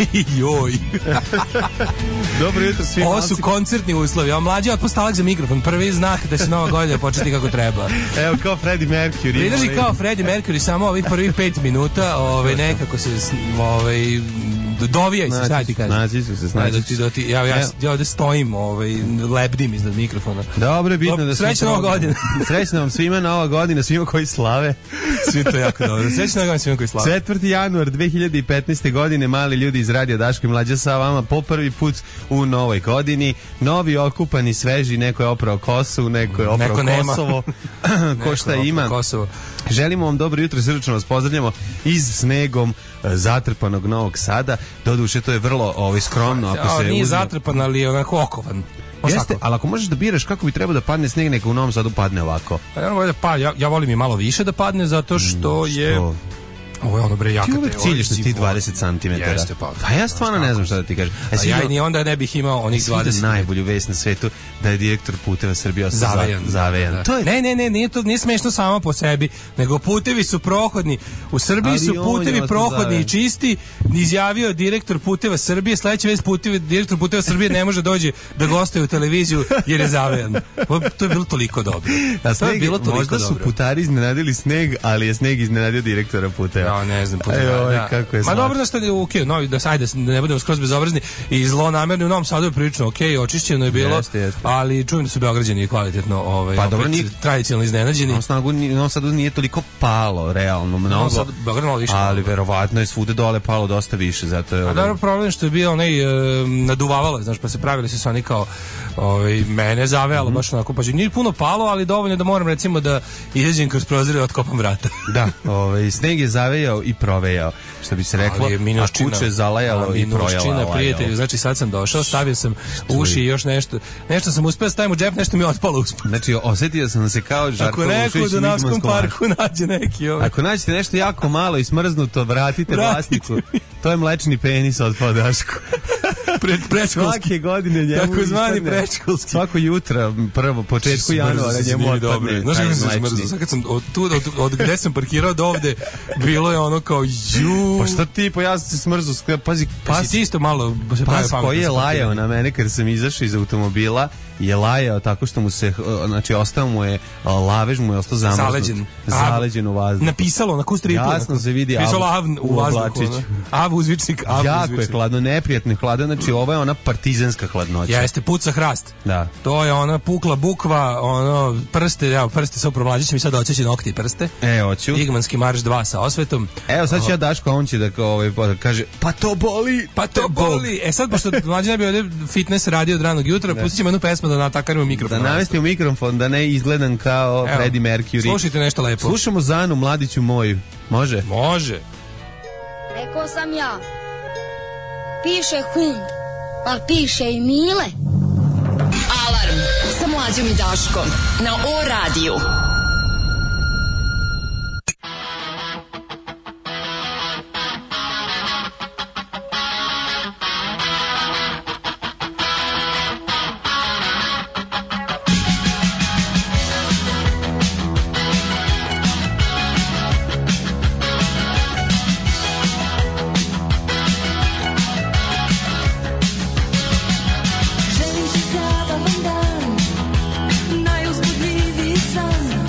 Joj. Dobro jutro svima. Ovo su koncertni uslovi. A mlađi otpust Alek za mikrofon. Prvi znak da će nova godina početi kako treba. Evo, kao Freddie Mercury. Pridrži kao Freddie Mercury, samo ovih prvih 5 minuta, nekako se dovijaj se, šta ti kažem. Snađi su se. Ja ovdje stojim, lebdim iznad mikrofona. Dobro je bitno da srećna nova godina. Srećna vam svima nova godina, svima koji slave. Svi to jako dobro. Srećna nova godina svima koji slave. 4. januar 2015. godine, mali ljudi iz Radio Daško i Mlađa sa vama po prvi put u novoj godini. Novi, okupani, sveži, neko je oprao kosu, neko je oprao Kosovo. Ko šta ima. Kosovo. Želimo vam dobro jutro, srdačno vas pozdravljamo iz snegom zatrpanog Novog Sada. Doduše, to je vrlo skromno. Ako se nije zatrpan, ali je onako okovan. Jeste, ali ako možeš da biraš kako bi trebao da padne sneg, neka u Novom Sadu padne ovako. Ja volim i malo više da padne, zato što je... Ovo je ono bre jaka. Ti uvek ciljiš na ti 20 cm. Jeste, pa ja stvarno ne znam šta da ti kažem. Ja ni onda ne bih imao onih 20. Najbolju vest na svetu da je direktor Puteva Srbije zavejan. Da. To je... Ne, nije smešno samo po sebi, nego putevi su prohodni. U Srbiji su putevi prohodni i čisti. Izjavio direktor Puteva Srbije. Sledeća vest, direktor Puteva Srbije ne može dođe da gostuje u televiziju jer je zavejan. To je bilo toliko dobro. Možda su putari iznenadili sneg, ali je sneg iznenadio direktora Puteva. Ja ne znam, kako je. Ma dobro da što je da ne budemo skroz bezobrazni i zlonamerni. U Novom Sadu je prilično očišćeno je bilo, jeste. Ali čujem da su Beograđani kvalitetno pa dobro, tradicionalno iznenađeni. U Novom Sadu nije toliko palo, realno mnogo, ali verovatno je svude dole palo dosta više, zato je... A dobro, problem što je bio naduvavalo, znaš, pa se pravili se oni kao mene zavejalo baš onako, pa nije puno palo, ali dovoljno da moram recimo da izađem kroz prozor i otkopam vrata. Da, sneg je zavejao i provejao, što bi se reklo, a kuće zalajalo i projalo. Prijatelju, znači sad sam došao, stavio sam uši i još nešto sam uspeo staviti u džep, nešto mi je otpalo usput. Znači, osjetio sam se kao Žarko Lušić. Ako neko u Dunavskom parku nađe neki Ako nađete nešto jako malo i smrznuto, vratite vlasniku. To je mlečni penis otpao Dašku. Svake godine njemu takozvani predškolski. Svako jutro, prvo, početku januara njemu otpadne. Znaš kako sam smrzao? Sad kad sam od gde sam parkirao do ovde, bilo je ono kao Pa šta ti, pa ja sam se smrzao. Pazi, pas, ti isto malo se pravi pametno. Koji je lajao na mene kad sam izašao iz automobila, je lajao tako što mu se, znači ostao mu je lavež, mu je ostao zamrznut. Zaleđen u vazduhu. Napisalo na kustripu. Jasno se vidi Av u vazduhu. Av uzvičnik. Jako je hladno, neprijatno hladno, znači ovo je ona partizanska hladnoća. Jeste, puca hrast. Da. To je ona pukla bukva, prste sa Mlađićem i sad oćeće nokti i prste. Hoću. Igmanski marš 2 sa osvetom. Evo sad će ja Daško, on će da kaže pa to boli. Sad pošto Mlađan bi ovdje fitness radio od ranog jutra, pustit ćemo jednu pesmu da natakarimo mikrofon. Da navestimo mikrofon, da ne izgledam kao Freddie Mercury. Slušajte nešto lepo. Slušamo Zanu, mladiću moju. Može? Može. Rekao sam ja. Piše hum, ali piše i Mile. Alarm sa Mlađom i Daškom na O-radiju. Zabavan dan, najuzbudljiviji san.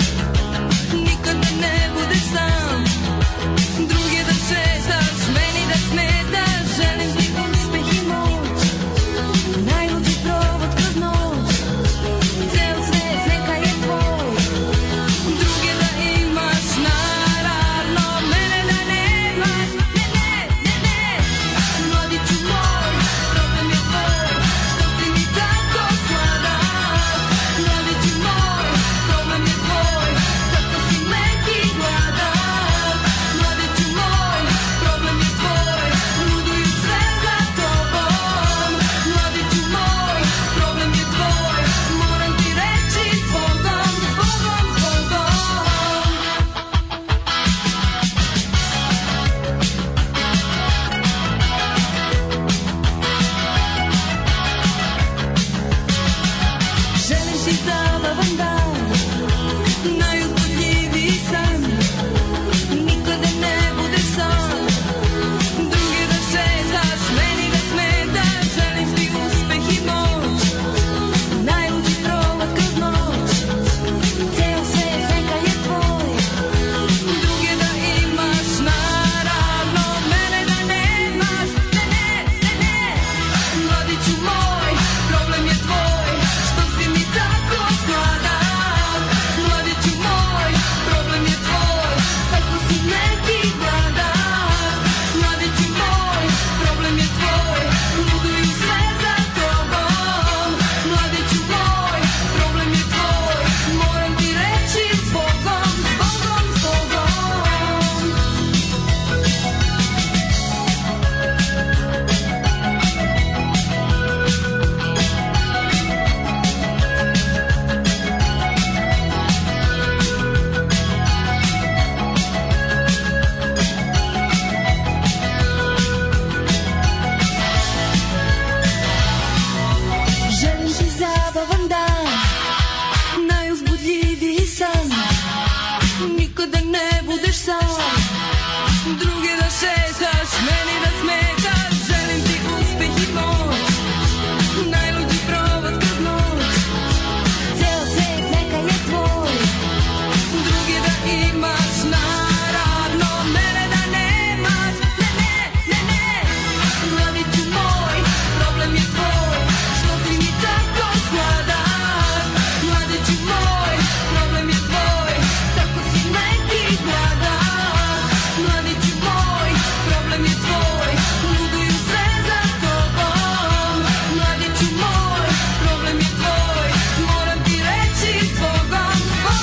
ideš sam, drugi da šetaš, meni da smetaš. Želim ti uspeh i moć, najluđi provod kroz noć. Ceo svet neka je tvoj, drugi da imaš, naravno mene da nemaš. Ne, mladiću moj, problem je tvoj, što si mi tako sladak. Mladiću moj, problem je tvoj, tako si neki gladak. Mladiću moj, problem je tvoj, luduju sve za tobom. Mladiću moj, problem je tvoj, moram ti reći zbogom.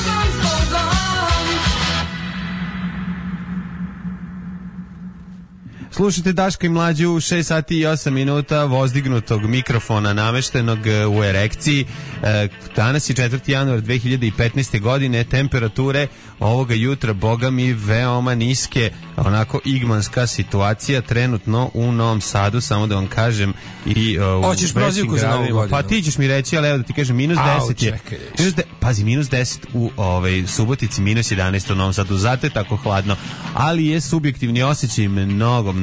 Slušajte Daška i Mlađu, 6 sati i 8 minuta vozdignutog mikrofona nameštenog u erekciji. Danas je 4. januar 2015. godine, temperature ovoga jutra, boga mi, veoma niske, onako igmanska situacija trenutno u Novom Sadu, samo da vam kažem. I hoćeš prozivku za Novu godinu? Pa ti ćeš mi reći, ali evo da ti kažem, minus 10 je. Pazi, minus 10 u Subotici, minus 11 u Novom Sadu, zato je tako hladno, ali je subjektivni osjećaj mnogo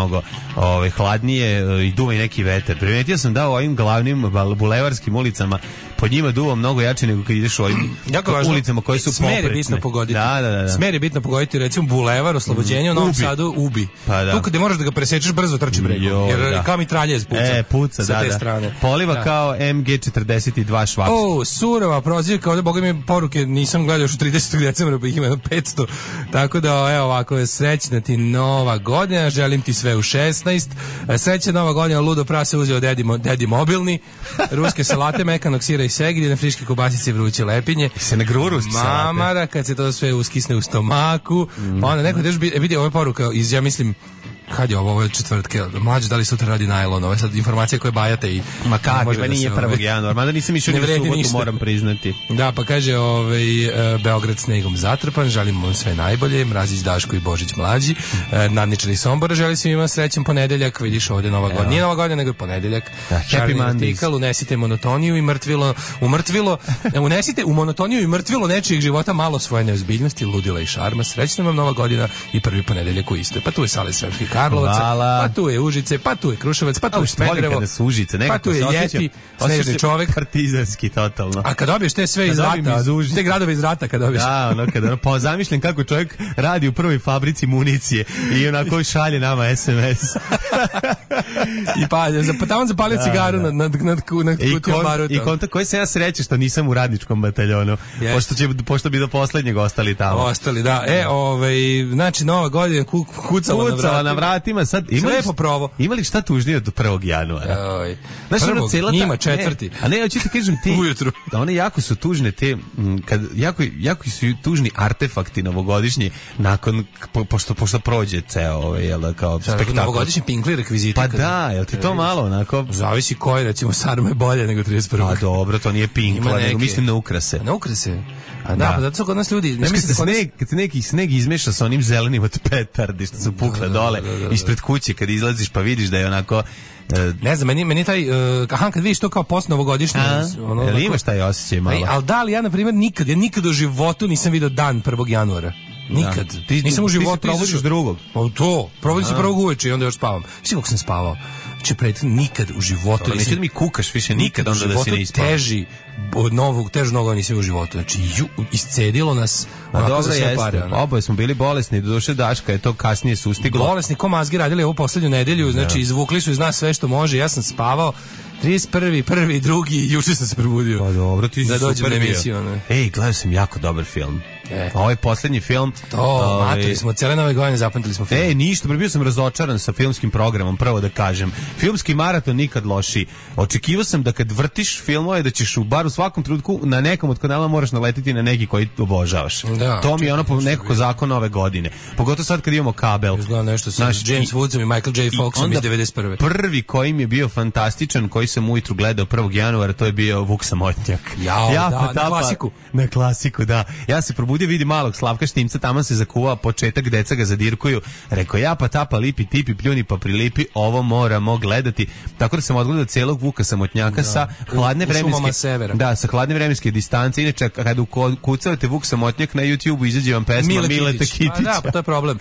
hladnije i duva i neki vetar. Primetio sam da u ovim glavnim bulevarskim ulicama pod njima duva mnogo jače nego kad ideš u ovim ulicama koje su poprečne. Smer je bitno pogoditi. Da. Smer je bitno pogoditi, recimo bulevar, Oslobođenje u Novom Sadu ubi. Pa da. Tu kada možeš da ga presečeš brzo trči bregom, jer kao mitraljez puca sa te strane. Poliva kao MG42 Švaps. Surova prozivka, ovdje boga mi poruke nisam gledao još u 30. decembra, pa ih ima 500. Tako da, evo ovako, srećna ti Nova godina, želim ti sve u 16. Srećna Nova godina, ludo prase uzeo dedi mobilni, ruske salate, mekanog sira i segedine, friške kobasice i vruće lepinje. Se ne gruru mamara, kad se to sve uskisne u stomaku. Onda neko vidi ove poruka iz, ja mislim, kad je ovo četvrtke, Mlađe, da li sutra radi najlon, ovo je sad informacija koje bajate i... Ma kakvi, pa nije 1. januar, mada nisam išao ni u subotu, ništa. Moram priznati. Da, pa kaže, Beograd snegom zatrpan, želimo vam sve najbolje, Mrazić, Daško i Božić Mlađi, nadničari Sombora, želi svima srećan ponedeljak, vidiš ovdje Nova godina, nije Nova godina, nego je ponedeljak. Happy Mondays. Unesite monotoniju i unesite u monotoniju i mrtvilo nečijeg života malo svoje neozbiljnosti, ludila i šarma, srećna vam Nova godina i prvi ponedeljak u istoj. Pa tu je Sale Sremski Karlovaca, pa tu je Užice, pa tu je Kruševac, pa tu je Smederevo, pa tu je Jeti, Snežni čovek, partizanski totalno. A kad dobiješ te sve iz rata, te gradove iz rata kad dobiješ. Da, pa zamišljam kako čovjek radi u prvoj fabrici municije i onako šalje nama SMS. I pa tamo zapalio cigaru nad kutijom baruta. I kontakt koji se ja sreće što nisam u radničkom bataljonu, pošto bi do poslednjeg ostali tamo. Ostali, da. Znači Nova godina kucala na vratima. Sad imali šta tužnije od 1. januara? Znaš, njima 4. A ne, hoću ti kažem ti, ujutru. Da one jako su tužne te, kad, jako su tužni artefakti novogodišnji nakon, pošto prođe ceo kao spektakl. Novogodišnji pinkli rekviziti. Pa da, jel ti to malo onako? Zavisi koji, recimo sarma je bolje nego 31. A dobro, to nije pinkla, nego mislim na ukrase. Na ukrase? A da, pa zato su kod nas ljudi... Kad se neki sneg izmeša sa onim zelenim od petardi što su pukle dole ispred kuće, kad izlaziš pa vidiš da je onako... Ne znam, meni taj... kad vidiš to kao post-novogodišnje... Jel imaš taj osjećaj malo? Ali da, ali ja, na primjer, nikad u životu nisam vidio dan 1. januara. Nikad. Nisam u životu... Ti se provodiš drugog? Provodim se prvog uveče i onda još spavam. Svi kako sam spavao. Nikad u životu... Neće da mi kukaš više nikad onda da si ne ispao. Teži noga nisam u životu. Znači, iscedilo nas onako za sve pare. Oboje smo bili bolesni, do duše Daška je to kasnije sustiglo. Bolesni, ko mazgi radili ovu poslednju nedelju, znači izvukli su iz nas sve što može, ja sam spavao 31. 1. 2. juče sam se probudio. Pa dobro, ti si super bio. Ej, gledao sam jako dobar film. Ovaj poslednji film. Matri smo cijele Nove godine, zapamtili smo film. Ništa, bio sam razočaran sa filmskim programom, prvo da kažem. Filmski maraton nikad lošiji. Očekivao sam da kad vrtiš filmove da ćeš bar u svakom trenutku na nekom od kanala moraš naletiti na neki koji obožavaš. To mi je ono po nekako zakon ove godine. Pogotovo sad kad imamo kabel. Izgleda nešto sa James Woodsom i Michael J. Foxom iz 91. Prvi koji mi je bio fantastičan, koji sam ujutru gledao 1. januara, to je bio Vuk Samotnjak. Na klasiku. Na klasiku, da. Ja se probudio ovdje vidi malog Slavka Štimca, tamo se zakuva početak, deca ga zadirkuju. Rekao ja pa tapa lipi tipi pljuni pa prilipi, ovo moramo gledati. Tako da sam odgledao celog Vuka Samotnjaka sa hladne vremenske sa hladne vremenske distance. Inače kada kucavate Vuk Samotnjak na YouTubeu izađe vam pesma Mileta Kitića. Da, pa to je problem.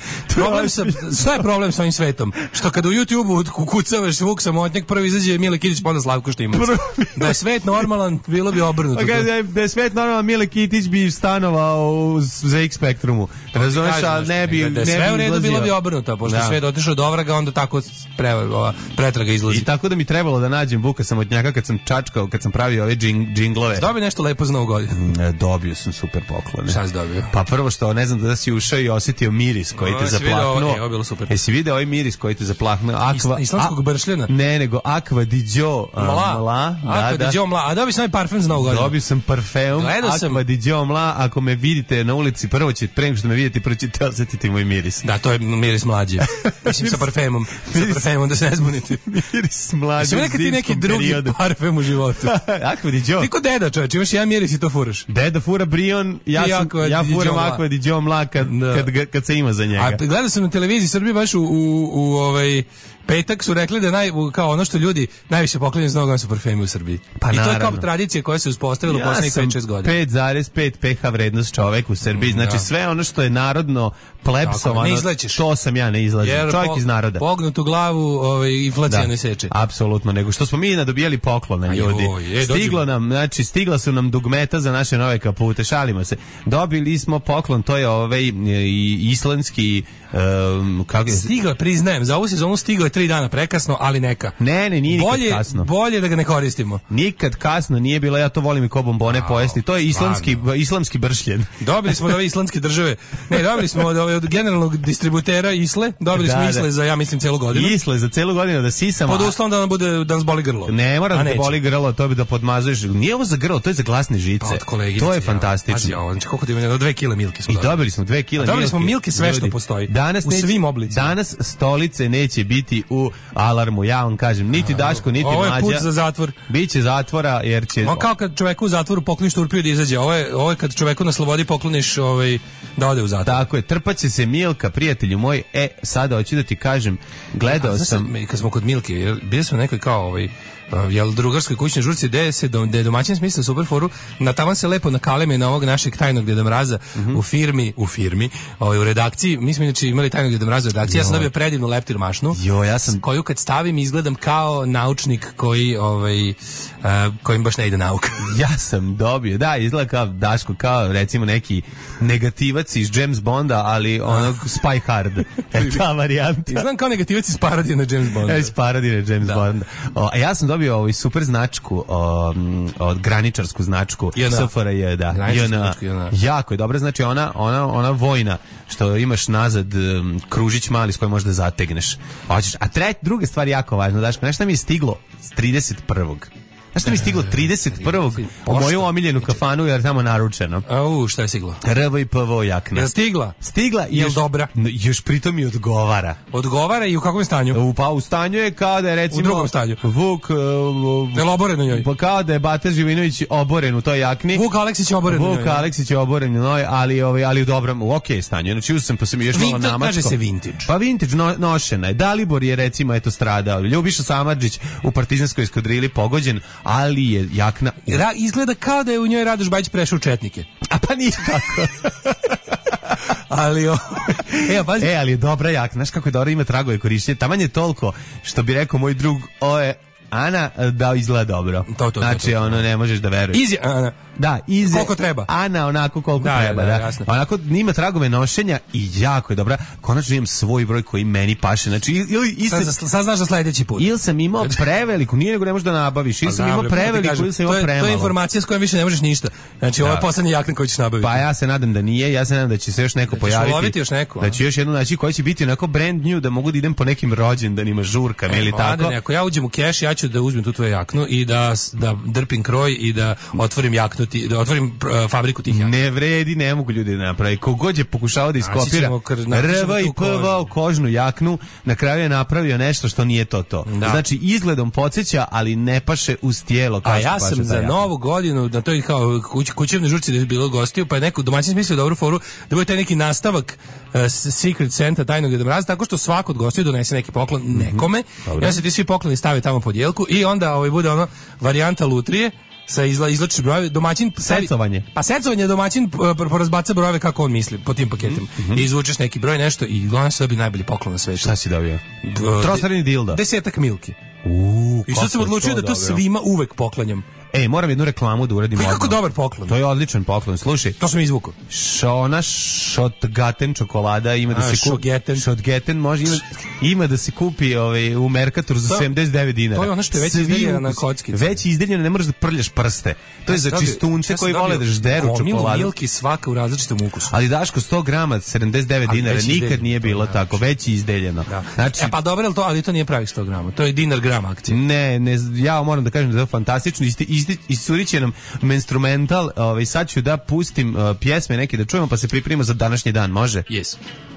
Šta je problem sa ovim svetom? Što kada u YouTubeu kucavaš Vuk Samotnjak, prvi izađe Mile Kitić, pa onda Slavko Štimac. Da je svet normalan, bilo bi obrnuto. Da je svet normalan, Mile Kitić bi stanovao u ZX Spektrumu. Razumeš, ali ne bi da je sve u redu, bilo bi obrnuto, pošto je svet otišao do vraga, onda tako pretraga izlazi. I tako da mi trebalo da nađem Vuka Samotnjaka kad sam čačkao, kad sam pravio ove džinglove. Dobio nešto lepo za Novu godinu? Dobio sam super poklone. Šta si dobio? Pa prvo što, ne znam da si ušao i osjetio miris koji te zaplahnuo. Ovo je bilo super. Jesi video ovaj miris koji te zaplahnuo? Islamskog bršljena? Ne, nego Aqua di Gio Mla. Aqua di Gio Mla. A dobio sam ovaj parfem za Novu godinu? Dobio sam parfem Aqua di Gio Mla. Ako me vidite na ulici, prvo ćete, prema što me vidite, prvo ćete osjetiti moj miris. Da, to je miris mlađe. Mislim sa parfemom. Sa parfemom, da se ne zbunite. Miris mlađe u zimskom neki drugi parfem u životu. Aqua di Gio. Ti ko deda, čovječ, imaš jedan miris i to furaš. Deda fura Brion, ja furam Aqua di Gio Mla kad se ima za njega. A gledao sam na televiziji Srbije baš u petak su rekli da kao ono što ljudi najviše poklanjaju za Novu godinu su parfemi u Srbiji. Pa i to je kao tradicija koja se uspostavila u poslednjih 5-6 godina. 5,5 pH vrednost čovek u Srbiji. Znači sve ono što je narodno plepsovano, to sam ja ne izlazim. Čovjek iz naroda. Pognutu glavu inflacija ne seče. Apsolutno, nego što smo mi nadobijali poklone ljudi. Stigla su nam dugmeta za naše nove kapute, šalimo se. Dobili smo poklon, to je islandski stigla, priznajem, za ovu sezonu stigla je 3 dana prekasno, ali neka. Ne, nije nikad kasno. Bolje da ga ne koristimo. Nikad kasno nije bilo, ja to volim i ko bombone pojesti. To je islamski bršljen. Dobili smo od ove islamske države. Ne, dobili smo od generalnog distributera Isle. Dobili smo Isle za, ja mislim, celu godinu. Isle za celu godinu da sisamo. Pod uslovom da nas boli grlo. Ne mora da te boli grlo, to bi da podmazuješ. Nije ovo za grlo, to je za glasne žice. To je fantastično. Znači, koliko ti ima? 2 kg milke smo dobili. I dobili smo 2 kg milke. Dobili smo milke sve što postoji. U svim oblicima. Danas stolice neće biti u Alarmu, ja vam kažem, niti Daško, niti Mlađa. Ovo je put za zatvor. Biće zatvora, jer će... On kao kad čoveku u zatvoru pokloniš turpiju da izađe. Ovo je kad čoveku na slobodi pokloniš da ode u zatvor. Tako je, trpaće se Milka, prijatelju moj. Sada hoću da ti kažem, gledao sam... Kad smo kod Milke, bili smo nekoj kao jel drugarskoj kućnoj žurci gde je domaćin smisla super foru, na taman se lepo nakaleme na ovog našeg tajnog Deda Mraza u firmi, u redakciji. Mi smo inače imali tajnog Deda Mraza u redakciji. Ja sam dobio predivnu leptir mašnu. Koju kad stavim izgledam kao naučnik kojim baš ne ide nauka. Ja sam dobio, da, izgleda kao Daško, kao recimo neki negativac iz James Bonda, ali onog Spy Hard. Ta varijanta. Izgledam kao negativac iz parodije na James Bonda. Iz parodije na James Bonda. A ja sam dobio super značku, graničarsku značku SFRJ, da. Jako je dobra, znači ona vojna, što imaš nazad kružić mali s kojim možda zategneš. A druga stvar jako važna, Daško, znaš šta mi je stiglo 31. Znaš što mi je stiglo 31. u moju omiljenu kafanu, jer tamo naručeno. Šta je stiglo? RV i PVO jakna. Je stigla? Stigla i još dobra. Još pritom i odgovara. Odgovara i u kakvom stanju? Pa u stanju je kao da je recimo... U drugom stanju. Vuk... Jel oboren na njoj? Pa kao da je Bata Živinović oboren u toj jakni. Vuk Aleksić oboren na njoj. Vuk Aleksić je oboren na njoj, ali u dobrom, u okej stanju. Znači uzem pa sam još malo namačko. Kaže se vintage. Pa vintage nošena je. Dalibor je recimo stradao. Ljubiša Samardžić u partizanskoj eskadrili pogođen, ali je jakna... Izgleda kao da je u njoj Radoš Bajić prešao u četnike. A pa nije tako. ali je dobra jakna. Znaš kako je dobro, ima tragove korištenja. Taman je toliko, što bi rekao moj drug, Ana, da izgleda dobro. Znači, ne možeš da veruješ. Izi, Ana. Da, koliko treba. Ana onako koliko treba, da. Jasno. Onako nima tragove nošenja i jako je dobra. Konačno imam svoj broj koji meni paše. Znači, sad znaš za sledeći put. Ili sam imao preveliku, nije nego ne možeš da nabaviš. Ili sam imao preveliku, ili sam imao premalo. To je informacija s kojom više ne možeš ništa. Znači, ovo je poslednji jakna koji ćeš nabaviti. Pa ja se nadam da nije, ja se nadam da će se još neko pojaviti. Uloviti još neko. Da će još jedno naći koji će biti onako brand new, da mogu da idem po nekim rođendanima, žurkama ili tako. Ako ja uđem u keš, ja ću da uzmem tu tvoju jaknu i da drpim kroj i da otvorim jaknu da otvorim fabriku tih jaja. Ne vredi, ne mogu ljudi da napravi. Kogod je pokušao da iskopira RV i PV kožnu jaknu, na kraju je napravio nešto što nije to. Da. Znači, izgledom podsjeća, ali ne paše uz tijelo. A ja sam za novu godinu, na toj kao kućevnoj žurci da je bilo gostiju, pa je neko domaćin smislio dobru foru, da bude taj neki nastavak Secret Santa, tajnog Deda Mraza, tako što svako od gostiju donese neki poklon nekome, i onda se ti svi pokloni stave tamo pod jelku i onda bude ono varijanta lutrije, sa izlačiš brojeve, domaćin secovanje. Pa secovanje, domaćin porazbaca brojeve kako on misli po tim paketima. I izvučeš neki broj nešto i glavno se dobije najbolji poklon na svetu. Šta si dobio? Trostrani dildo. 10 milki. I sad sam odlučio da to svima uvek poklanjam. Moram jednu reklamu da uradim odmah. Kako dobar poklon. To je odličan poklon. Slušaj, to sam izvukao. Ona Shotgaten čokolada ima da se kupi. Shotgaten može ima da se kupi u Mercatoru za 79 dinara. To je ono što je već izdeljeno na kockici. Već izdeljeno, ne moraš da prljaš prste. To je za čistunce koji vole da žderu čokoladu. Milki svaka u različitom ukusu. Ali Daško 100 grama 79 dinara nikad nije bilo tako, već izdeljeno. Znači, pa dobro, ali to nije pravih 100 grama. To je dinar gram akcija. Ne, ja moram da kažem da je fantastično. Isurit će nam menstrumental, sad ću da pustim pjesme neke da čujemo pa se pripremimo za današnji dan, može? Yes.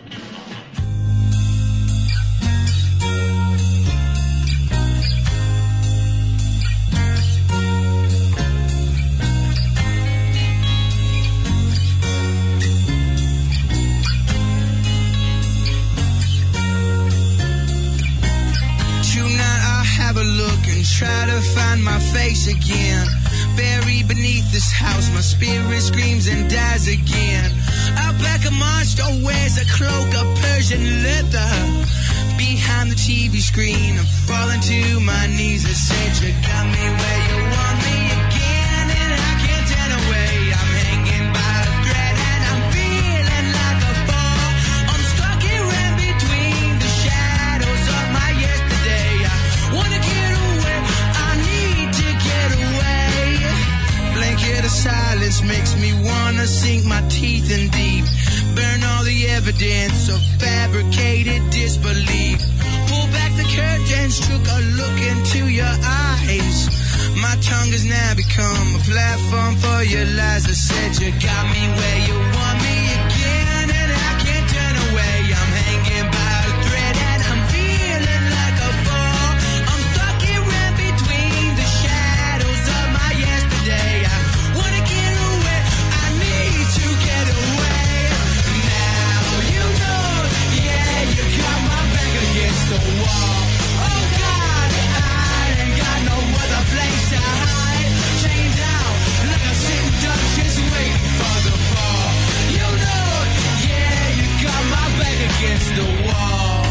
Try to find my face again. Buried beneath this house, my spirit screams and dies again. Out back, a monster wears a cloak of Persian leather. Behind the TV screen, I'm falling to my knees. I said you got me where you want me again, and I can't turn away. I'm hanging by a thread and I'm feeling like a ball. I'm stuck here in between the shadows of my yesterday. I wanna get away, I need to get away. Blanket of silence makes me wanna sink my teeth in deep. Burn all the evidence of fabricated disbelief. Pull back the curtains, took a look into your eyes. My tongue has now become a platform for your lies. I said you got me where you want me again, and I can't turn away. I'm hanging by a thread and I'm feeling like a ball. I'm stuck here in between the shadows of my yesterday. I wanna get away, I need to get away. Now you know, yeah, you got my back against the wall. Oh God, I ain't got no other place to hide. Chained out like a sitting duck, just waiting for the fall. You know, yeah, you got my back against the wall.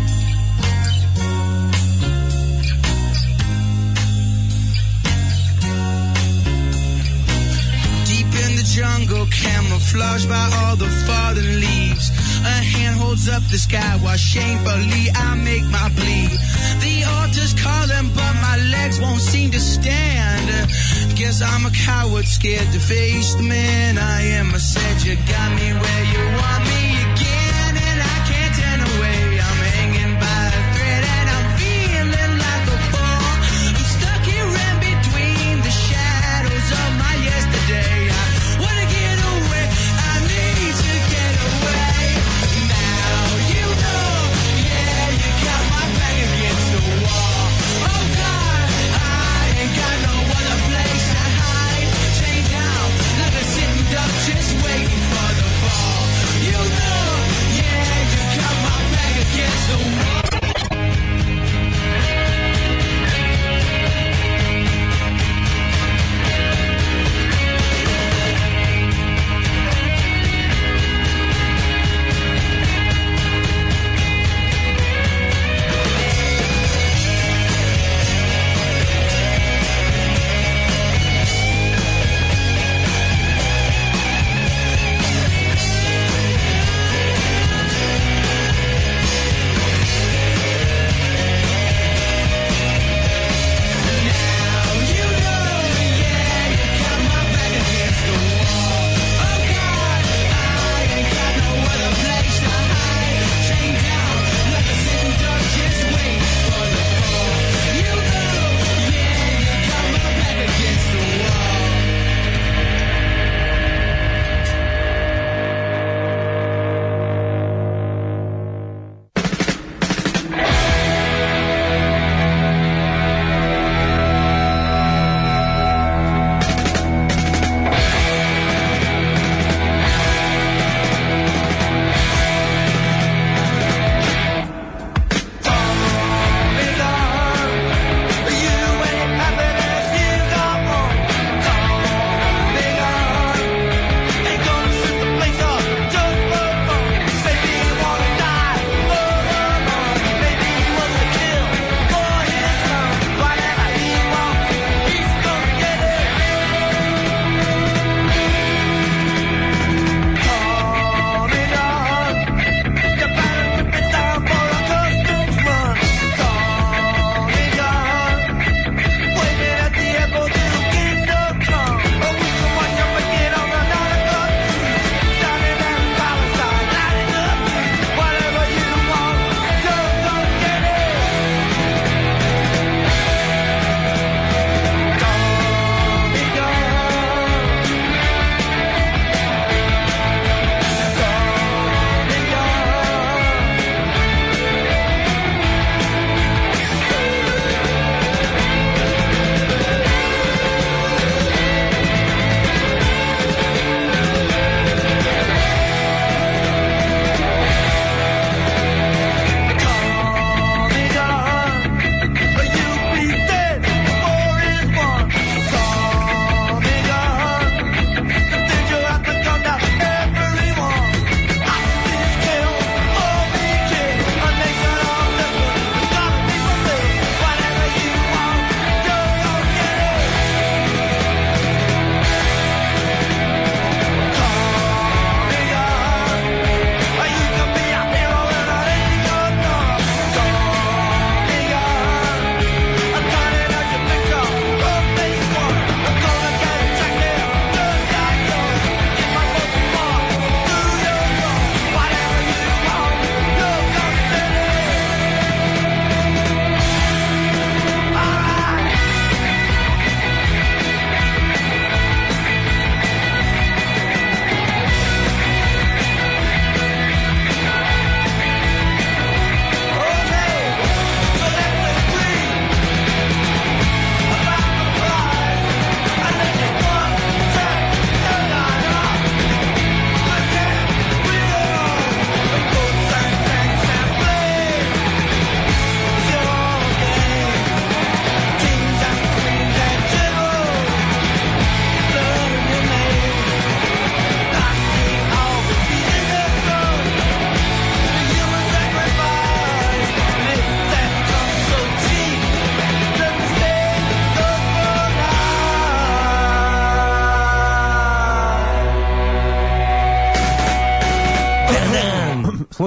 Deep in the jungle, camouflaged by all the fallen leaves. A hand holds up the sky while shamefully I make my plea. The altar's calling, but my legs won't seem to stand. Guess I'm a coward, scared to face the man I am. I said you got me where you want me again, and I can't turn away. I'm hanging by a thread and I'm feeling like a ball. I'm stuck here in between the shadows of my yesterday. I wanna get away, I need to get away. Now you know, yeah, you got my back against the wall. Oh God, I ain't got no other place to hide. Chained down like a sitting duck, just waiting for the fall. You know.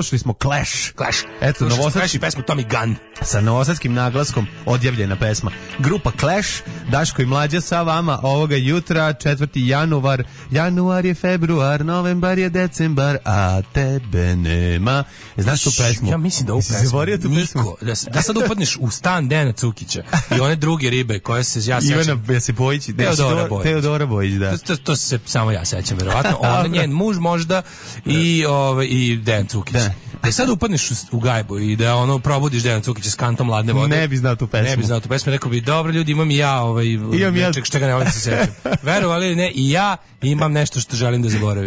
slušali smo Clash. Eto, novosadski pesmu Tommy Gunn. Sa novosadskim naglaskom odjavljena pesma. Grupa Clash, Daško i Mlađa sa vama ovoga jutra, 4. januar. Januar je februar, novembar je decembar, a tebe nema. Znaš tu pesmu? Ja mislim da ovu pesmu niko, da sad upadneš u stan Dejana Cukića i one druge ribe koje se ja sećam. Ivana Josipović, Teodora Bojić, da. To se samo ja sećam, verovatno. Ona, njen muž možda i Dejan Cukić. Da sad upadneš u gajbu i da ono probudiš Dejan Cukića s kantom ladne vode. Ne bi znao tu pesmu. Rekao bi, dobro ljudi, imam i ja nečeg što ga ne volim se sećam. Verovali ili ne, i ja imam nešto što želim da zaboravim.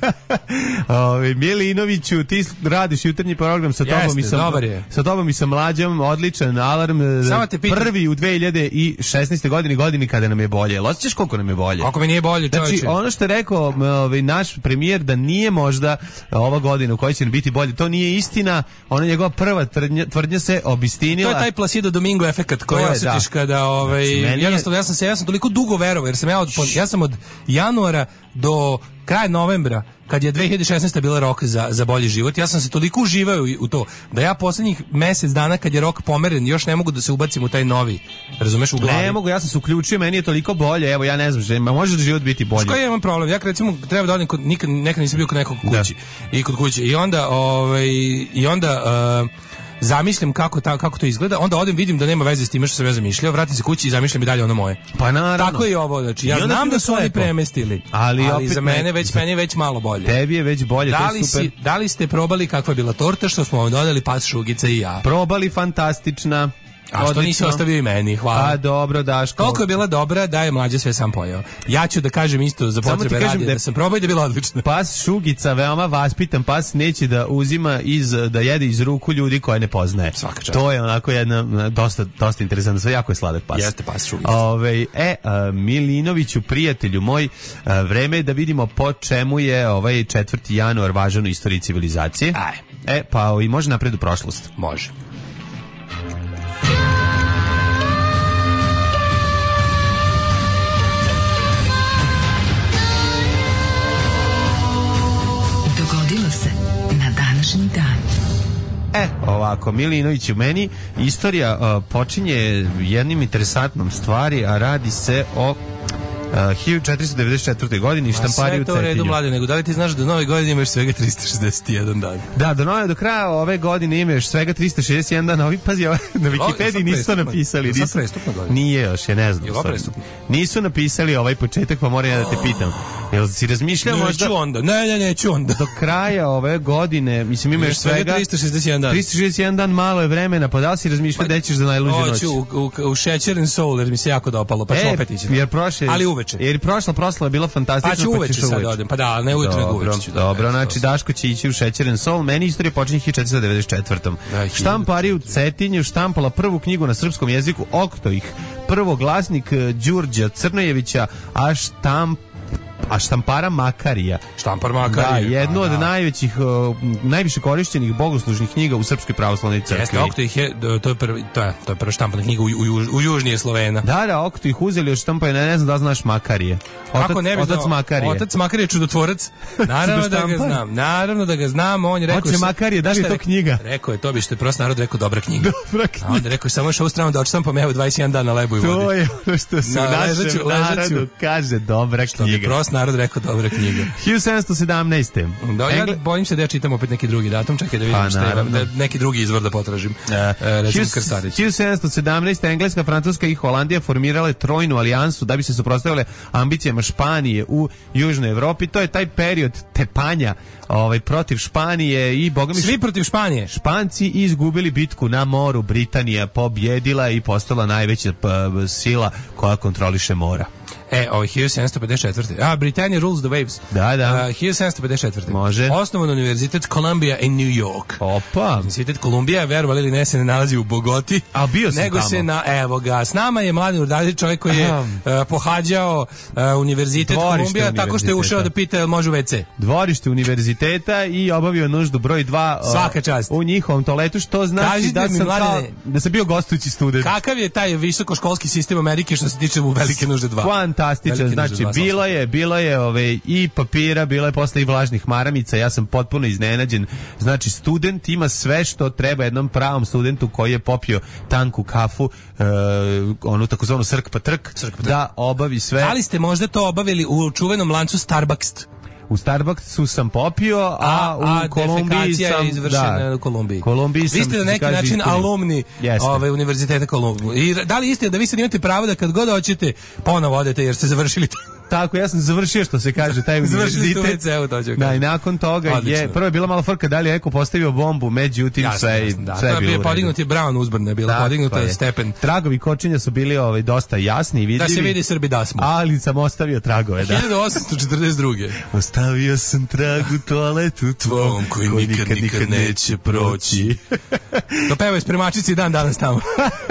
Milinoviću, ti radiš jutarnji program sa tobom i sa Mlađom, odličan alarm. Prvi u 2016. godini kada nam je bolje. Jel osjećaš koliko nam je bolje? Ako mi nije bolje, čovječe. Znači, ono što je rekao naš premijer da nije možda ova godina u kojoj će nam biti bolje, to nije istina. Ona njegova prva tvrdnja se obistinila. To je taj Placido Domingo efekat koji osjetiš kada jednostavno ja sam toliko dugo verovao jer sam ja sam od januara do kraja novembra, kad je 2016. bila rok za bolji život, ja sam se toliko uživao u to, da ja poslednjih mesec dana kad je rok pomeren, još ne mogu da se ubacim u taj novi, razumeš, u glavi. Ne mogu, ja sam se uključio, meni je toliko bolje, evo ja ne znam, može da život biti bolji. Što ja imam problem, ja recimo treba da odem nekad nisam bio kod nekog kući, i kod kuće, i onda zamišljam kako to izgleda, onda odem, vidim da nema veze s time što sam ja zamišljao, vratim se kući i zamišljam i dalje ono moje. Pa naravno. Tako je ovo, znači ja znam da su oni premestili, ali za mene meni je već malo bolje. Tebi je već bolje, to je super. Da li ste probali kakva je bila torta što smo vam dodali, pas Šugica i ja? Probali, fantastična. A što nisi ostavio i meni, hvala. A dobro, Daško. Toliko je bila dobra da je Mlađa sve sam pojeo. Ja ću da kažem isto za potrebe radija da sam probao i da je bila odlična. Pas Šugica, veoma vaspitan pas, neće da uzima da jede iz ruku ljudi koje ne poznaje. Svaka čast. To je onako jedna dosta interesantna, sve jako je sladak pas. Jeste pas Šugica. Milinoviću, prijatelju moj, vreme je da vidimo po čemu je 4. januar važan u istoriji civilizacije. Pa i može napred u prošlost. Može. Ovako, Milinović, u meni istorija počinje jednim interesantnom stvari, a radi se o 1494. godini štampariju u Cetinju. Sve to u redu, Mlade, nego da li ti znaš da nove godine imaš svega 361 dan? Da, do kraja ove godine imaš svega 361 dan. Pazi, na Wikipediji nisu napisali. Je sad prestupna godina? Nije još, ja ne znam. Je ovo prestupna? Nisu napisali ovaj početak, pa moram ja da te pitam. Jel si razmišljao možda? Neću onda. Neću onda. Do kraja ove godine, mislim, imaš svega 361 dan. 361 dan, malo je vremena, pa da li si razmišljao da ćeš za najluđu noć? Hoću u Šećer and Soul, jer mi se jako dopalo, pa ću opet ići. Ali uveče. Jer prošla proslava je bila fantastična, pa ću uveče sad odem. Pa da, ne ujutro nego uveče ću. Dobro, znači Daško će ići u Šećer and Soul. Meni istorija počinje 1494. Štamparija u Cetinju štampala prvu knjigu na srpskom jeziku, Oktoih. Prvoglasnik Đurđa Crnojevića, a štampara Makarija. Štampar Makarija. Da, jednu od najviše korišćenih bogoslužnih knjiga u Srpskoj pravoslavnoj crkvi. Jeste, Oktoih to je prva štampana knjiga u južnije Slovena. Da, Oktoih uzeli od štampanja, ne znam da znaš Makarije. Otac Makarije. Otac Makarije je čudotvorac. Naravno da ga znam, on je rekao... Oče Makarije, da li je to knjiga? Rekao je, to bi što je prost narod rekao, dobra knjiga. A onda rekao, samo još ovu stranu da očitampam, evo 21 dan na lebu i vodi. To je ono što se u našem narodu kaže dobra knjiga. Narod rekao dobra knjiga. 1717. Da, ja bojim se da ja čitam opet neki drugi datum, čekaj da vidim šta imam, neki drugi izvor da potražim. Recimo Krstarić. 1717. Engleska, Francuska i Holandija formirale trojnu alijansu da bi se suprotstavile ambicijama Španije u Južnoj Evropi. To je taj period tepanja protiv Španije i bogami svi protiv Španije. Španci izgubili bitku na moru, Britanija pobjedila i postala najveća sila koja kontroliše mora. 1754. Britannia rules the waves. Da. 1754. Može. Osnovan univerzitet Columbia in New York. Opa. Univerzitet Columbia, verovali ili ne, se ne nalazi u Bogoti. A bio sam nego tamo. Evo ga, s nama je Mladen Urdađić, čovjek koji je pohađao univerzitet Columbia tako što je ušao da pita može u WC. Dvorište univerziteta i obavio nuždu broj 2. Svaka čast. U njihovom toaletu, što znači da sam bio gostujući student. Kakav je taj visokoškolski sistem Amerike što se tiče u velike nužde 2? fantastičan, znači bilo je i papira, bilo je posle i vlažnih maramica, ja sam potpuno iznenađen. Znači student ima sve što treba jednom pravom studentu koji je popio tanku kafu, onu takozvanu srk pa trk, da obavi sve. Da li ste možda to obavili u čuvenom lancu Starbucks? U Starbucksu sam popio, a u Kolumbiji sam... je izvršena u Kolumbiji. Vi ste na neki način alumni Univerziteta Kolumbije. I da li istina da vi sad imate pravo da kad god hoćete ponovo odete jer ste završili to? Tako, ja sam završio, što se kaže, taj univerzitet. Da, i nakon toga prvo je bila malo frka da li je neko postavio bombu, međutim sve je bilo. Podignut je Brown uzbrana, je bila podignuta stepen. Tragovi kočenja su bili dosta jasni i vidljivi. Da se vidi Srbi da smo. Ali sam ostavio tragove, da. 1842. Ostavio sam trag u toaletu tvom koji nikad neće proći. To pevaju spremačici dan danas tamo.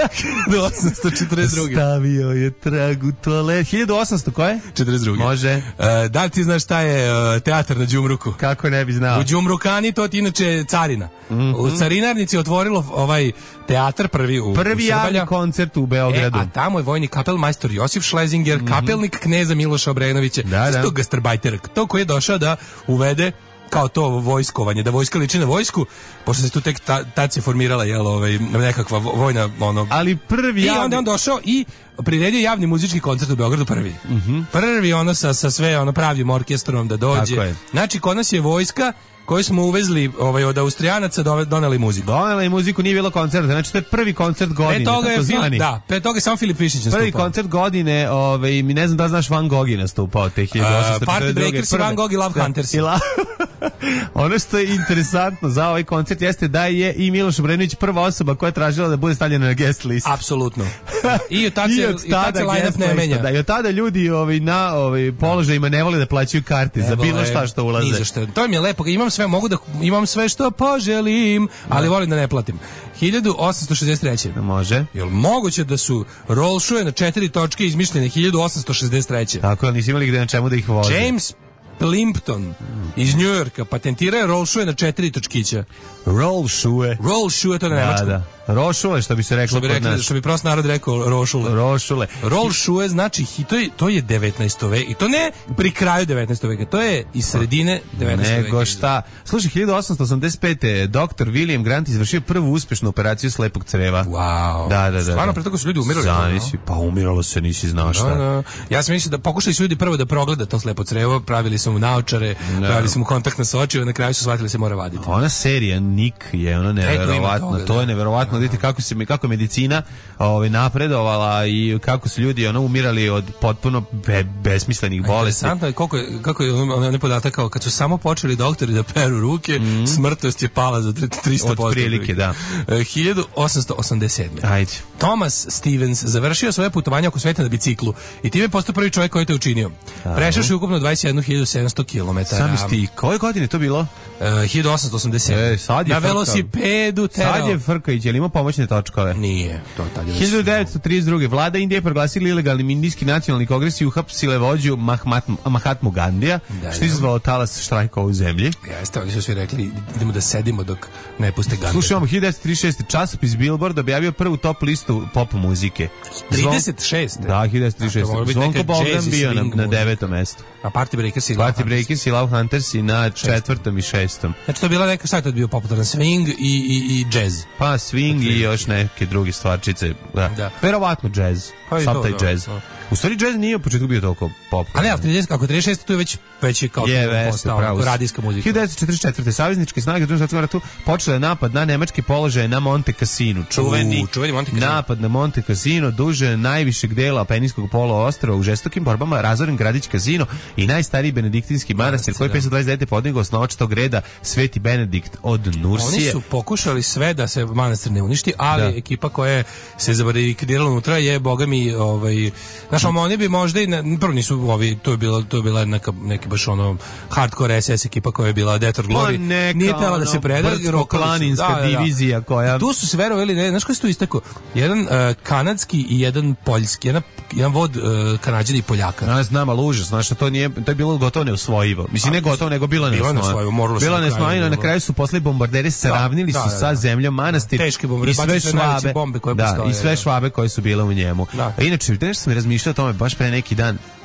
1842. Ostavio je trag u toaletu. 1800 koje? 42. Može. Da li ti znaš šta je teatar na Đumruku? Kako ne bi znao? U Đumrukani to ti inače carina. U carinarnici je otvorilo teatar prvi javni koncert u Beogradu. A tamo je vojni kapelmajstor Josif Šlezinger, kapelnik kneza Miloša Obrenovića. To gastarbajter, to koji je došao da uvede kao to vojskovanje, da vojska liči na vojsku, pošto se tu tek tad se formirala nekakva vojna ali prvi i onda on došao i priredio javni muzički koncert u Beogradu prvi. Prvi sa sve pravim orkestrom da dođe. Znači kod nas je vojska koju smo uvezli od Austrijanaca doneli muziku. Doneli muziku, nije bilo koncerta. Znači to je prvi koncert godine. Pre toga je samo Filip Višić nastupao. Prvi koncert godine, mi ne znam da znaš Van Gogh je nastupao te 1842. Party Breakers i Van Gogh i Love Hunters. Ono što je interesantno za ovaj koncert jeste da je i Miloš Obrenović prva osoba koja je tražila da bude stavljena na guest list. Apsolutno. I od tada line-up ne menja. Da, i od tada ljudi na položajima ne vole da plaćaju karte za bilo šta što ulaze. To mi je lepo, imam sve što poželim, ali volim da ne platim. 1863. Može. Jel moguće da su roll shoe na 4 točke izmišljene 1863. Tako, ali nisi imali gde na čemu da ih voze. James Plimpton iz New Yorka patentirao roll shoe na 4 točkića. Roll shoe, to na nemačkom. Da. Rošule, što bi se reklo kod nas. Što bi prost narod rekao rošule. Roll shoe znači, to je 19. vek. I to ne pri kraju 19. veka, to je iz sredine 19. veka. Nego šta. Slušaj, 1885. Dr. William Grant izvršio prvu uspešnu operaciju slepog creva. Wow. Da. Stvarno, pre toga su ljudi umirali. Pa umiralo se, nisi znao šta. Da. Ja sam mislio da pokušali su ljudi prvo da progleda to slepo crevo, pravili su mu naočare, pravili su mu kontaktne sočive, na kraju su shvatili se mora vaditi. Ona serija Nick je ono neverovatno. To je neverovatno. Vidite kako je medicina napredovala i kako su ljudi umirali od potpuno besmislenih bolesti. Interesantno je kako je onaj podatak kao kad su samo počeli doktori da peru ruke, smrtnost je pala za 300%. Od prilike, da. 1887. Ajde. Thomas Stevens završio svoje putovanje oko sveta na biciklu i time je postao prvi čovjek koji je to učinio. Prešavši ukupno 21.700 km. Sami ste, koje godine to bilo? 1887. Na velosipedu terao. Sad je Frkajić, je li imao pomoćne točkove? Nije. 1932. Vlada Indije proglasila ilegalnim indijski nacionalni kongres i uhapsile vođu Mahatmu Gandija, što je izazvalo talas štrajkova u zemlji. Jeste, oni su svi rekli idemo da sedimo dok ne puste Gandija. Slušajmo, 1936. časopis Billboard objavio prvu top listu pop muzike. 36. Da, 1936. Zvonko Bogdan bio na 9. mestu. A Party Breakers i Love Hunters i na 4. i 6. Znači to je bila neka, šta je to bio popularan? Swing i jazz. Pa swing i još neke druge stvarčice. Da. Verovatno jazz. Sam taj jazz. U stvari jazz nije u početku bio toliko pop. Ali ako 36. to je već kao postao radijska muzika. 1944. Savezničke snage u Drugom svjetskom ratu počele napad na nemačke položaje na Monte Cassino. Čuveni Monte Cassino. Napad na Monte Cassino duže najvišeg dela Apenijskog poluostrva u žestokim borbama razoren gradić Cassino i najstariji benediktinski manastir koji 529. podigao osnovač tog reda Sveti Benedikt od Nursije. Oni su pokušali sve da se manastir ne uništi, ali ekipa koja se zabarikadirala unutra je bogami oni bi možda i prvo nisu to je bila neka baš hardcore SS ekipa koja je bila Death or Glory. Nije tela da se preda, planinska divizija koja... Tu su se verovali, znaš koji su tu istako? Jedan kanadski i jedan poljski, jedan vod Kanađana i Poljaka. Ja znam, ali užas, znaš, to je bilo gotovo neusvojivo. Mislim, ne gotovo, nego bilo neusvojivo. Bilo neusvojivo, na kraju su posle bombarderi sravnili su sa zemljom manastir i sve švabe koje su bile u njemu. Inače, nešto sam razmišljao o tome baš pre neki dan.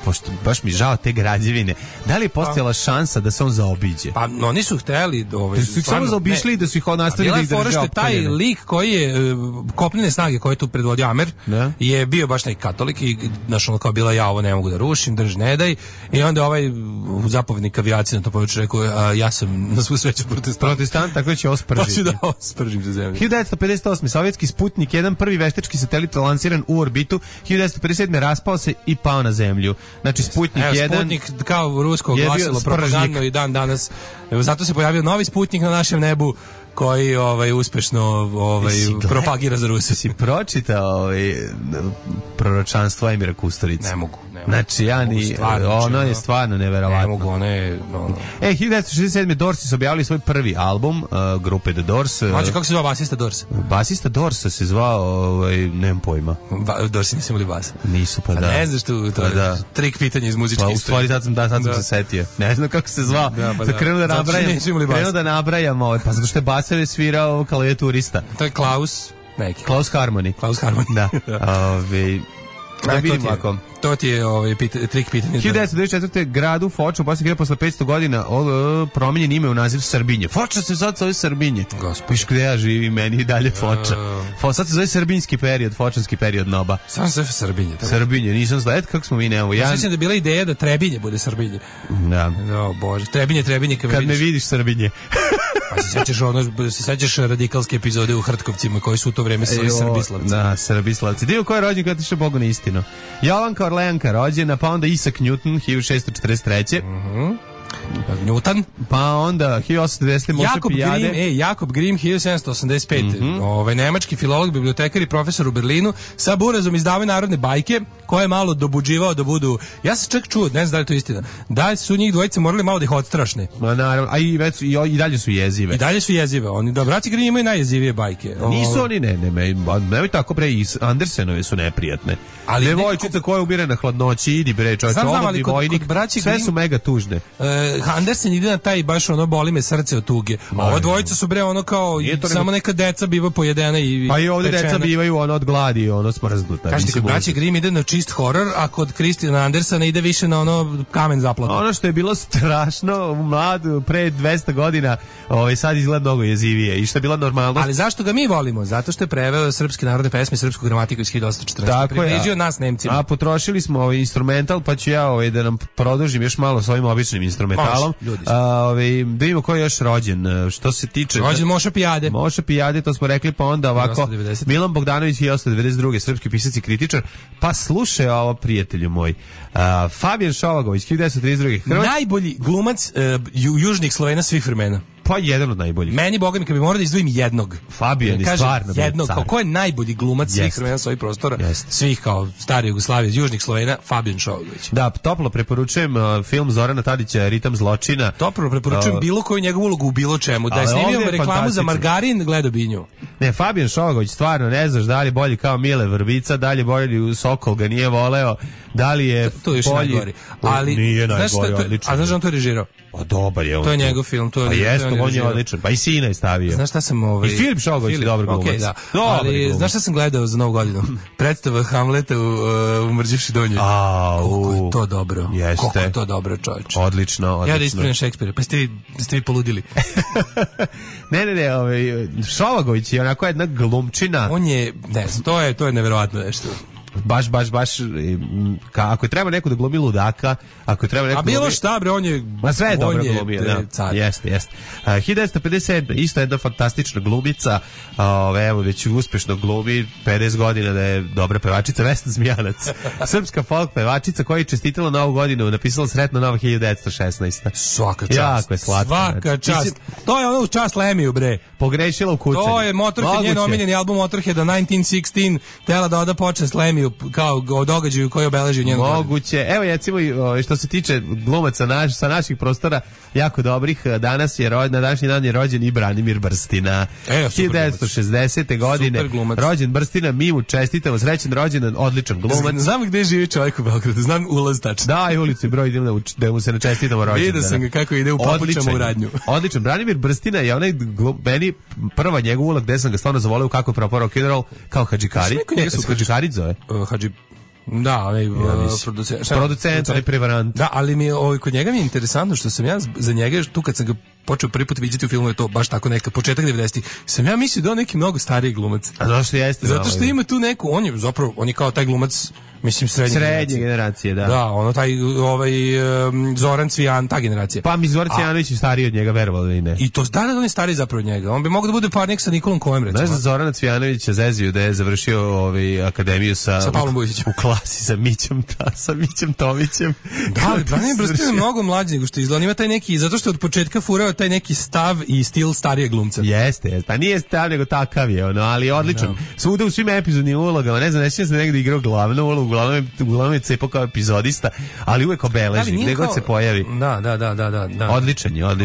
pošto baš mi žao te građevine, da li je postojala šansa da se on zaobiđe? Pa oni su hteli da su ih samo zaobišli i da su ih nastavili da ih drže opkoljene. Taj lik koji je kopnene snage koje je tu predvodio Amer je bio baš neki katolik i znaš ono kao bila ja ovo ne mogu da rušim, drž ne daj, i onda ovaj zapovjednik avijacije na to područje rekao ja sam na svu sreću protestant, tako da će ospržiti. Pa ću da ospržim za zemlju. 1958. sovjetski Sputnik 1, prvi veštački satelit lansiran u orbitu, 1957. raspao se i pao na zemlju. Znači Sputnik 1 Sputnik kao rusko glasilo propagandno i dan danas. Zato se pojavio novi Sputnik na našem nebu koji uspešno propagira za Rusiju. Si pročitao proročanstvo Emira Kusturice? Ne mogu. Znači, ono je stvarno neverovatno. Ne mogu, ono je... 1967. Doors su objavili svoj prvi album, grupe The Doors. Znači, kako se zvao basista Doors? Basista Doors se zvao, nemam pojma. Doorsi nisu imali bas. Nisu, pa da. Ne znaš tu, to je trik pitanja iz muzičke Pa istorije. u stvari, sad sam se setio. Ne znam kako se zvao. Krenuo da nabrajam, pa zato što je basar svirao klavijaturista. To je Klaus Harmony. Da. Da vidimo ako... To ti je trik pitanja. 1994. gradu Foča posle 500 godina promijenjen ime u naziv Srbinje. Foča se sad zove Srbinje. Piš gde ja živim, meni i dalje Foča. Sad se zove srbinjski period, fočanski period Noba. Sam se Srbinje. Srbinje, nisam znao. Eto kako smo mi nemamo. Ja sjećam da je bila ideja da Trebinje bude Srbinje. Da. O Bože, Trebinje kad me vidiš Srbinje. Pa se sećaš radikalske epizode u Hrtkovcima koji su u to vreme svoj Srbislavci. Da, Srbislavci. Dio ko je rođen kada tiše Bogu na istinu. Jovanka Orleanka rođena, pa onda Isaac Newton 1643. Newton, pa onda 1890. Moše Pijade. Jakob Grimm 1785. Nemački filolog, bibliotekar i profesor u Berlinu, sa burazom izdavaju narodne bajke koje je malo dobuđivao da budu. Ja sam čak čuo, ne znam da li je to istina, da su njih dvojice morali malo da ih odstrašne. Ma naravno, a i dalje su jezive. I dalje su jezive. Oni braći Grimm imaju najjezivije bajke. Nisu oni, nemoj tako bre, i Andersenove su neprijatne. Devojčica koja ubire na hladnoći, idi bre, čovječe, oludni vojnik, sve su mega tužne. Andersen ide na taj baš boli me srce od tuge. A ova dvojica su bre kao samo neka deca biva pojedena i pa i ovdje deca bivaju od gladi, smrznuta. Kažete, kod braće Grimm ide na čist horor, a kod Christiana Andersena ide više na kamen zaplata. Ono što je bilo strašno mlad pre 200 godina, sad izgleda mnogo jezivije i što je bila normalnost. Ali zašto ga mi volimo? Zato što je preveo srpske narodne pesme, srpsku gramatiku iz 1840. Približio nas Nemcima. A potrošili smo instrumental, pa ću ja da nam produžim još malo s ovim običnim instrumentalom. Da vidimo ko je još rođen. Što se tiče... Rođen Moša Pijade, to smo rekli, pa onda ovako... Milan Bogdanović 1892. srpski pisac i kritičar. Pa slušaj ovo, prijatelju moj. Fabijan Šovagović 1932. Najbolji glumac južnih Slovena svih vremena. Pa jedan od najboljih. Meni, boga mi, kad bi morao da izdvojim jednog. Fabijan je stvarno jednog. Ko je najbolji glumac svih vremena svojih prostora? Svih kao stare Jugoslavije, južnih Slovena, Fabijan Šovagović. Da, toplo preporučujem film Zorana Tadića, Ritam zločina. Toplo preporučujem bilo koju njegovu ulogu u bilo čemu. Da je snimio reklamu za margarin, gledao bi nju. Ne, Fabijan Šovagović, stvarno, ne znaš da li je bolji kao Mile Vrbica, da li je bolji u Sokol ga nije voleo, da li je to je bolji. Ali nije najgori, odlično. A znaš on to režirao? Pa dobar je on. To je njegov film, to je on je odličan. Pa i sina je stavio. Znaš šta sam I Filip Šogović je dobar glumac. Ali znaš šta sam gledao za Novu godinu? Predstava Hamleta u Mrđevši donje. Koliko je to dobro. Koliko je to dobro, čovječe. Odlično. Ja da ispravim Šekspira. Pa ste vi poludili. Ne, Šovagović je onako jedna glumčina. On je, ne znam, to je neverovatno nešto. Baš, ako je treba neko da glumi ludaka, ako je treba neko a bilo šta bre, on je ma sve je dobro glumio, da. Jeste. 1957. isto jedna fantastična glumica, evo već uspešno glumi 50 godina da je dobra pevačica, Vesna Zmijanac. Srpska folk pevačica koja je čestitala Novu godinu, napisala Sretno novo 1916. Svaka čast. Jako je slatka. Svaka čast. To je ono u čast Lemiju, bre. Pogrešila u kucanju. To je Motorhead, njen omiljeni album Motorheada 1916, tela da oda počast Lemiju kao o događaju koji obeležio njenu godinu. Moguće. Evo recimo što se tiče glumaca sa naših prostora jako dobrih, danas je na današnji dan je rođen i Branimir Brstina. 1960. godine rođen Brstina, mi mu čestitamo, srećan rođendan, odličan glumac. Znam gde živi čovjek u Beogradu, znam ulaz tačno. Da, i ulicu i broj idem da mu se načestitamo rođendan. Vidio sam ga kako ide u papučama u radnju. Odličan. Branimir Brstina je onaj meni prva njegova uloga gde sam ga stvarno zavoleo kako je propao rock and roll kao Hadžikari. Hadžikari zove. Da, onaj producent, onaj prevarant. Da, ali mi kod njega mi je interesantno što sam ja za njega tu kad sam ga počeo prvi put vidjeti u filmu, je to baš tako neka početak 90-ih. Sam ja mislio da on neki mnogo stariji glumac. A zašto jeste? Zato što ima tu neku, on je kao taj glumac, mislim srednje generacije, da. Da, ono taj Zoran Cvijan, ta generacija. Pa mi Zoran Cvijanović je stariji od njega, verovali ili ne. I to on je stariji zapravo od njega. On bi mogao da bude parnik sa Nikolom Kojem, recimo. Znaš da Zorana Cvijanovića zezio da je završio akademiju sa Pavlom Bujčićem u klasi sa Mićem Tomićem. Da, ali Branimir Brstić je mnogo mlađi nego što izgleda. On ima taj neki, zato što od početka furao taj neki stav i stil starijeg glumca. Jeste. Pa nije stav nego takav je, ali odličan. No. Svuda u svim epizodnim ulogama, ne znam, ne sjećam se negdje igrao glavnu ulogu, uglavnom je cepao kao epizodista, ali uvek obeleži, gde god se pojavi. Da. Odličan je.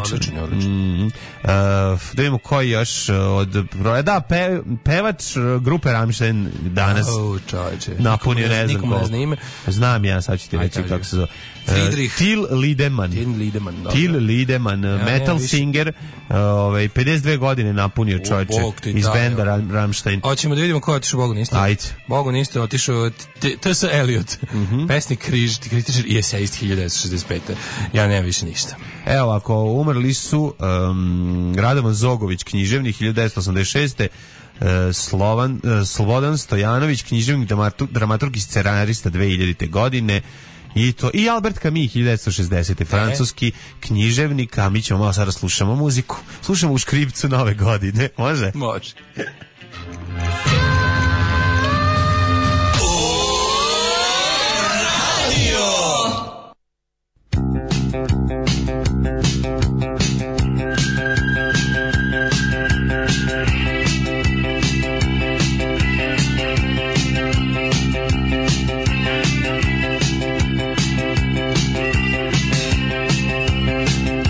Da vidimo koji još od... Da, pevač grupe Rammstein danas napunio, ne znam ko. Znam ja, sad ću ti reći kako se zove. Till Lindemann, metal singer, 52 godine napunio čovječe iz benda Rammstein. Hoćemo da vidimo ko je otišao Bogu niste. Ajde. Bogu niste otišao T.S. Eliot, pesnik, kritičar i esejist 1965. Ja nemam više ništa. Evo, ako umrli su Radovan Zogović, književnik 1986. Slobodan Stojanović, književnik, dramaturg i scenarista 2000. godine. I Albert Camus 1960. francuski književnik, a mi ćemo malo sada slušamo muziku. Slušamo u škripcu Nove godine. Može? Može.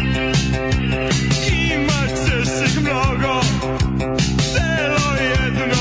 Mnogo, celo jedno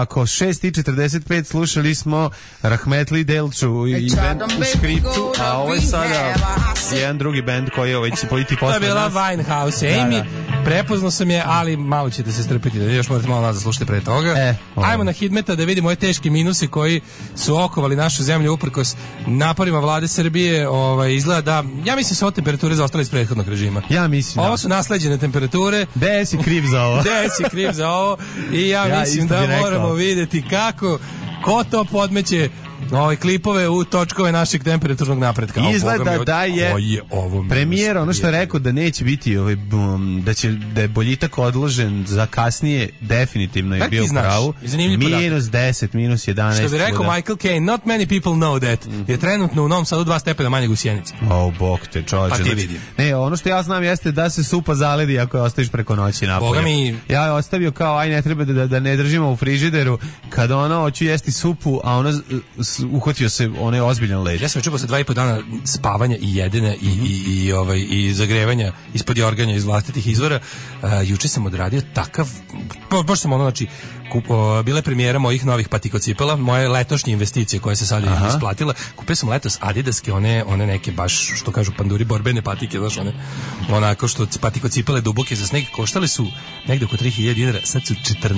ovako, 6:45 slušali smo Rahmetli Delču i band u Škripcu, a ovo je sada jedan drugi band koji je će pojiti posle nas. To je bila Winehouse, Amy, prepoznao sam je, ali malo ćete se strpiti, da još morate malo nas zaslušati pre toga. Ajmo na Hidmeta da vidimo ove teške minuse koji su okovali našu zemlju uprkos naporima vlade Srbije. Izgleda da, ja mislim se ove temperature zaostale iz prethodnog režima. Ja mislim. Ovo su nasleđene temperature. DS je kriv za ovo. DS je kriv za ovo i ja mislim da moramo vidjeti ko to podmeće klipove u točkove našeg temperaturnog napretka. Izgleda da je premijer ono što je rekao da neće biti da je boljitak odložen za kasnije, definitivno je bio pravu. Minus 10, minus 11. Što bi rekao Michael Caine, not many people know that. Je trenutno u Novom Sadu 2 stepena manje u Sjenici. Bog te čoveče. Pa ti vidim. Ne, ono što ja znam jeste da se supa zaledi ako je ostaviš preko noći napolje. Ja je ostavio kao, aj ne treba da ne držimo u frižideru, kada hoću jesti supu, a ono uhvatio se onaj ozbiljan led. Ja sam čuo posle 2,5 dana spavanja i jedene i zagrevanja ispod jorganja iz vlastitih izvora. Juče sam odradio takav, baš sam bila je premijera mojih novih patikocipela, moje letošnje investicije koje se sad isplatila. Kupio sam letos Adidaske, one neke baš, što kažu panduri, borbene patike, znaš, onako što patikocipele duboke za sneg, koštale su negde oko 3.000 dinara, sad su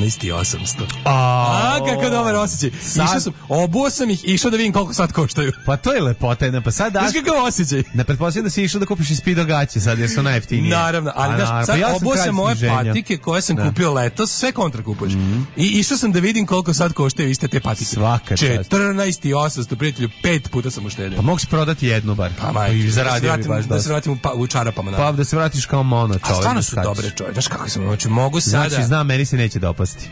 14.800. Kako dobar osjećaj. Obuo sam ih, išao da vidim koliko sad koštaju. Pa to je lepota, pa sad znaš kakav osjećaj. Ne pretpostavljam da si išao da kupiš i Speedo gaće sad, jer su najjeftinije. Naravno, ali sad obuo sam moje patike koje sam kupio letos, sve kontra kupuješ. I išao sam da vidim koliko sad koštaju iste te patike. Svaka čast. 14.800, prijatelju, 5 puta sam uštedio. Pa mogu si prodati jednu bar. Pa majke, da se vratim u čarapama. Pa da se vratiš kao mono čovjek. A stvarno su dobre čovjek. Znaš kako sam, mogu sada... Znači, znam, meni se neće dopasti.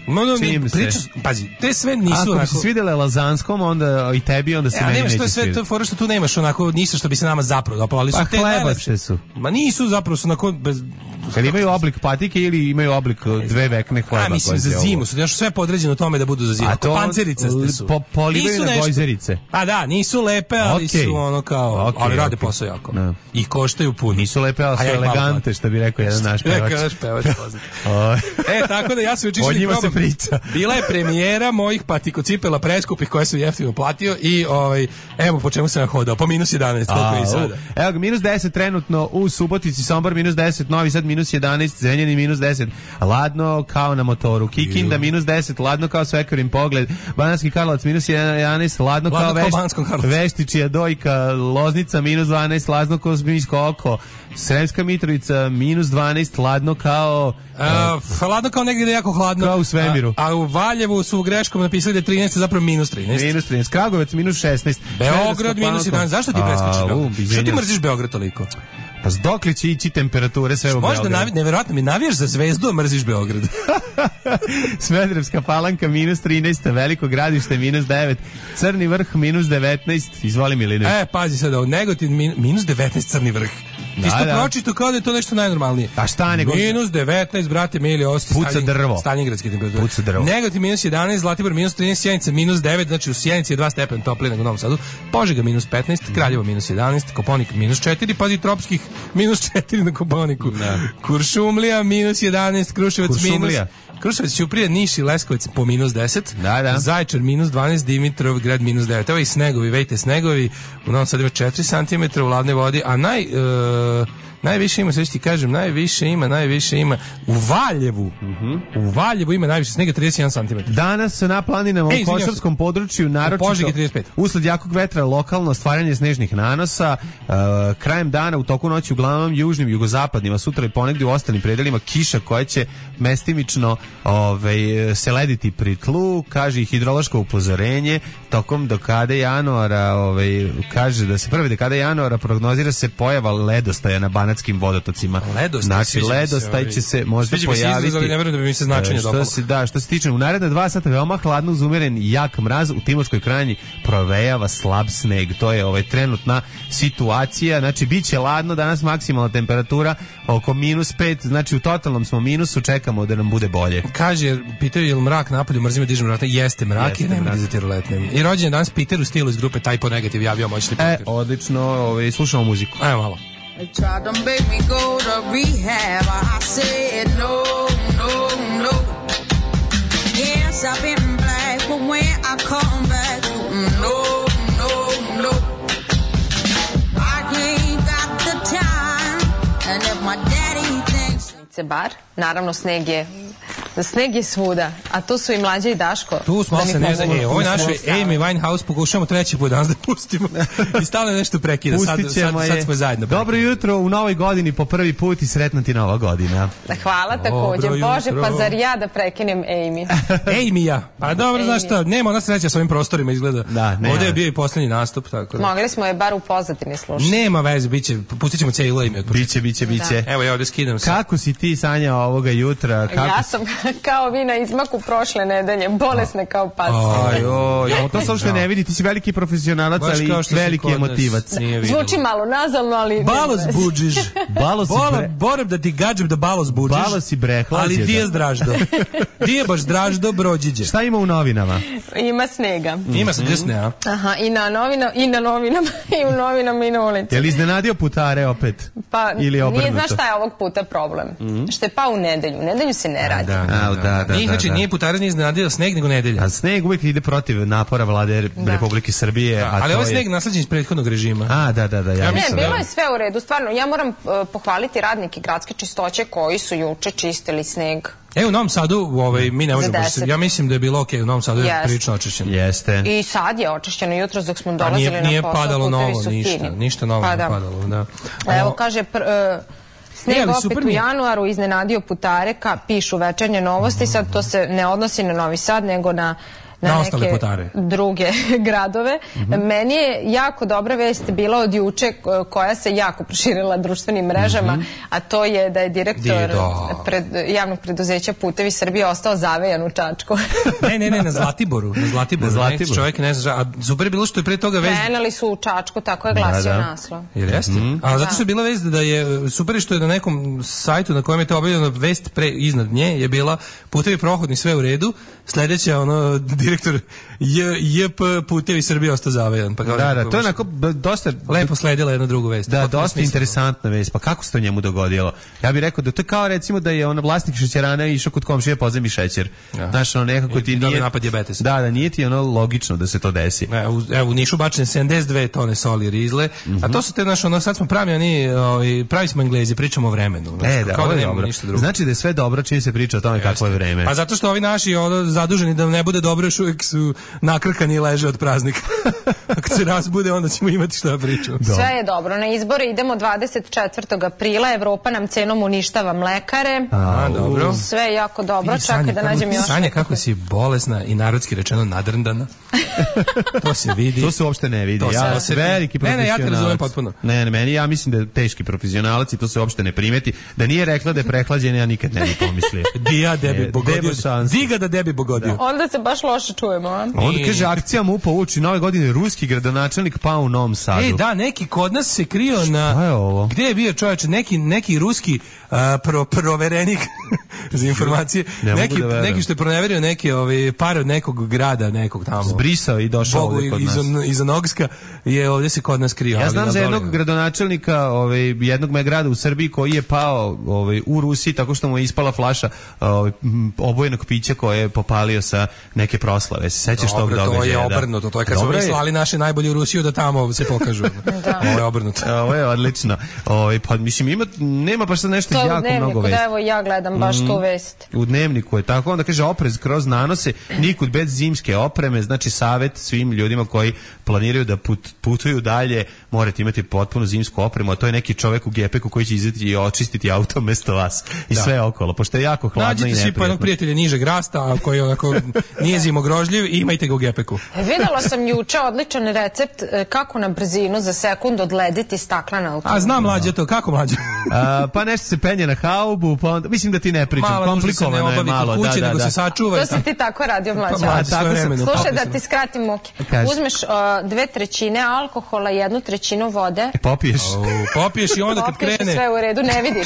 Pazi, te sve nisu onako... Ako bi se svidjela Lazanskom, onda i tebi, onda se meni neće svidjeti. To je fora što tu nemaš onako ništa što bi se nama zapravo dopalo, ali su te hlebače su. Ma nisu zapravo, su onako bez... Kad imaju oblik patike ili imaju oblik dve vekne hleba? Mislim, za zimu su, sve podređeno tome da budu za zimu. Pancerice su. Polivaju na gojzerice. A da, nisu lepe, ali su ono kao, ali rade posao jako. I koštaju puno. Nisu lepe, ali su elegante, što bi rekao jedan naš pevač. Rekao naš pevač, poznat. Tako da ja sam o njima se priča. Bila je premijera mojih patikocipela preskupih koje sam jeftino platio i evo po čemu sam ja hodao, po minus 11, koliko je i sada. Evo ga, minus 10 trenutno u Subotici, Sombor minus 10, Novi Sad minus 11, Zrenjanin minus 10, ladno kao na motoru, Kikinda minus 10, ladno kao svekarin pogled, Banatski Karlovac minus 11, ladno kao Veštičija dojka, Loznica minus 12, ladno kao zmijsko oko, Sremska Mitrovica minus 12, ladno kao... hladno kao negdje da je jako hladno. Kao u svemiru. A u Valjevu su greškom napisali da je 13, zapravo minus 13. Minus 13. Kragovec minus 16. Beograd minus 11. Zašto ti preskoči Beograd? Što ti mrziš Beograd toliko? Pa dokle će ići temperature sve u Beogradu? Možda nevjerojatno mi navijaš za Zvezdu, a mrziš Beograd. Smederevska Palanka minus 13, Veliko Gradište minus 9, Crni Vrh minus 19, izvoli Miline. Pazi sad ovo, Negotin minus 19, Crni Vrh. Ti što pročito kao da je to nešto najnormalnije. A šta nego? Minus 19, brate, mili, osti Stalingradske temperature. Puca drvo. Negotin minus 11, Zlatibor minus 13, Sjenica minus 9, znači u Sjenici je 2 stepena toplije nego u Novom Sadu, Požega minus 15, Kraljevo minus 11, Koponik minus 4, pazi tropskih minus 4 na Koponiku. Kuršumlija minus 11, Kruševac minus... Kruševac, Ćuprija, Niš i Leskovac po minus 10, Zaječar minus 12, Dimitrov grad minus 9. Evo i snegovi, vejte snegovi, u Novom Sadu ima 4 cm u ladnoj vodi, a najviše ima, sve što ti kažem, najviše ima u Valjevu. U Valjevu ima najviše snega, 31 cm. Danas na planinama u Košarskom području, naročito usled jakog vetra, lokalno stvaranje snežnih nanosa, krajem dana, u toku noći, uglavnom južnim, jugozapadnima, sutra i ponegdje u ostalim predelima kiša koja će mestimično se lediti pri tlu, kaže i hidrološko upozorenje, tokom dekade januara, kaže da se prve dekade januara prognozira se pojava ledostaja na Banatskim vodotocima. Znači, ledostaj će se možda pojaviti. Ne verujem da bi mi se značenje dopalo. Što se tiče, u naredne 2 sata veoma hladno uz umeren jak mraz, u Timočkoj Krajini provejava slab sneg. To je trenutna situacija. Znači, bit će ladno, danas maksimalna temperatura oko minus 5, znači u totalnom smo minusu, čekamo da nam bude bolje. Kaže, pitaju je li mrak napolju, mrzimo dižem vrata, jeste mrak i nema dizati roletne. I rođen je danas Peter u stilu iz grupe Typo Negativ, javio moćni Peter. Odlično, slušamo muziku. Ajmo malo. They tried to make me go to rehab. I said no, no, no. Yes, I've been black. Bar, naravno sneg je svuda, a tu su i Mlađa i Daško. Tu smo se ne znam, ovo je naše Amy Winehouse, pokušamo treći put danas da pustimo i stalno nešto prekida, sad smo zajedno. Dobro jutro u novoj godini po prvi put i sretna ti nova godina. Hvala također, Bože, pa zar ja da prekinem Amy? Amy-ja, pa dobro, znaš šta, nema ona sreća s ovim prostorima izgleda. Da, ovdje je bio i poslednji nastup, tako da. Mogli smo je bar u pozadini slušati. Nema veze, pustit ćemo cijelu Amy. Biće. Evo ja ovdje skidam se. Kako si ti, Sanja, ovoga jutra? Ja sam kao vi na izmaku prošle nedelje, bolesna kao pas. To se uopšte ne vidi, ti si veliki profesionalac, ali veliki emotivac. Zvuči malo nazalno, ali... Balos buđiš. Borem da ti gađem da balos buđiš. Balos i brehlađe. Ali di je Draždo? Di je baš Draždo Brođiđe? Šta ima u novinama? Ima snega. Ima snega, a? Aha, i na novinama, i u novinama, i na ulici. Je li iznenadio putare opet? Pa, ili obrnuto? Nije, znaš šta je ovog puta problem? Što je pa u nedelju. U nedelju se ne radi. Znači, nije putare nije iznenadio sneg, nego nedelja. A sneg uvijek ide protiv napora vlade Republike Srbije. Ali ovo je sneg nasleđen iz prethodnog režima. Da. Bilo je sve u redu. Stvarno, ja moram pohvaliti radnike gradske čistoće koji su juče čistili sneg. U Novom Sadu, mi ne možemo, ja mislim da je bilo okej, u Novom Sadu je prilično očišćeno. Jeste. I sad je očišćeno, jutros dok smo dolazili na posao. Nije padalo novo, ništa novo nije padalo, da. Evo, kaže, sneg opet u januaru iznenadio putare, pišu Večernje novosti, sad to se ne odnosi na Novi Sad, nego na neke druge gradove. Meni je jako dobra vest bila od juče koja se jako proširila društvenim mrežama, a to je da je direktor javnog preduzeća Putevi Srbije ostao zavejan u Čačku. Ne, na Zlatiboru. Čovjek ne zna, a super je bilo što je pre toga vest... Krenali su u Čačku, tako je glasio naslov. Jer jeste? A zato što je bila vest da je, super je što je na nekom sajtu na kojem je to objavljeno vest iznad nje je bila Putevi prohodni, sve u redu, sledeća direktor JP Putevi Srbije ostao zavejan. Da, to je onako dosta... Lepo sledila jedna drugu vest. Da, dosta interesantna vest. Pa kako se to njemu dogodilo? Ja bih rekao da to je kao recimo da je vlasnik šećerana išao kod komšije pozemi šećer. Znaš, nekako ti nije... napad dijabetesa. Da, nije ti logično da se to desi. Evo, u Nišu bačene 72 tone soli rizle, a to su te, sad smo pravi smo Englezi, pričamo o vremenu. Kao da nemamo ništa drugo. Znači da je sve dobro čim se priča o tome kakvo je vreme. Pa zato što ovi naši zaduženi da ne bude dobro, još uvijek su nakrkani i leže od praznika. Ako se razbude, onda ćemo imati šta pričamo. Sve je dobro. Na izbore idemo 24. aprila. Evropa nam cenom uništava mlekare. Dobro. Sve je jako dobro. Čekaj da nađem još. Sanja, kako si bolesna i narodski rečeno nadrndana. To se vidi. To se uopšte ne vidi. Ja veliki profesionalac. Ja te razumem potpuno. Ne, ja mislim da je teški profesionalac i to se uopšte ne primeti. Da nije rekla da je prehlađena, ja nikad ne bi pomislio. Dija debi pogodio. Diga da debi pogodio. Onda se baš loše čujemo, a? Onda kaže akcija MUP-a uoči nove godine, ruski gradonačelnik pao u Novom Sadu. Da, neki kod nas se krio na... Šta je ovo? Gde je bio čovječe? Neki ruski proverenik za informacije. Neki što je proneverio neke pare od nekog grada, nekog tamo. Zbrisao i došao ovdje kod nas. Iza Nogska je ovdje se kod nas krio. Ja znam za jednog gradonačelnika jednog grada u Srbiji koji je pao u Rusiji tako što mu je ispala flaša obojenog pića koje je popalio sa neke proslave. Se sećaš tog događaja? To je obrnuto. To je kad smo mi slali naše najbolje u Rusiju da tamo se pokažu. Ovo je obrnuto. Ovo je odlično. Pa mislim, nema baš sad nešto jako mnogo vesti. Da, evo ja gledam baš tu vest. U Dnevniku je tako. Onda kaže oprez kroz nanose, nikud bez zimske opreme. Znači savjet svim ljudima koji planiraju da putuju dalje, morate imati potpuno zimsku opremu, a to je neki čovek u gepeku koji će izaći i očistiti auto mesto vas i sve okolo, pošto je jako hladno i neprijatno. Nađite svi po jednog prijatelja nižeg rasta, a koji onako nije zimogrožljiv, i imajte ga u gepeku. Videla sam juče odličan recept kako na brzinu za sekund odlediti staklena auto. A znam Mlađe to, kako Mlađe? Pa nešto se penje na haubu, pa onda, mislim da ti ne pričam, komplikovano je malo. Kuće, nego se sačuva. To si ti tako radio, Mlađe. Slušaj, da ti skratim muke. Uzmeš 2/3 alkohola, 1/3 vode. Popiješ i onda kad krene. Sve u redu, ne vidiš.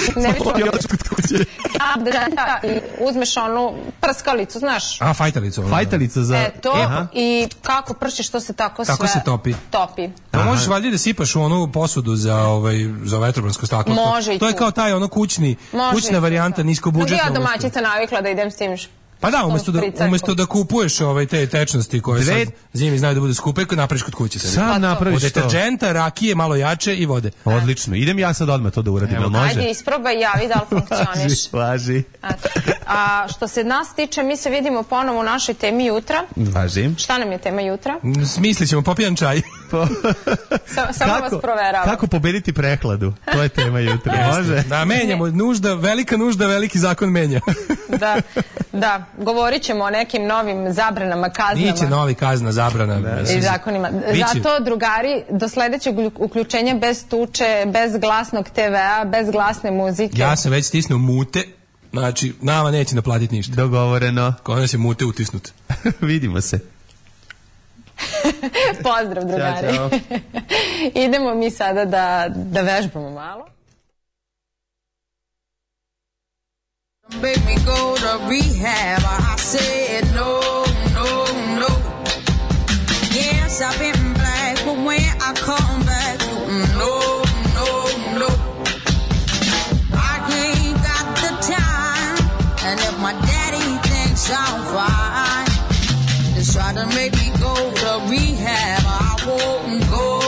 I uzmeš onu prskalicu, znaš. A, fajtalicu. Fajtalicu za... To i kako pršiš, to se tako sve... Tako se topi. To možeš valjda da sipaš u onu posudu za vetrobransko staklo. Može i to je kao taj kućna varijanta, niskobudžetna. Ja domaćica navikla da idem s tim Pa da, umesto da kupuješ te tečnosti koje sad zimi znaju da budu skupe, koje napraviš kod kuće. Sad napraviš od deterđenta, rakije, malo jače i vode. Odlično. Idem ja sad odmah to da uradim. Može? Ajde, isprobaj, javi da li funkcioniš. Važi. A što se nas tiče, mi se vidimo ponovo u našoj temi jutra. Važi. Šta nam je tema jutra? Smislit ćemo, popijan čaj. Samo vas proveravam. Kako pobediti prehladu? To je tema jutra. Može? Da, menjamo. Velika nužda, veliki zakon menja. Da, govorit ćemo o nekim novim zabranama, kaznama. Niće novi kazna, zabrana. I zakonima. Zato, drugari, do sledećeg uključenja bez tuče, bez glasnog TV-a, bez glasne muzike. Ja sam već stisnuo mute, znači nama neće naplatiti ništa. Dogovoreno. Kod nas je mute utisnut. Vidimo se. Pozdrav, drugari. Ćao. Idemo mi sada da vežbamo malo. Make me go to rehab. I said no, no, no. Yes, I've been black, but when I come back, no, no, no. I ain't got the time, and if my daddy thinks I'm fine, just try to make me go to rehab. I won't go.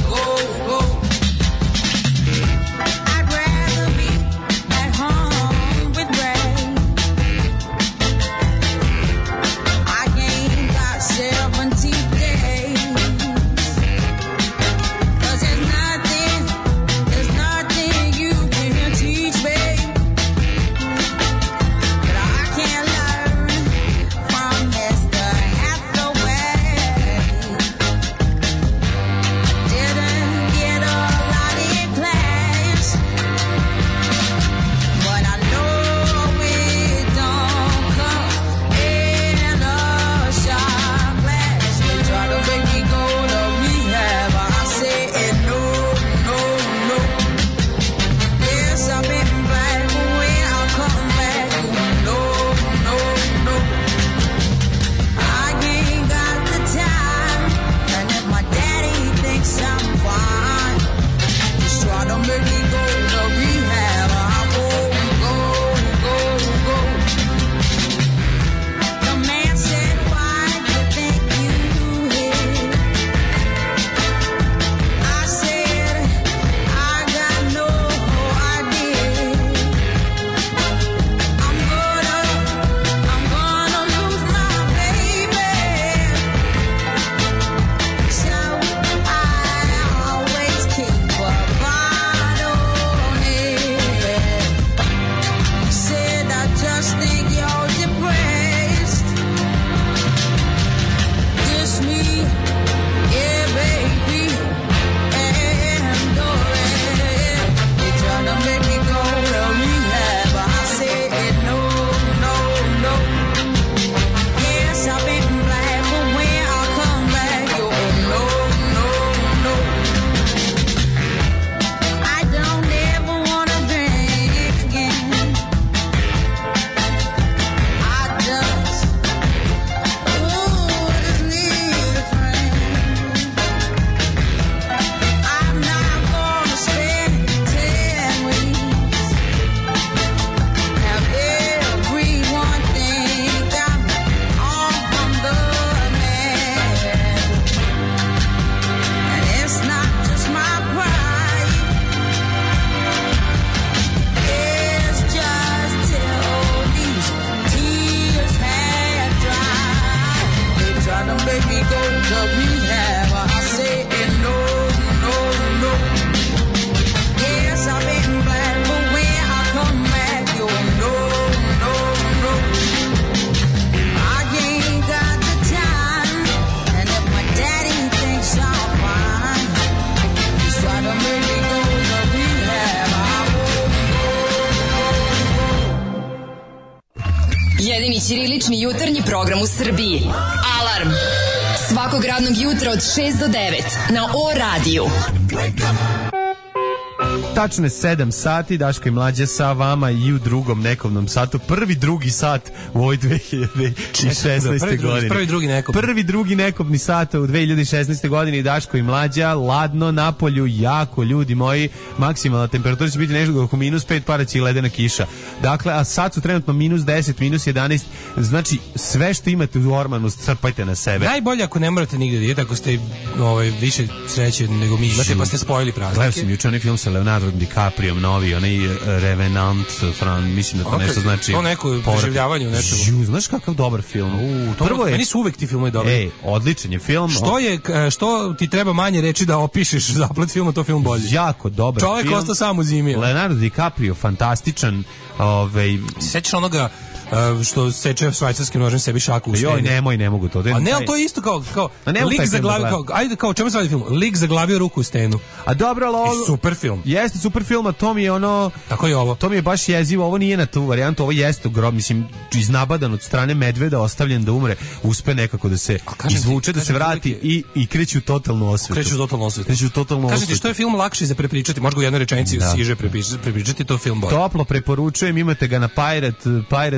Jedini ćirilični jutarnji program u Srbiji. Alarm! Svakog radnog jutra od 6 do 9 na O radiju. Tačno je 7 sati, Daško i Mlađa sa vama i u drugom nekovnom satu. Prvi, drugi sat u ovoj 2016. godini. Prvi, drugi nekovni sat u 2016. godini, Daško i Mlađa, ladno, napolju, jako, ljudi moji, maksimalna temperatura će biti nešto oko -5, paraći i ledena kiša. Dakle, a sad su trenutno -10, -11, znači sve što imate u ormanu crpajte na sebe. Najbolje ako ne morate nigde idete, ako ste više sreće nego mi imate, pa ste spojili praznike. Gledao sam juče onaj film sa Leonardo DiCaprio, novi, onaj Revenant, mislim da to nešto znači. To neko preživljavanje u nečemu. Znaš kakav dobar film. Meni su uvek ti filmovi dobri. Odličan je film. Što ti treba manje reći da opišeš zaplet filma, to film bolji. Jako dobar film. Čovjek ostao sam u zimi. Leonardo DiCaprio, fantastičan. Sećaš onoga što seče švajcarskim nožem sebi šaku u steni. Ne mogu to. A ne, ali to je isto kao lik zaglavio, kao čemu se radi film? Lik zaglavio ruku u stenu. A dobro, ali super film. Jeste super film, a to mi je ono... Tako je ovo. To mi je baš jezivo, ovo nije na tu varijantu, ovo jeste grob, mislim, iznabadan od strane medveda, ostavljen da umre, uspe nekako da se izvuče, da se vrati i kreću u totalnu osvetu. Kažem ti, što je film lakši za prepričati, možda u jednoj rečenici siže prepričati, to film bolje. Toplo preporučujem, imate ga na Pirate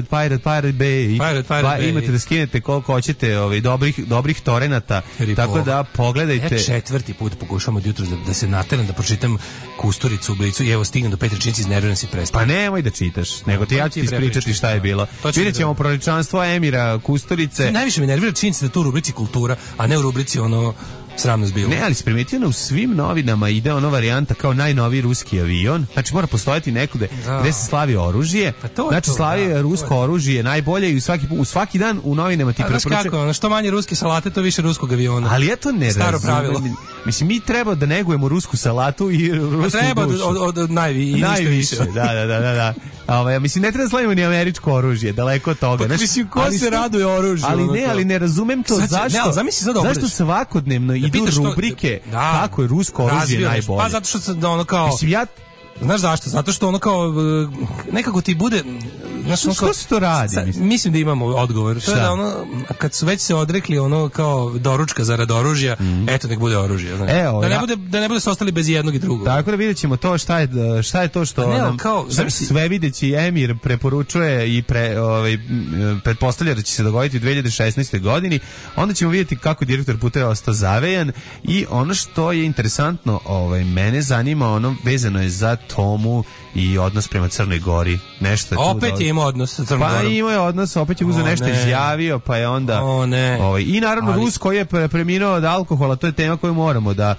Bay. Imate da skinete koliko hoćete dobrih torenata, tako da pogledajte. Ja 4. put pokušavam od jutra da se nateram da pročitam Kusturicu u Blicu i evo stignem do Petre Činci, iznerviram se i prestajem. Pa nemoj da čitaš, nego ja ću ti ispričati šta je bilo. Vidjet ćemo proličanstvo Emira Kusturice. Najviše me nervira činjenica da tu u rubrici kultura, a ne u rubrici ono sramnost bilo. Ne, ali si primetio u svim novinama ide ono varijanta kao najnoviji ruski avion. Znači mora postojati nekude gde se slavi oružje. Znači slavi rusko oružje najbolje i svaki dan u novinama ti preporučuju. Znaš kako, što manje ruske salate, to više ruskog aviona. Ali ja to ne staro pravilo. Mislim, mi treba da negujemo rusku salatu i rusku treba dušu. od najviše. Da. Mislim, ne treba da slavimo ni američko oružje, daleko od toga. Pa mislim, ko se raduje oružju? Ali ne razumem to. Zašto svakodnevno idu rubrike kako je rusko oružje najbolje? Pa zato što se ono kao... Mislim, znaš zašto? Zato što ono kao nekako ti bude... Što se to radi? Mislim da imamo odgovor. To je da ono, kad su već se odrekli ono kao doručka zarad oružja, eto nek bude oružje. Da ne bude se ostali bez jednog i drugog. Tako da vidjet ćemo to šta je to što nam sve videći Emir preporučuje i pretpostavlja da će se dogoditi u 2016. godini. Onda ćemo vidjeti kako direktor puteva ostao zavejan i ono što je interesantno, mene zanima ono vezano je za Tomu i odnos prema Crnoj Gori. Nešto opet je imao odnos sa Crnom Gorom. Pa imao je odnos, opet je uzeo nešto izjavio, pa je onda... I naravno Rus koji je preminuo od alkohola, to je tema koju moramo da...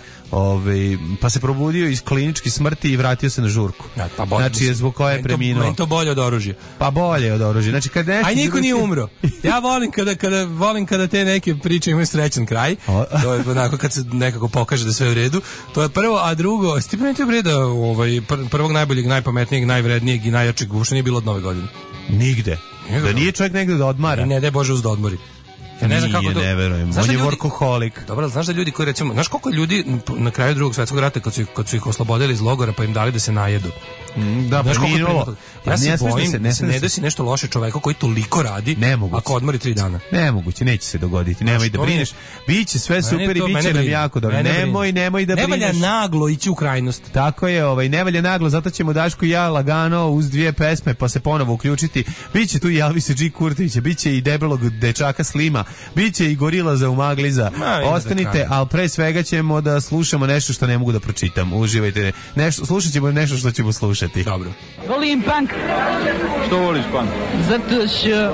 pa se probudio iz kliničke smrti i vratio se na žurku. Znači je zbog koje je preminuo. Meni to bolje od oružja. Pa bolje od oružja. Znači kad nešto... A niko nije umro. Ja volim kada te neke priče imaju srećan kraj. To je onako kad se nekako pokaže da sve u redu. To je prvo, a drugo, Stipe Metio Breda, prvog najboljeg, najpametnijeg, najvrednijeg i najjačeg uopšte nije bilo od Nove godine. Nigde. Da nije čovjek negde da odmara. I ne daj Bože uz da odmori. Ja ne znam kako to. Ne verujem. On je workoholik. Dobro, znaš da ljudi koji recimo, znaš koliko ljudi na kraju Drugog svjetskog rata kad su ih oslobodili iz logora pa im dali da se najedu. Da, znaš koliko ja se bojim da se ne desi nešto loše čoveku koji toliko radi ako odmori 3 dana. Nemoguće, neće se dogoditi. Nemoj da brineš. Biće sve super i biće nam jako dobro. Nemoj da brineš. Ne valja naglo ići u krajnost. Tako je, ne valja naglo, zato ćemo Daško i ja lagano uz 2 pesme pa se ponovo uključiti. Biće tu i Elvisa G. Kurtića, biće i debelog dečaka Slima, biće i Gorila za Umagliza. Ostanite, ali pre svega ćemo da slušamo nešto što ne mogu da pročitam. Uživajte. Slušat ćemo nešto što ćemo slušati. Dobro. Volim punk. Što voliš punk? Zato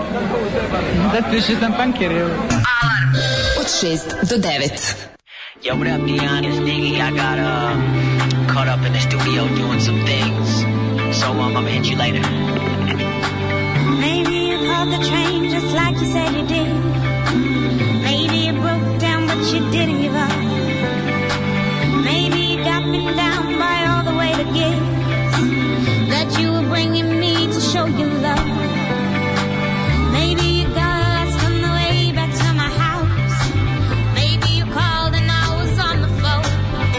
što sam punker. Alarm od 6 do 9. Yo, what up, Dion? It's Diggy. I got caught up in the studio doing some things. So I'ma hit you later. Maybe you caught the train just like you said you did. Maybe you broke down but you didn't give up. Maybe you got me down by all the way to give that you were bringing me to show you love. Maybe you got lost on the way back to my house. Maybe you called and I was on the phone.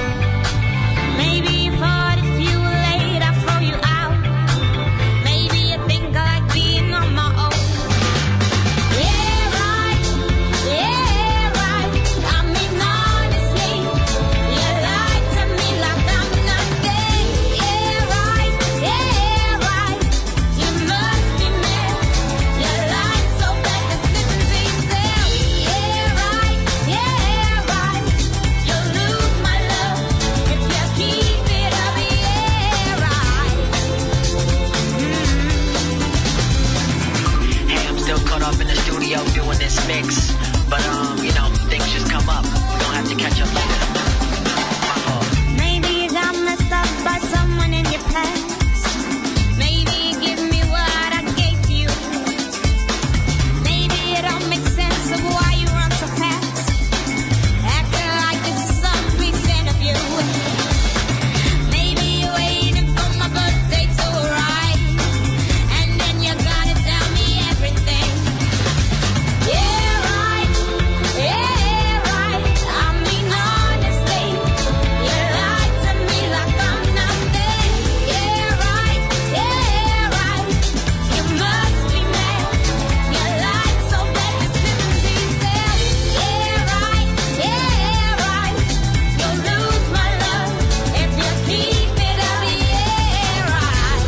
Maybe you thought if you were late I'd throw you out. Maybe you think I like being on my own. Yeah, right, up in the studio doing this mix, but you know, things just come up. We don't have to catch up later. Maybe you got messed up by someone in your past. Maybe you give me what I gave you. Maybe it don't make sense of why you run so fast, acting like this is some recent of you. Maybe you're waiting for my birthday to arrive, and then you're gonna tell me everything. Yeah, right. Yeah, right. I mean, honestly, you lied to me like I'm nothing. Yeah, right. Yeah, right. You must be mad. You lied so bad, just listen to yourself. Yeah, right. Yeah, right. You'll lose my love if you keep it up. Yeah, right.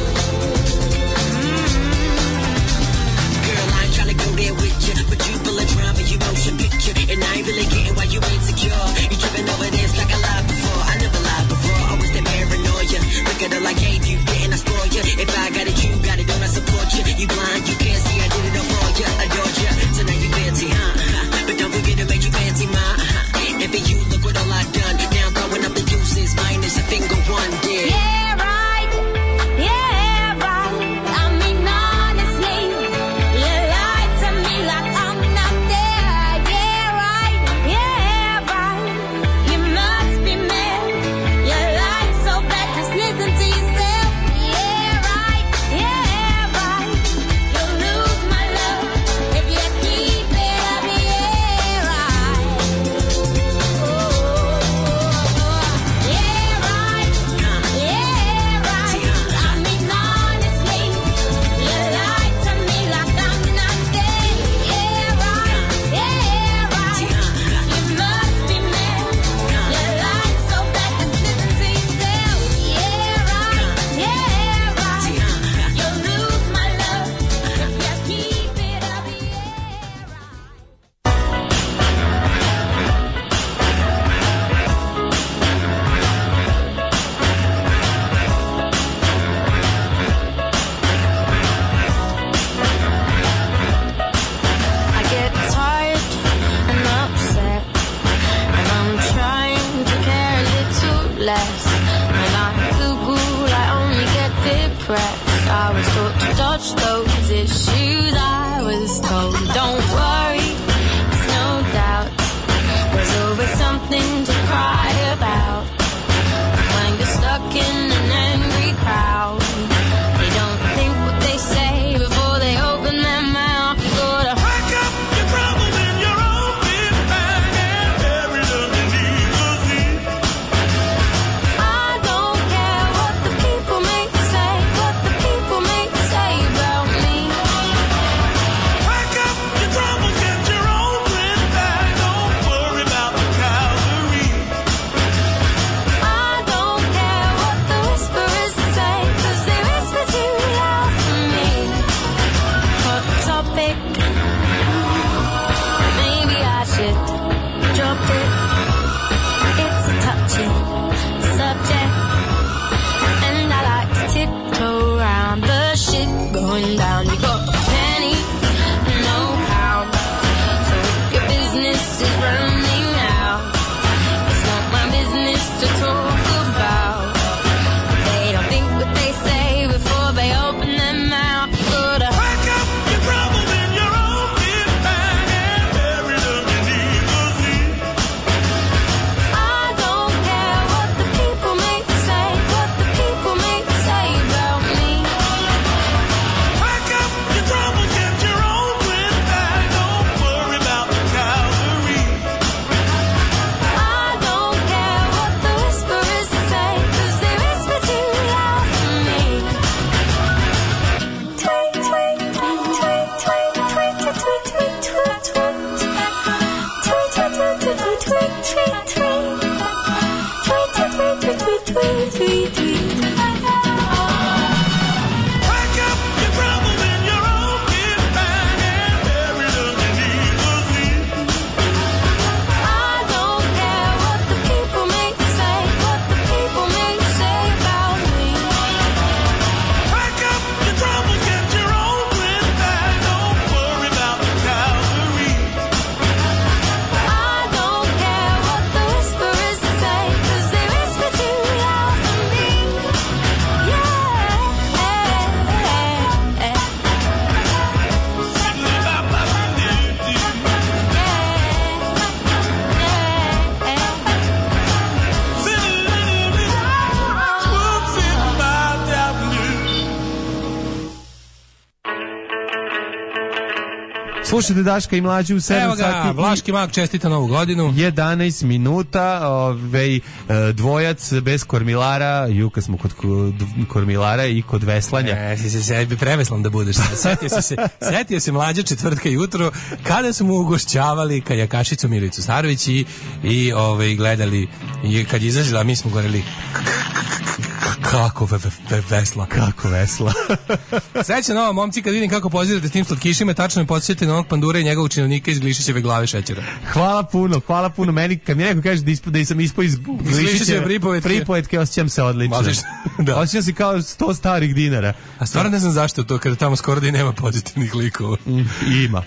Girl, I ain't tryna go there with you, but you full of drama, you motion picture, and I ain't really getting why you insecure. You tripping over this like I lied before. I never lied before. Always that paranoia. Look at her like, hey, you didn't I spoil you? If I got it, you got it. Don't I support you? You blind, you can't see. I did it all for you, adored you. So now you fancy, huh? But don't forget to make you fancy, ma. And for you, look what all I've done. Now I'm throwing up the deuces, minus a finger one, yeah. Yeah, right. Yeah, right. I mean, honestly, you lied to me like I'm not there. Yeah, right. Yeah, right. You must be mad. You lied so bad, just listen to yourself. Yeah, right. Yeah, right. You'll lose my love if you keep it up. Yeah, right. Yeah, right. Yeah, right. I mean, honestly, you lied to me like I'm nothing. Yeah, right. Yeah, right. You must be mad. You lied so bad, just listen to yourself. Yeah, right. Yeah, right. You'll lose my love if you keep it up. I get tired and upset, and I'm trying to care a little less. When I Google, I only get depressed. I was taught to dodge those issues. I was told, don't worry, there's no doubt. There's always something to cry about. When you're stuck in an angry crowd, they don't think what they say before they open their mouth. You gotta pack up your troubles in your own big bag and bury them beneath the sea. I don't care what the people may say, what the people may say about me. Pack up your troubles, get your own twin bag. Don't worry about the cavalry. I don't care what the whisperers say, 'cause they whisper too loud for me. Hot topic, maybe I should drop it. It's a touchy subject, and I like to tiptoe around the shit going down. You got a penny, no pound, so if your business is running out, it's not my business to talk about. They don't think what they say before they open their mouth. You gotta pack up your troubles in your own big bag and bury them beneath the sea. I don't care what the people may say, what the people may say about me. Pack up your Slušajte Daška i Mlađu u 7 sati. Evo ga, Vlaški mag čestita novu godinu. 11 minuta, dvojac bez kormilara, kad smo kod kormilara i kod veslanja. Sebi preveslan da budeš. Setio se Mlađa četvrtka jutro, kada smo ugošćavali kajakašicu Milicu Starović i gledali, i kad izažila, mi smo govorili kako vesla. Kako vesla. Sreća nova momci, kad vidim kako pozirate s tim slatkišima, tačno me podsjetite na onog Pandura i njegovog činovnika iz Glišićeve glave šećera. Hvala puno. Meni, kad mi neko kaže da sam ispao iz Glišićeve pripovetke, osjećam se odlično. Da. Osjećam se kao 100 starih dinara. A stvarno ne znam zašto to, kada tamo skoro da i nema pozitivnih likova. Ima.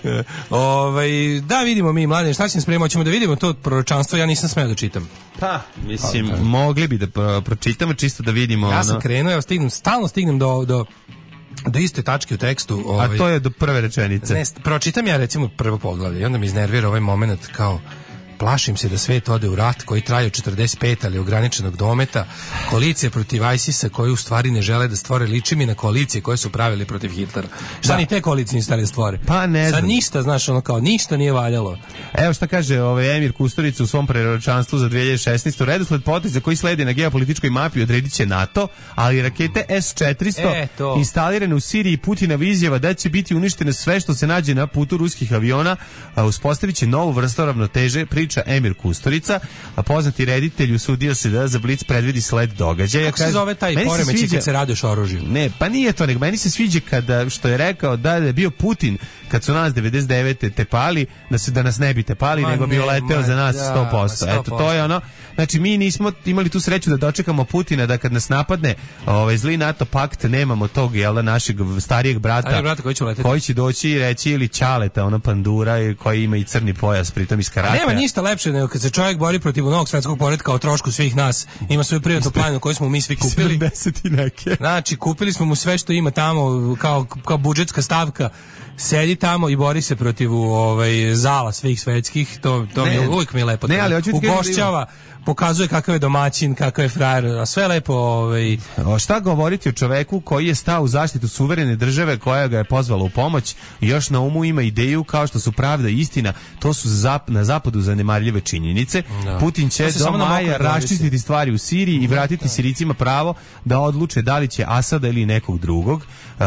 Da vidimo mi, mladine, šta će nas spremati? Hoćemo da vidimo to proročanstvo, ja nisam smeo da čitam. Pa, mislim, mogli bi da pročitamo čisto da vidimo. Ja sam krenuo, stalno stignem do iste tačke u tekstu. A to je do prve rečenice. Ne, pročitam ja recimo prvo poglavlje i onda me iznervira ovaj moment kao plašim se da svet ode u rat koji traje od 45, ali ograničenog dometa, koalicija protiv ISIS-a koji u stvari ne žele da stvore, liči mi na koalicije koje su pravili protiv Hitlera. Šta ni te koalicije nisu da stvore? Pa ne znam. Sad ništa, znaš, ono kao, ništa nije valjalo. Evo šta kaže Emir Kusturica u svom proročanstvu za 2016. Redosled poteza koji sledi na geopolitičkoj mapi odredit će NATO, ali rakete S-400 instalirane u Siriji Putinova izjava da će biti uništene sve što se nađe na putu ruskih aviona, uspostavit će novu vrstu ravnoteže, priča Emir Kusturica, a poznati reditelj usudio se da za Blic predvidi sled događaja. Kako se zove taj poremećaj kad se radiš oružju? Ne, pa nije to, nego meni se sviđa kada, što je rekao da je bio Putin kad su nas 99. tepali, da nas ne bi tepali, nego bi leteo za nas 100%. Eto, to je ono. Znači, mi nismo imali tu sreću da dočekamo Putina, da kad nas napadne zli NATO pakt, nemamo tog, našeg starijeg brata koji će doći i reći, ili Ćaleta, ono Pandura, koji ima i crni pojas, pritom iz karate. Nema ništa lepše nego kad se čovjek bori protiv novog svetskog poretka o trošku svih nas. Ima svoju privatnu planinu koju smo mi svi kupili. 70 i neke. Znači, kupili smo mu sve što ima tamo kao budžetska stavka. Sedi tamo i bori se protiv zala svih svetskih. To uvijek mi je lepo. Ne, ali ugošćava, pokazuje kakav je domaćin, kakav je frajer, a sve lepo. Šta govoriti o čoveku koji je stao u zaštitu suverene države koja ga je pozvala u pomoć i još na umu ima ideju kao što su pravda i istina, to su na zapadu zanemarljive činjenice. Da. Putin će do maja raščistiti stvari u Siriji i vratiti Sirijcima pravo da odluče da li će Asada ili nekog drugog.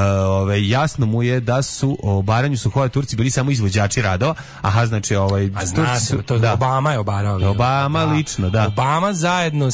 Jasno mu je da su o obaranju Suhoja Turci bili samo izvođači radova. Aha, znači Obama je obarao. Obama lično, da. Obama zajedno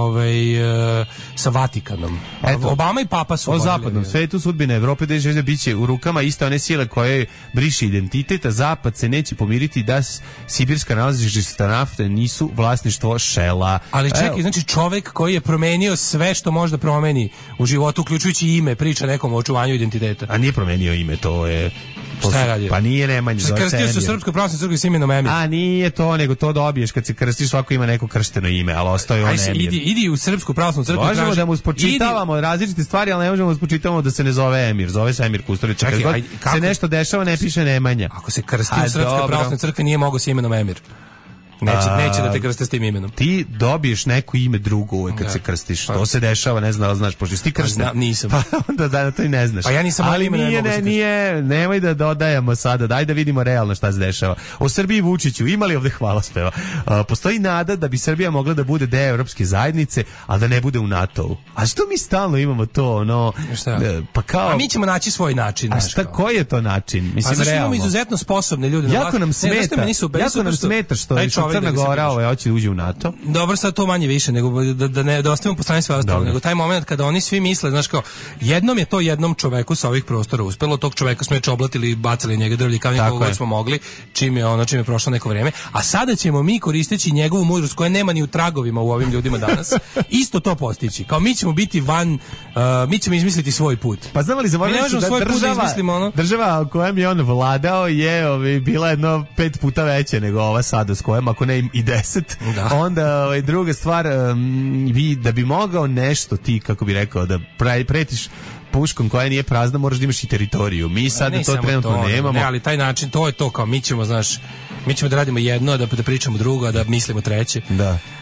sa Vatikanom. Eto, Obama i Papa su o zapadnom svetu, sudbina Evrope da biće u rukama iste one sile koje briše identitet, a Zapad se neće pomiriti da sibirska nalazišta nafte nisu vlasništvo Shella. Ali čekaj, znači čovek koji je promenio sve što može da promeni u životu, uključujući ime, priča nekom o očuvanju identiteta. A nije promenio ime, to je... Šta je radio? Pa nije Nemanja. Krstio se u Srpskoj pravoslavnoj crkvi s imenom Emir. A nije to, nego to dobiješ kad se krstiš, svako ima neko kršteno ime, ali ostaje on Emir. Idi u Srpsku pravoslavnu crkvu. Možemo da mu spočitavamo različite stvari, ali ne možemo da spočitavamo da se ne zove Emir, zove se Emir Kusturica. Kad se nešto dešava, ne piše Nemanja. Ako se krsti u Srpskoj pravoslavnoj crkvi, nije mogao s imenom Emir. Neće da te krste s tim imenom. Ti dobiješ neko ime drugo uvek kad se krstiš. To se dešava, ne znam, znaš, pošto ti krsten. Nisam. Pa onda da to i ne znaš. Pa ja nisam, ali nemoj da dodajemo sada, daj da vidimo realno šta se dešava. O Srbiji i Vučiću imali ovde hvalospeva. Postoji nada da bi Srbija mogla da bude deo Evropske zajednice, a da ne bude u NATO-u. A što mi stalno imamo to, pa kao... A mi ćemo naći svoj način. A šta, koji je to način? Mislim, zašto imamo izuzetno sposobne ljude? Jako nam smeta što je Crna Gora hoće da uđe u NATO. Dobro, sad to manje više, nego da ostavimo po strani sve ostalo, nego taj moment kada oni svi misle, znaš kao, jednom je to jednom čoveku sa ovih prostora uspelo, tog čoveka smo je čoblatili, bacali njega drvlje kao nekog god smo mogli, čim je prošlo neko vreme, a sada ćemo mi koristeći njegovu mudrost koja nema ni u tragovima u ovim ljudima danas, isto to postići. Kao mi ćemo biti mi ćemo izmisliti svoj put. Pa znamo li da država kojem je on vladao je bila jedno 5 puta veće nego ova sada s kojom, ako ne i 10, onda druga stvar, da bi mogao nešto ti, kako bi rekao, da pretiš puškom koja nije prazna, moraš da imaš i teritoriju. Mi sad to trenutno nemamo. Ne, ali taj način, to je to, kao mi ćemo da radimo jedno, da pričamo drugo, a da mislimo treće. Da.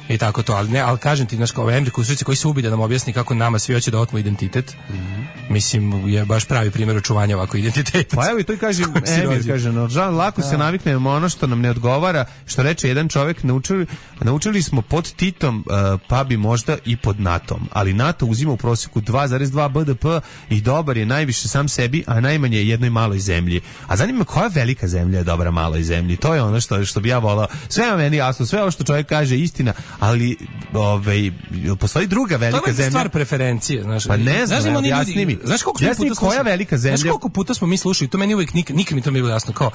i tako to, ali kažem ti, znaš, kao Emre Kusturica koji se ubi da nam objasni kako nama svi hoće da otmu identitet, mislim, je baš pravi primjer očuvanja ovako identiteta. Pa evo i to i kažem, Emir kaže, no, žal, lako se naviknemo ono što nam ne odgovara, što reče jedan čovjek, naučili smo pod Titom, pa bi možda i pod NATO-om, ali NATO uzima u prosjeku 2,2 BDP i dobar je najviše sam sebi, a najmanje jednoj maloj zemlji. A zanima me koja velika zemlja je dobra maloj zemlji, to je ono što bi ja volao. Sve je meni jasno, sve ovo što čovjek kaže istina, ali postoji druga velika zemlja. To je stvar preferencije, znaš. Pa ne znam, jasni mi. Znaš koliko puta koja velika zemlja? Znaš koliko puta smo mi slušali, to meni uvijek nikad mi to nije bilo jasno, kao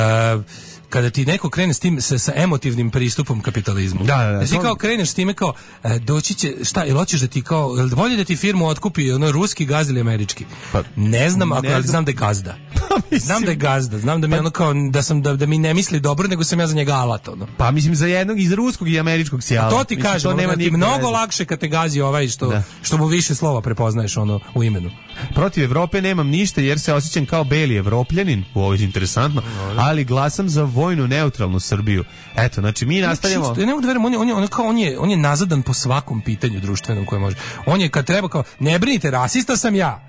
kada ti neko krene s tim sa emotivnim pristupom kapitalizmu. Da. Ti kao kreneš s time kao doći će, šta, ili hoćeš da ti kao, bolje da ti firmu otkupi ono ruski gazda ili američki? Pa, ne znam, ali znam da je gazda. Znam da je gazda, znam da mi ono kao da mi ne misli dobro, nego sam ja za njega alat, ono. Pa mislim za jednog iz ruskog i američkog sjala. To ti kažem, to nema ti mnogo lakše kad te gazi ovaj što mu više slova prepoznaješ ono u imenu. Protiv Evrope nemam ništa jer se osjećam kao beli Evropljanin, ovo je interesantno, ali glasam za vojnu neutralnu Srbiju. Eto, znači mi nastavljamo. Ja ne mogu da verujem, on je nazadan po svakom pitanju društvenom koje može. On je kad treba kao, ne brinite, rasista sam ja.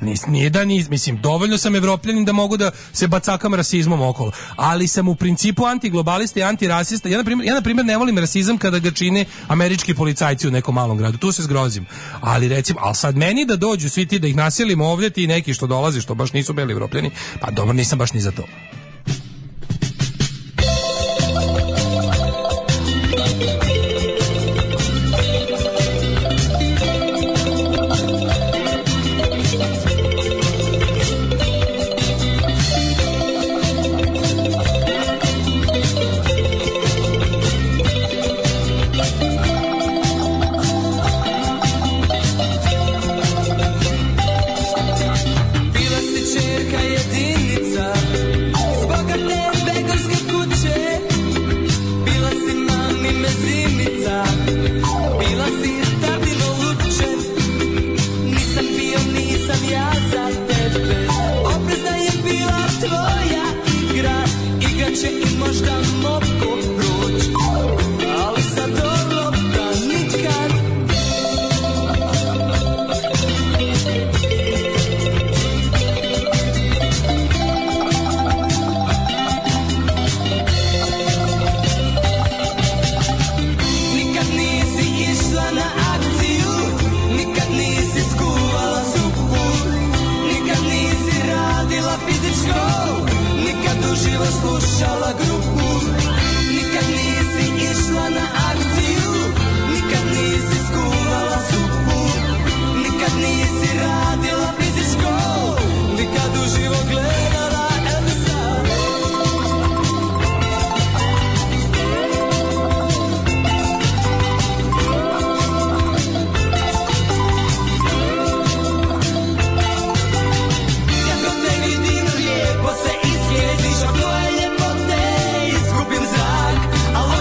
Mislim, dovoljno sam Evropljanin da mogu da se bacakam rasizmom okolo, ali sam u principu antiglobalista i antirasista. Ja na primjer ne volim rasizam kada ga čine američki policajci u nekom malom gradu, tu se zgrozim, ali recimo, sad meni da dođu svi ti da ih nasilimo ovdje, ti neki što dolaze, što baš nisu beli Evropljani, pa dobro, nisam baš ni za to. Lijepo se iskreziš od moje ljepote, izgubim zrak,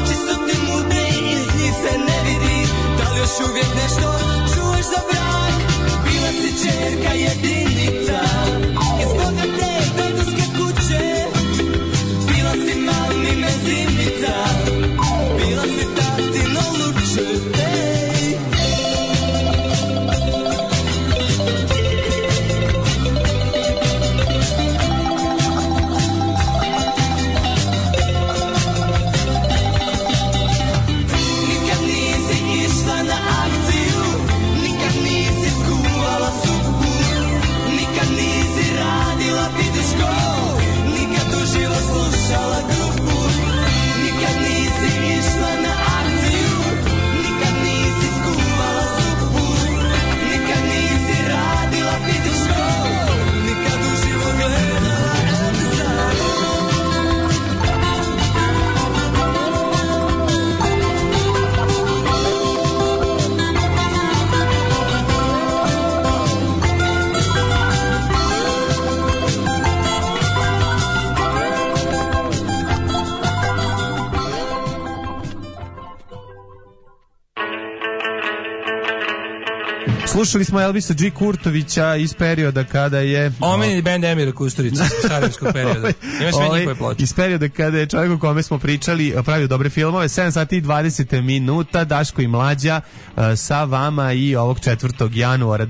Slušali smo Elvisa G. Kurtovića iz perioda kada je... Omenjeni band Emira Kusturica iz sarajevskog perioda. Ima sve njihove ploče. Iz perioda kada je čovjek o kome smo pričali pravio dobre filmove. 7 sati i 20 minuta. Daško i Mlađa sa vama i ovog 4. januara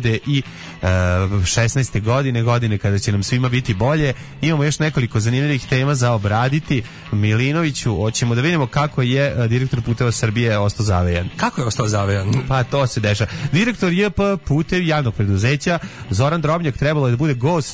2016. godine kada će nam svima biti bolje. Imamo još nekoliko zanimljivih tema za obraditi. Milinoviću, hoćemo da vidimo kako je direktor Puteva Srbije ostao zavejan. Kako je ostao zavejan? Pa to se dešava. Direktor JP Putevi javnog preduzeća Zoran Drobnjak trebalo je da bude gost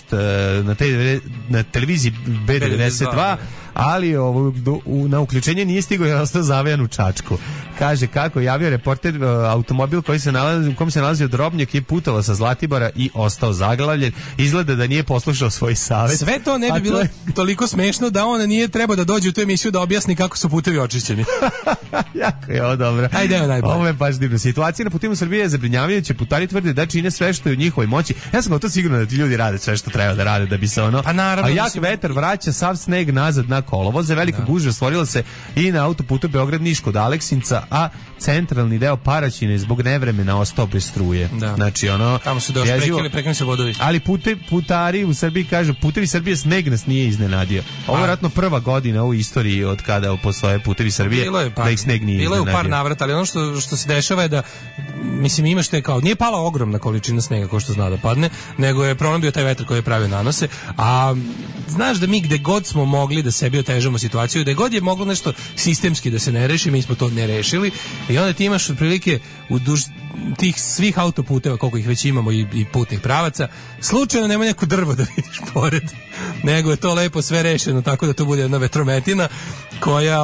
na televiziji B92, ali na uključenje nije stigao jer je ostao zavejan u Čačku. Kaže kako javio reporter, automobil u kom se nalazio Drobnjak je putovao sa Zlatibora i ostao zaglavljen. Izgleda da nije poslušao svoj savjet. Sve to ne bi bilo toliko smešno da on nije trebao da dođe u tu emisiju da objasni kako su putevi očišćeni. Jako je ovo dobro. Ajde, najbolje. Ovo je baš divno. Situacija na putevima Srbije je zabrinjavajuća. Putari tvrde da čine sve što je u njihovoj moći. Ja sam to sigurno da ti ljudi rade sve što treba da rade da bi se Pa naravno. A jak vetar vraća sav sneg nazad na kolovoze. Velika gužva stvorila se i na autoputu Beograd-Niš kod Aleksinca, a centralni deo Paraćina zbog nevremena ostao bez struje. Da. Znači tamo su došli prekinuli se vodovi. Ali putari u Srbiji kažu putevi Srbije sneg nas nije iznenadio. Ovo je vjerojatno prva godina u istoriji od kada postoje putevi Srbije da ih sneg nije iznenadio. Bilo je u par navrata, ali ono što se dešava je da ima što je kao nije pala ogromna količina snega kao što zna da padne, nego je problem bio taj vetar koji je pravio nanose. A znaš da mi gde god smo mogli da sebi otežamo situaciju, da god je moglo nešto sistemski da se ne reši, mi smo to ne rešili. I onda ti imaš otprilike u duž tih svih autoputeva, koliko ih već imamo i putnih pravaca, slučajno nema neko drvo da vidiš pored, nego je to lepo sve rešeno tako da to bude jedna vetrometina koja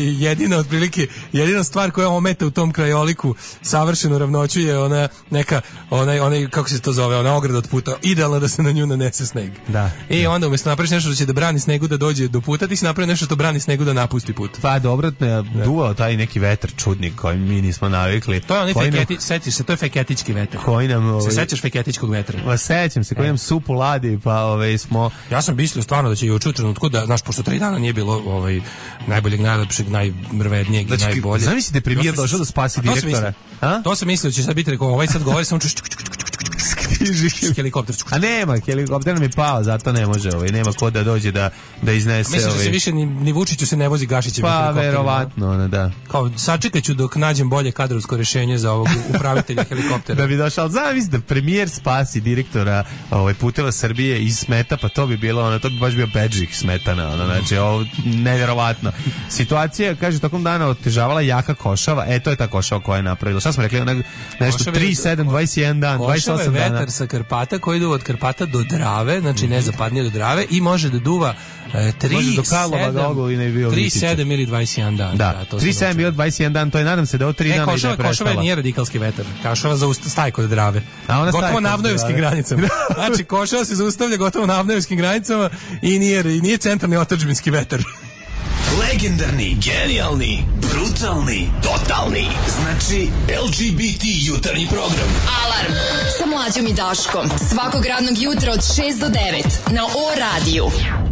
jedina stvar koja ometa u tom krajoliku savršenu ravnoću je ona neka onaj kako se to zove, ona ograda od puta, idealno da se na nju nanese sneg. Da. I onda umjesto napraviš nešto što će da brani snegu da dođe do puta, ti si napravi nešto što brani snegu da napusti put. Pa dobro, duvao taj neki vetar čudni koji mi nismo navikli. To je onaj sećaš se, to je feketički vetar. Koji nam se sećaš feketičkog vetra? Pa sećam se, koji nam supu ladi, pa smo. Ja sam mislio stvarno da će juče u trenutku da, znaš, pošto 3 dana nije bilo najboljeg, najlepšeg, najmrvednijeg i najboljeg. Zamislite premijer došao da spasi direktora. To sam mislio da će sad biti rekao, ovaj sad govori samo helikopter. A nema, helikopter nam je pao, zato ne može, nema ko da dođe da iznese. Mislim da se više ni Vučiću se ne vozi Gašićem helikopterom. Pa verovatno, da. Kao sačekaću dok nađem bolje kadrovsko rješenje za ovog upravitelja helikoptera. Da bi došao, zamisli da premijer spasi direktora Puteva Srbije iz Smeta, pa to bi bilo to bi baš bio bedžik Smetana, znači ovo nevjerovatno. Situacija, kaže, tokom dana otežavala jaka košava, to je ta košava koja je napravila. Šta smo rekli, nešto 3, 7, 21 dan, 28 dana. Vetar sa Karpata koji duva od Karpata do Drave, znači nezapadnije do Drave i može da duva 3, 7 ili 21 dan. Da, 3, 7 ili 21 dan, to je, nadam se da ovo 3 dana ide prestala. Košava nije radikalski vetar, Košava zaustaje kod Drave. Gotovo na Avnojevskim granicama. Znači, Košava se zaustavlja gotovo na Avnojevskim granicama i nije centralni otadžbinski vetar. Legendarni, genijalni, brutalni, totalni. Znači, LGBT jutarnji program. Alarm sa Mlađom i Daškom. Svakog radnog jutra od 6 do 9 na O-radiju.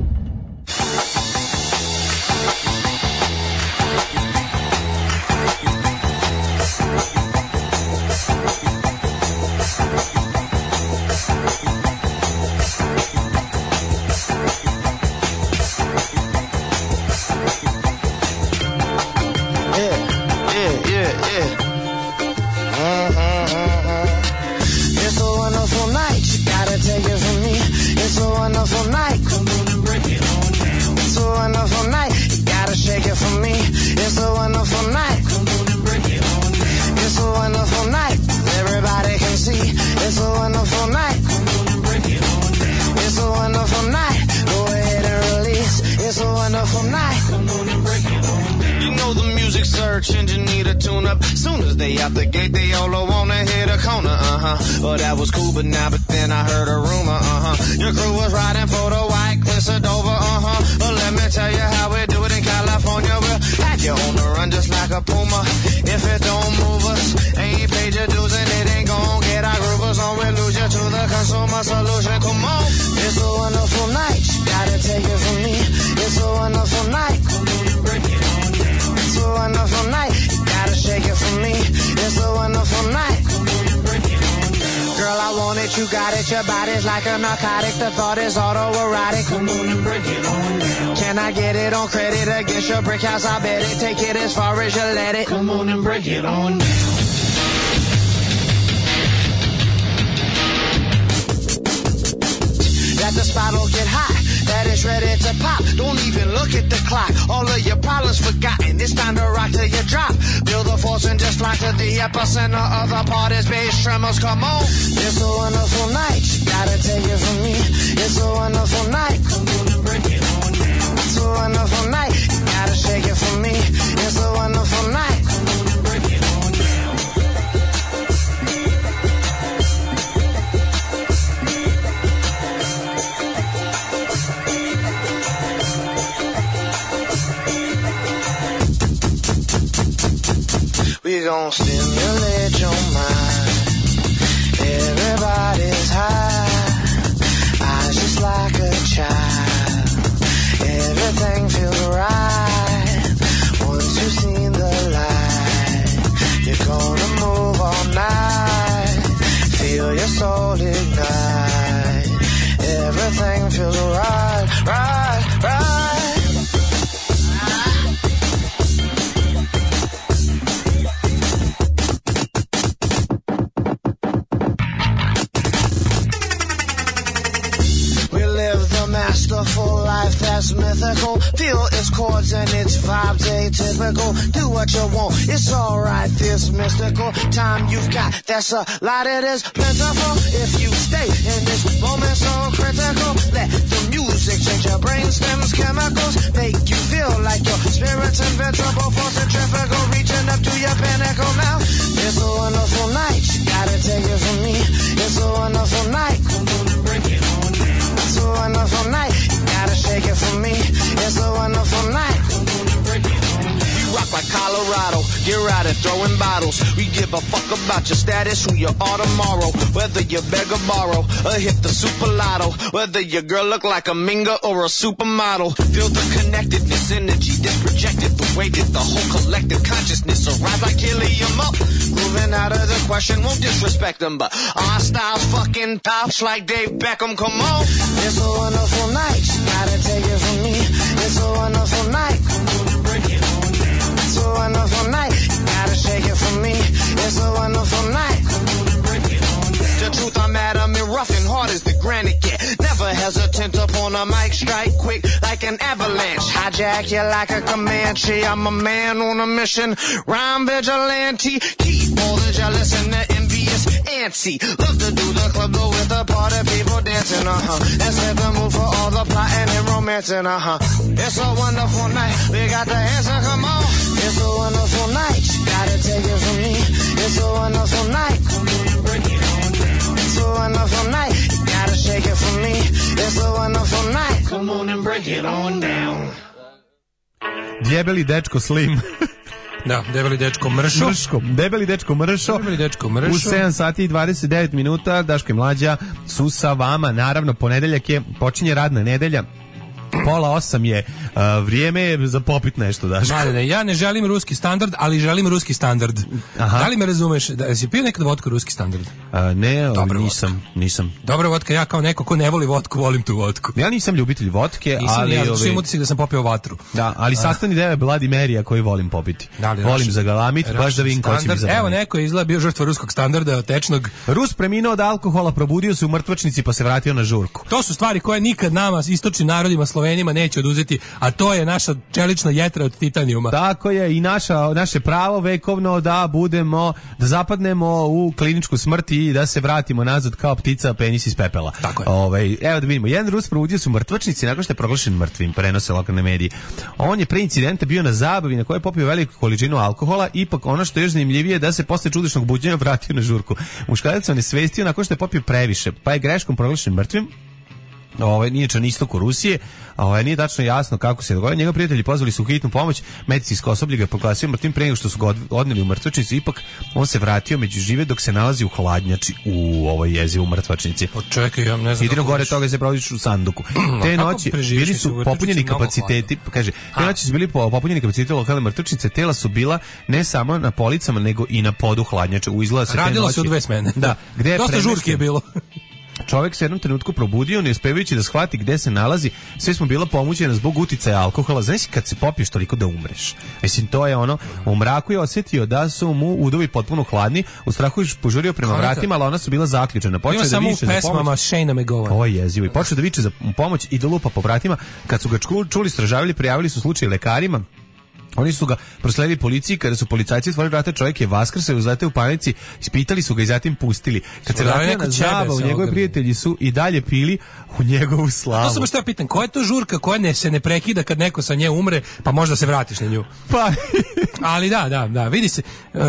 Search engine need a tune up. Soon as they out the gate, they all wanna hit a corner. Well, that was cool, but then I heard a rumor. Your crew was riding for the white cliffs of Dover. Well, let me tell you how we do it in California. We'll have you on the run just like a puma. If it don't move us, ain't paid your dues and it ain't gon' get our groovers on. We lose you to the consumer solution. Come on, it's a wonderful night. Gotta take it from me. It's a wonderful night. Come on and break it on down. It's a wonderful night. You gotta shake it for me. It's a wonderful night. Come on and break it on down. your body's like a narcotic. The thought is autoerotic. Come on and break it on down. Can I get it on credit against your brick house? I bet it. Take it as far as you let it. Come on and break it on down. That the spot'll get hot, that it's ready to pop. Don't even look at the clock, all of your problems forgotten. It's time to rock till you drop. Build a force and just fly to the epicenter of the party's bass tremors. Come on, it's a wonderful night. Gotta take it from me. It's a wonderful night. Come on and break it on down. It's a wonderful night. Gotta shake it from me. It's a wonderful night. Come on and break it on down. We gon' stimulate your mind. Everybody's high. Eyes just like a child. Everything feels right. Once you've seen the light, you're gonna move all night. Feel your soul ignite. Everything feels right, right, right. Masterful life that's mythical. Feel its chords and its vibes atypical. Do what you want, it's alright. This mystical time you've got, that's a lot. It is plentiful if you stay in this moment so critical. Let the music change your brain stems, chemicals, make you feel like your spirit's invincible, force centrifugal, reaching up to your pinnacle. Now it's a wonderful night. You gotta take it from me. It's a wonderful night. Come on and break it on down. It's a wonderful night. You gotta shake it for me. It's a wonderful night. Come on and break it on down. We rock like Colorado. Get right at throwing bottles. We give a fuck about your status, who you are tomorrow. Whether you beg or borrow or hit the super lotto. Whether your girl look like a minga or a supermodel. Feel the connectedness, energy that's projected. The way that the whole collective consciousness arise like helium up. Moving out of the question, won't disrespect them, but our style's fucking tops like Dave Beckham. Come on. It's a wonderful night. You gotta take it from me. It's a wonderful night. Come on and break it on down. It's a wonderful night. You gotta shake it from me. It's a wonderful night. Come on and break it on down. The truth, I'm adamant, rough and hard as the granite get. Never hesitant upon a mic, strike quick like an avalanche. Hijack you like a Comanche. I'm a man on a mission. Rhyme vigilante. Keep all the jealous and the envious antsy. Love to do the club though with the party people dancing, and set the mood for all the plotting and romancing, It's a wonderful night. We got the answer, come on. It's a wonderful night. You gotta take it from me. It's a wonderful night. Come on and break it on down. It's a wonderful night. You gotta shake it from me. It's a wonderful night. Come on and break it on down. Djebeli dečko Slim. Da, debeli dečko Mršo. Debeli dečko Mršo. U 7 sati i 29 minuta Daško i Mlađa su sa vama. Naravno, ponedeljak je, počinje radna nedelja. 7:30 je vrijeme je za popit nešto, Daško. Ne, ja ne želim ruski standard, ali želim ruski standard. Aha. Da li me razumeš? Da si pio nekad vodku ruski standard? Ne, nisam. Dobra vodka, ja kao neko ko ne voli vodku, volim tu vodku. Ja nisam ljubitelj vodke, ali ja sam utisak da sam popio vatru. Da, ali sastavni deo je Bloody Mary koji volim popiti. Volim zagalamit, baš da vidim ko će mi zagalamit. Evo, neko je izgleda bio žrtva ruskog standarda, tečnog. Rus preminuo od alkohola, probudio se u mrtvačnici pa se vratio na žurku. To su stvari koje nikad nama, istočnim narodima, Slovenima, neće oduzeti, a to je naša čelična jetra od titanijuma. Tako je, i naše pravo vekovno da zapadnemo u kliničku smrt i da se vratimo nazad kao ptica penis iz pepela. Tako je. Evo da vidimo, jedan Rus probudio se u mrtvačnici nakon što je proglašen mrtvim, prenose lokalne medije. On je pre incidenta bio na zabavi na kojoj je popio veliku količinu alkohola, ipak ono što je još zanimljivije da se posle čudešnjog buđenja vratio na žurku. Muškarac se onesvestio nakon što je popio previše, pa je greškom proglašen mrtvim. Nije na istoku Rusije, nije tačno jasno kako se dogodilo. Njegov prijatelji pozvali su u hitnu pomoć, medicinsko osoblje ga je proglasio mrtvim pre nego što su ga odneli u mrtvačnicu. Ipak on se vratio među žive dok se nalazi u hladnjači u ovoj jezivu mrtvačnici. Čekaj, ja ne znam. Jedino gore toga se provodiš u sanduku. Te noći bili su popunjeni kapaciteti, kaže, te noći su bili popunjeni kapaciteti lokalne mrtvačnice, tela su bila ne samo na policama nego i na podu hladnjače. Radilo se u 2 smene. Da, dosta žurke je bilo. Čovjek se jednom trenutku probudio, ne uspevajući da shvati gde se nalazi. Sve smo bila pomućena zbog uticaja alkohola. Znaš kad se popiješ toliko da umreš? Mislim, to je ono, u mraku je osjetio da su mu udovi potpuno hladni, u strahu je požurio prema vratima, ali ona su bila zaključena. Počeo da viče za pomoć. Shane McGowan. Ovo je jezivo. I počeo da viče za pomoć i da lupa po vratima. Kad su ga čuli, stražavili, prijavili su slučaj lekarima. Oni su ga prosledili policiji, kada su policajci otvorili vrata, čovjek je vaskrsao i uzleteo u panici, ispitali su ga i zatim pustili. Kad se vratio na zabavu, njegovi prijatelji su i dalje pili u njegovu slavu. A to sam što ja pitan, koja je to žurka koja se ne prekida kad neko sa nje umre, pa možda se vratiš na nju? Pa. Ali da, vidi se,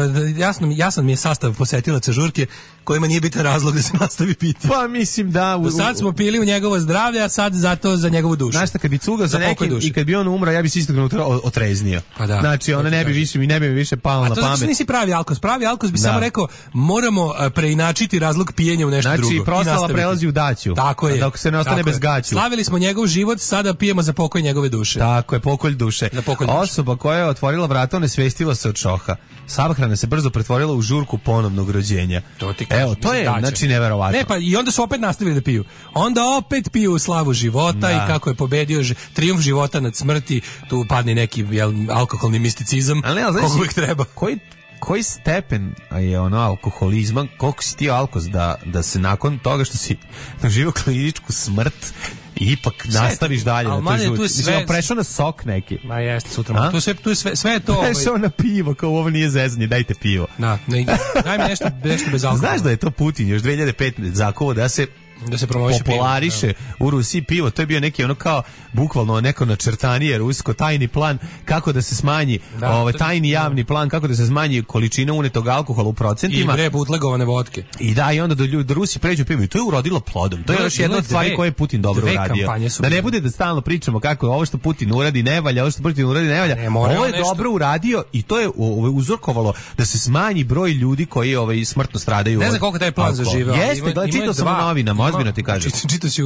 jasan mi je sastav posetilaca žurke, kojima nije bitan razlog da se nastavi piti. Pa mislim da... Do sad smo pili u njegovo zdravlje, a sad zato za njegovu dušu. Znaš šta, kad bi cugao za nekim i kad bi on umro, ja bi se istog trenutka otreznio. Pa da. Znači, ona ne bi mi više palo na pamet. A to nisi pravi alkos. Pravi alkos bi samo rekao, moramo preinačiti razlog pijenja u nešto drugo. Znači, proslava prelazi u daću. Tako je. Dok se ne ostane bez gaću. Slavili smo njegov život, sada pijemo za pokoj njegove duše. Tako je, pokolj duše. Osoba koja je otvorila vrata, onesvestila se od šoka. Samohrana se brzo pretvorila u žurku ponovnog rođenja. Evo, to je, znači, neverovatno. Ne, pa i onda su opet nastavili da piju. Onda opet piju slavu života i kako je pobedio trijumf života nad smrti, tu padne neki alkoholni misticizam, koliko uvijek treba. Koji stepen je ono alkoholizma, koliko si ti alkos da se nakon toga što si doživio kliničku smrt ipak nastaviš dalje na toj žuti. Mislim, prešao na sok neki. Ma jeste, sutra. Tu je sve je to... Prešao na pivo, kao ovo nije zezanje, dajte pivo. Da, daj mi nešto bez alkohola. Znaš da je to Putin još 2005 zakovo da se populariše u Rusiji pivo, to je bio neki ono kao bukvalno neko načrtanije rusko tajni plan kako da se smanji tajni javni plan kako da se smanji količina unetog alkohola u procentima i bootlegovane vodke i onda do Rusi pređu pivo i to je urodilo plodom. To je još jedna od stvari koje je Putin dobro uradio. Da ne bude da stalno pričamo kako ovo što Putin uradi ne valja, ovo što Putin uradi ne valja. Ovo je dobro uradio i to je uzrokovalo da se smanji broj ljudi koji smrtno stradaju. Ne znam koliko taj plan zaživeo. Jeste, čitao sam u novinama, ozbiljno ti kažem. Čitao si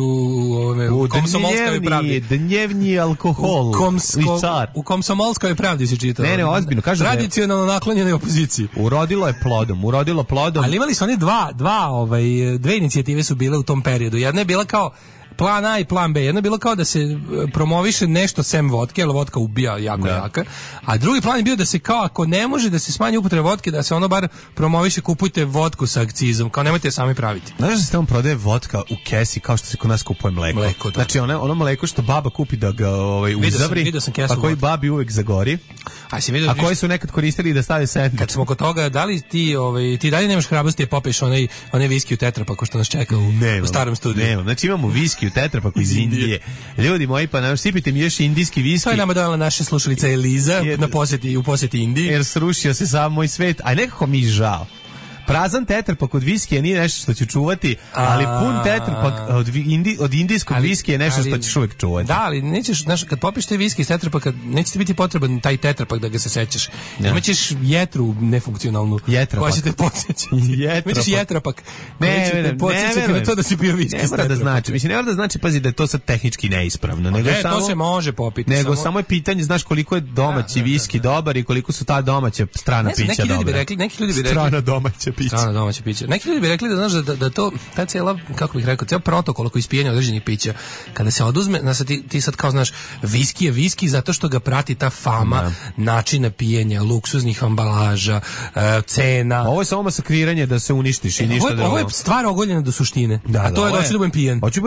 u Komsomolskoj pravdi. Dnevni alkohol. U Komsomolskoj pravdi si čitao. Ne, ozbiljno. Tradicionalno naklonjenoj opoziciji. Urodilo je plodom. Ali imali su oni dve inicijative su bile u tom periodu. Jedna je bila kao plan A i plan B. Jedno je bilo kao da se promoviše nešto sem vodke, jer vodka ubija jako jaka. A drugi plan je bio da se kao ako ne može da se smanji upotreba vodke, da se ono bar promoviše kupujte vodku sa akcizom. Kao nemojte je sami praviti. Znaš da se tamo prodaje vodka u kesi kao što se kod nas kupuje mleko. Znači ono mleko što baba kupi da ga uzavri, pa koji babi uvek zagori. A koji su nekad koristili da stave sendvič. Kad smo kod toga, da li ti dalje nemaš hrabrosti da popiješ onaj viski u tetrapaku što nas čeka u starom studiju? Nemam. Znači imamo viski u tetrapaku iz Indije. Ljudi moji, pa sipite mi još indijski viski. To je nama dala naša slušalica Eliza u posjeti Indiji. Jer srušio se sam moj svet, a nekako mi žao. Prazan tetrapak od viskija nije nešto što ću čuvati, ali pun tetrapak od indijskog viskija je nešto što ćeš uvijek čuvati. Da, ali nećeš, znaš, kad popiješ te viski iz tetrapaka, neće ti biti potreban taj tetrapak da ga se sećaš. Imaćeš jetru nefunkcionalnu. Koja će te podsjeći. Imaćeš jetrapak. Koji će te podsjećati na to da si pio viski iz tetrapaka. Ne mora da znači, pazi, da je to sad tehnički neispravno. To se može popiti. Nego samo je pitanje, znaš, koliko je domaći viski dobar i koliko su ta domaća strana pića dobra. Neki ljudi bi rekli strana domaća pića. Neki ljudi bi rekli da znaš da to ta cijela, kako bih rekao, cijel protokol oko ispijenja određenih pića, kada se oduzme, ti sad kao znaš, viski je viski zato što ga prati ta fama načina pijenja, luksuznih ambalaža, cena. Ovo je samo masakriranje da se uništiš i ništa drugo. Ovo je stvar ogoljena do suštine. A to je da hoću da budem pijan. Hoću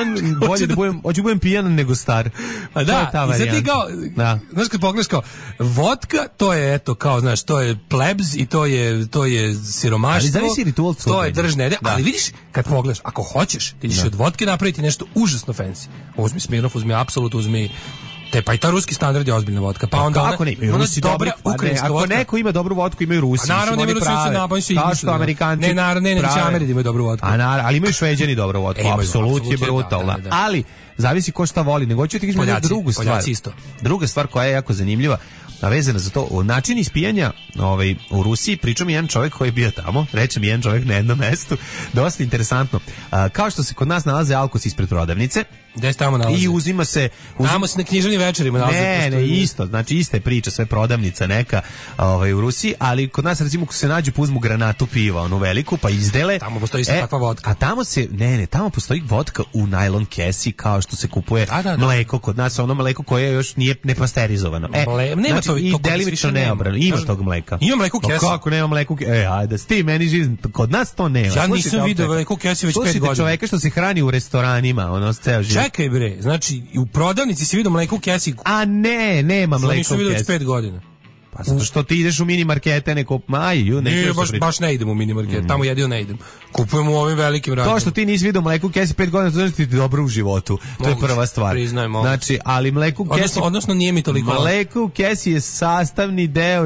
da budem pijan nego star. A da, i sad ti kao, znaš kad pogledaš kao, vodka, to je eto kao, znaš, to je plebs i to je siromaštvo. Ali zavisi ritual curenja. To je držne, ali vidiš, kad pogledaš, ako hoćeš, ti ćeš od vodke napraviti nešto užasno fancy. Uzmi Smirnoff, uzmi Absolut, uzmi pa i ta ruski standard je ozbiljna vodka. Pa onda kako ne, Rusi dobra ukrajinska vodka. Ako neko ima dobru vodku, imaju Rusi. Naravno, imaju Rusi, kao što Amerikanci. Ne, Ameri imaju dobru vodku. Ali imaju Šveđani dobru vodku. Apsolut je brutalna. Ali zavisi ko šta voli, nego hoću ti kažem drugu stvar. Isto. Druga stvar koja je jako zanimljiva, a vezana za to, način ispijanja u Rusiji, priča mi jedan čovjek koji je bio tamo, reče mi jedan čovjek na jednom mestu, dosta interesantno. Kao što se kod nas nalaze alkosi ispred prodavnice, gde se tamo nalazi? I uzima se... Tamo se na književnim večerima nalazi. Ne, isto, znači ista je priča, sve prodavnica neka u Rusiji, ali kod nas recimo ko se nađu pa uzmu granatu piva, onu veliku, pa izdele. Tamo postoji isto takva vodka. A tamo se, tamo postoji vodka u najlon kesi, kao što se kupuje mleko, kod nas ono mleko koje još nije nepasterizovano. Nema to i delimično neobrano. Ima tog mleka. Ima mleko u kesi. Kako nema mleko u kesi? Ajde, ti meni živ, kod nas to nema. Ja nisam video mleko u kesi već 5 godina. Slušajte čoveka što se hrani u restoranima, ono ceo život. Čekaj bre, znači u prodavnici si vidio mleko u kesi. A ne, nema mleko u kesi. Nisam vidio već 5 godina. Pa zato što ti ideš u mini markete, baš ne idem u mini market, tamo jedino ne idem. Kupujem u ovim velikim radnjama. To što ti nisi vidio mleko u kesi 5 godina, to znači ti dobro u životu. To je prva stvar. Priznajem. Znači, ali mleko u kesi... Odnosno nije mi toliko... Mleko u kesi je sastavni deo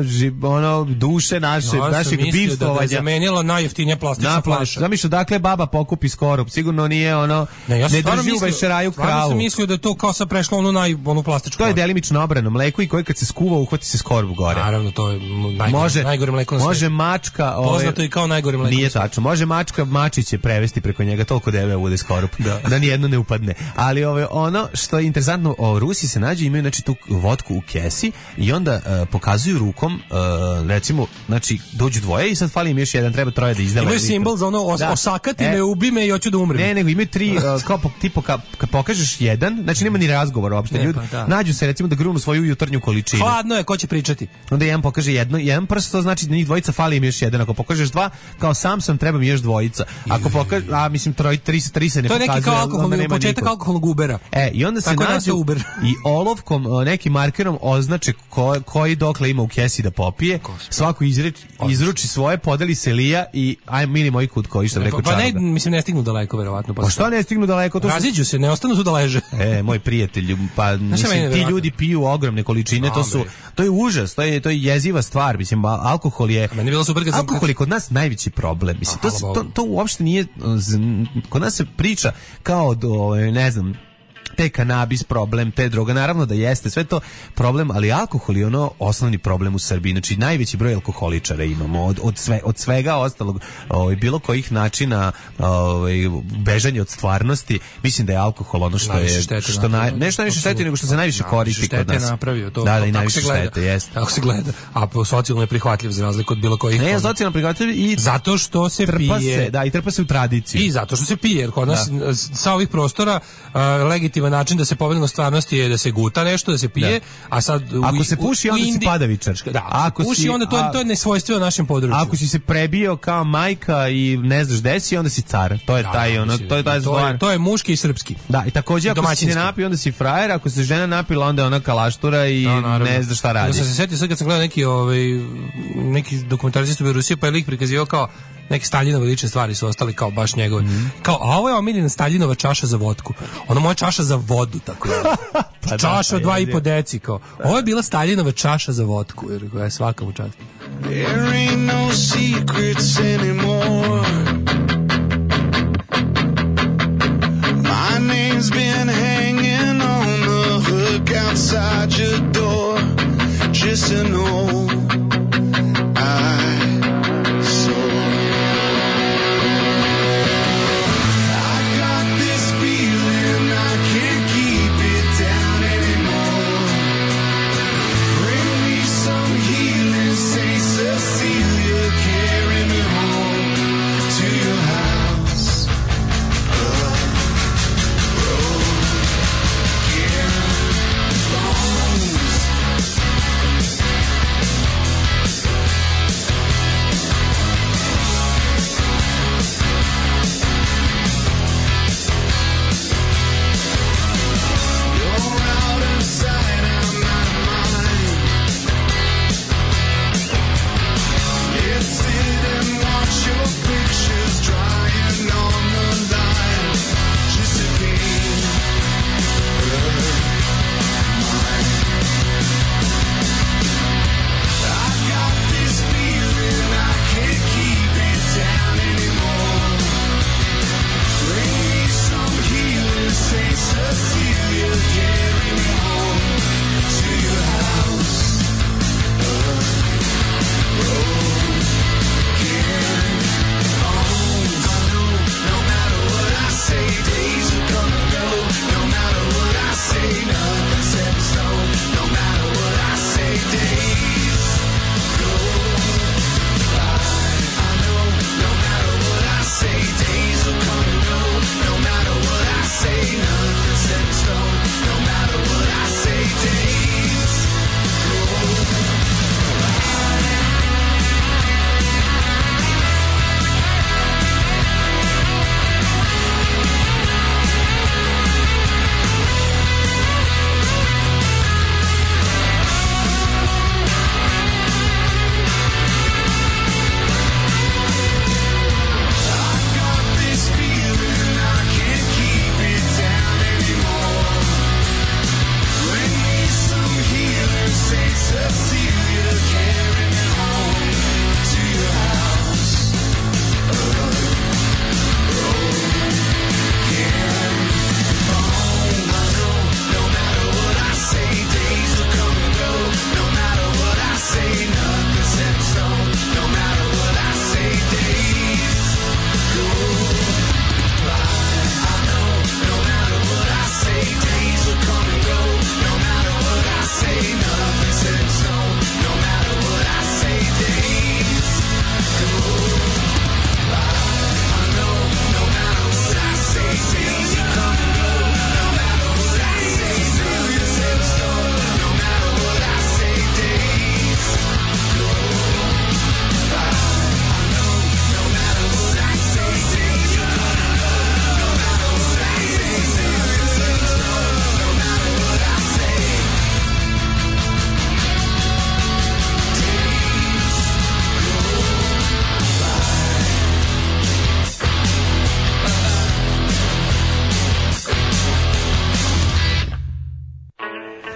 duše našeg bivstvovanja. Da je zamenjalo najjeftinija plastična flaša. Zamišljam, dakle baba pokupi skorup. Sigurno nije ne drži u vešeraju kravu. Stvarno sam mislio da je to kao sad prešlo onu plastičnu. To je delimično obrano mleko i koji kad se skuva uhvati se skorup gore. Naravno, to je najgore mleko na svijetu. Može mačka... Poznato i kao najgore mleko. Nije tačno. Može mačka mačiće prevesti preko njega, toliko debeo bude skorup. Da nijedno ne upadne. Ali ono što je interesantno, Rusi se nađu, imaju znači tu vodku u kesi i onda pokazuju rukom, recimo, znači dođu dvoje i sad fali im još jedan, treba troje da izdela. Imaju simbol za ono osakati me, ubi me i hoću da umrem. Ne, nego imaju 3, kao tipo kad pokažeš jedan, znači nema ni razgovora uopšte. Ljudi nađu se recimo da grunu svoju jutarnju količinu. Hladno je, ko će pričati? Onda jedan pokaže jedan prst, to znači da njih dvojica fali im još jedan. Ako pokažeš 2, kao sam treba mi još dvojica. Ako pokažeš, mislim 3 se ne pokazuje. To je neki kao početak alkoholnog Ubera. I onda se nađu i olovkom, nekim markerom označe koji dokle ima u kesi da popije. Svako izruči svoje, podeli se lija i aj mili moj kut koji što rekao Čaruga. Pa ne stignu daleko verovatno. Pa šta ne stignu daleko? Raziđu se, ne ostanu tu da leže. Moj prijatelj, pa mislim ti ljudi piju ogromne količine, to je užas, to je jeziva stvar, mislim alkohol je kod nas najveći problem. Mislim to uopšte nije, kod nas se priča kao ne znam, te kanabis problem, te droga, naravno da jeste, sve to problem, ali alkohol je osnovni problem u Srbiji, znači najveći broj alkoholičara imamo, od svega ostalog, bilo kojih načina bežanja od stvarnosti, mislim da je alkohol ono što je, nešto najviše šteti nego što se najviše koristi kod nas. Napravio to. Da, i najviše štete, jeste. Tako se gleda, a socijalno je prihvatljiv za razliku od bilo kojih. Ne, socijalno prihvatljiv i zato što se pije. I trpa se u tradiciju. I zato što se pije, jer kod nas sa ovih prostora legitiman način da se pobedi na stvarnosti je da se guta nešto, da se pije, a sad ako se puši onda si padavičar. Da, ako puši onda to je nesvojstveno našem području. Ako si se prebio kao majka i ne znaš gde si, onda si car. To je to je muški i srpski. Da, i takođe ako si se napio onda si frajer, ako se žena napila onda je ona kalaštura i ne zna šta radi. Da sam se setio sad kad sam gledao neki dokumentarist u Rusiji, pa je lik prikazivao kao neke Staljinove lične stvari su ostali kao baš njegove. Kao, a ovo je omiljena Staljinova čaša za vodku. Ono moja čaša za vodu, tako je. Čaša od 2,5 deci, kao. Ovo je bila Staljinova čaša za vodku, jer koja je svaka u časti. There ain't no secrets anymore. My name's been hanging on the hook outside your door. Just to know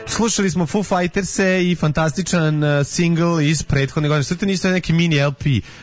Slušali smo Foo Fighters-e i fantastičan single iz prethodne godine. Sve to nisu neki mini LP,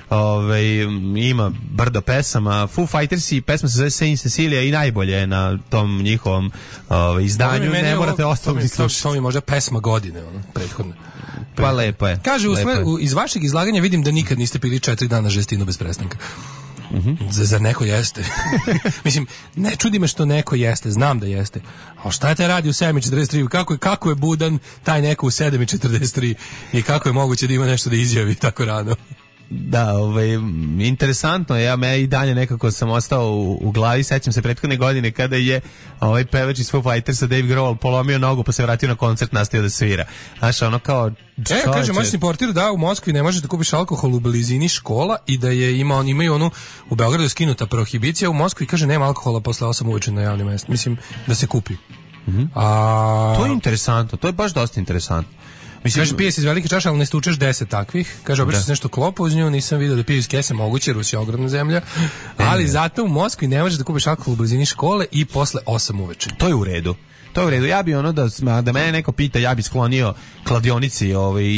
ima brdo pesama. Foo Fighters i pesma se zove Saint Cecilia i najbolje je na tom njihovom izdanju. Ne morate ostalo slušati. To mi možda pesma godine, prethodna. Pa lepo je. Kaže, iz vašeg izlaganja vidim da nikad niste pili 4 dana žestinu bez prestanka. Zar neko jeste? Mislim, ne čudi me što neko jeste, znam da jeste. A šta te radi u 7:43? Kako je budan taj neko u 7:43 i kako je moguće da ima nešto da izjavi tako rano? Da, interesantno je, ja i dalje nekako sam ostao u glavi, sećam se prethodne godine kada je pevač iz Foo Fightersa Dave Grohl polomio nogu pa se vratio na koncert, nastavio da svira. Znaš, ono kao... kaže, možeš importiru da u Moskvi ne možeš da kupiš alkohol u blizini škola i da je imaju onu, u Beogradu skinuta prohibicija, u Moskvi kaže nema alkohola posle 8 uveče na javnim mestima. Mislim da se kupi. To je interesantno, to je baš dosta interesantno. Kaže, pije se iz velike čaše, ali ne stučeš 10 takvih. Kaže, obično se nešto klopa uz nju, nisam vidio da piju iz kese, moguće, Rusija je ogromna zemlja. Ali zato u Moskvi ne možeš da kupiš alkohol u blizini škole i posle 8 uveče. To je u redu. To je u redu. Ja bi da mene neko pita, ja bi sklonio kladionici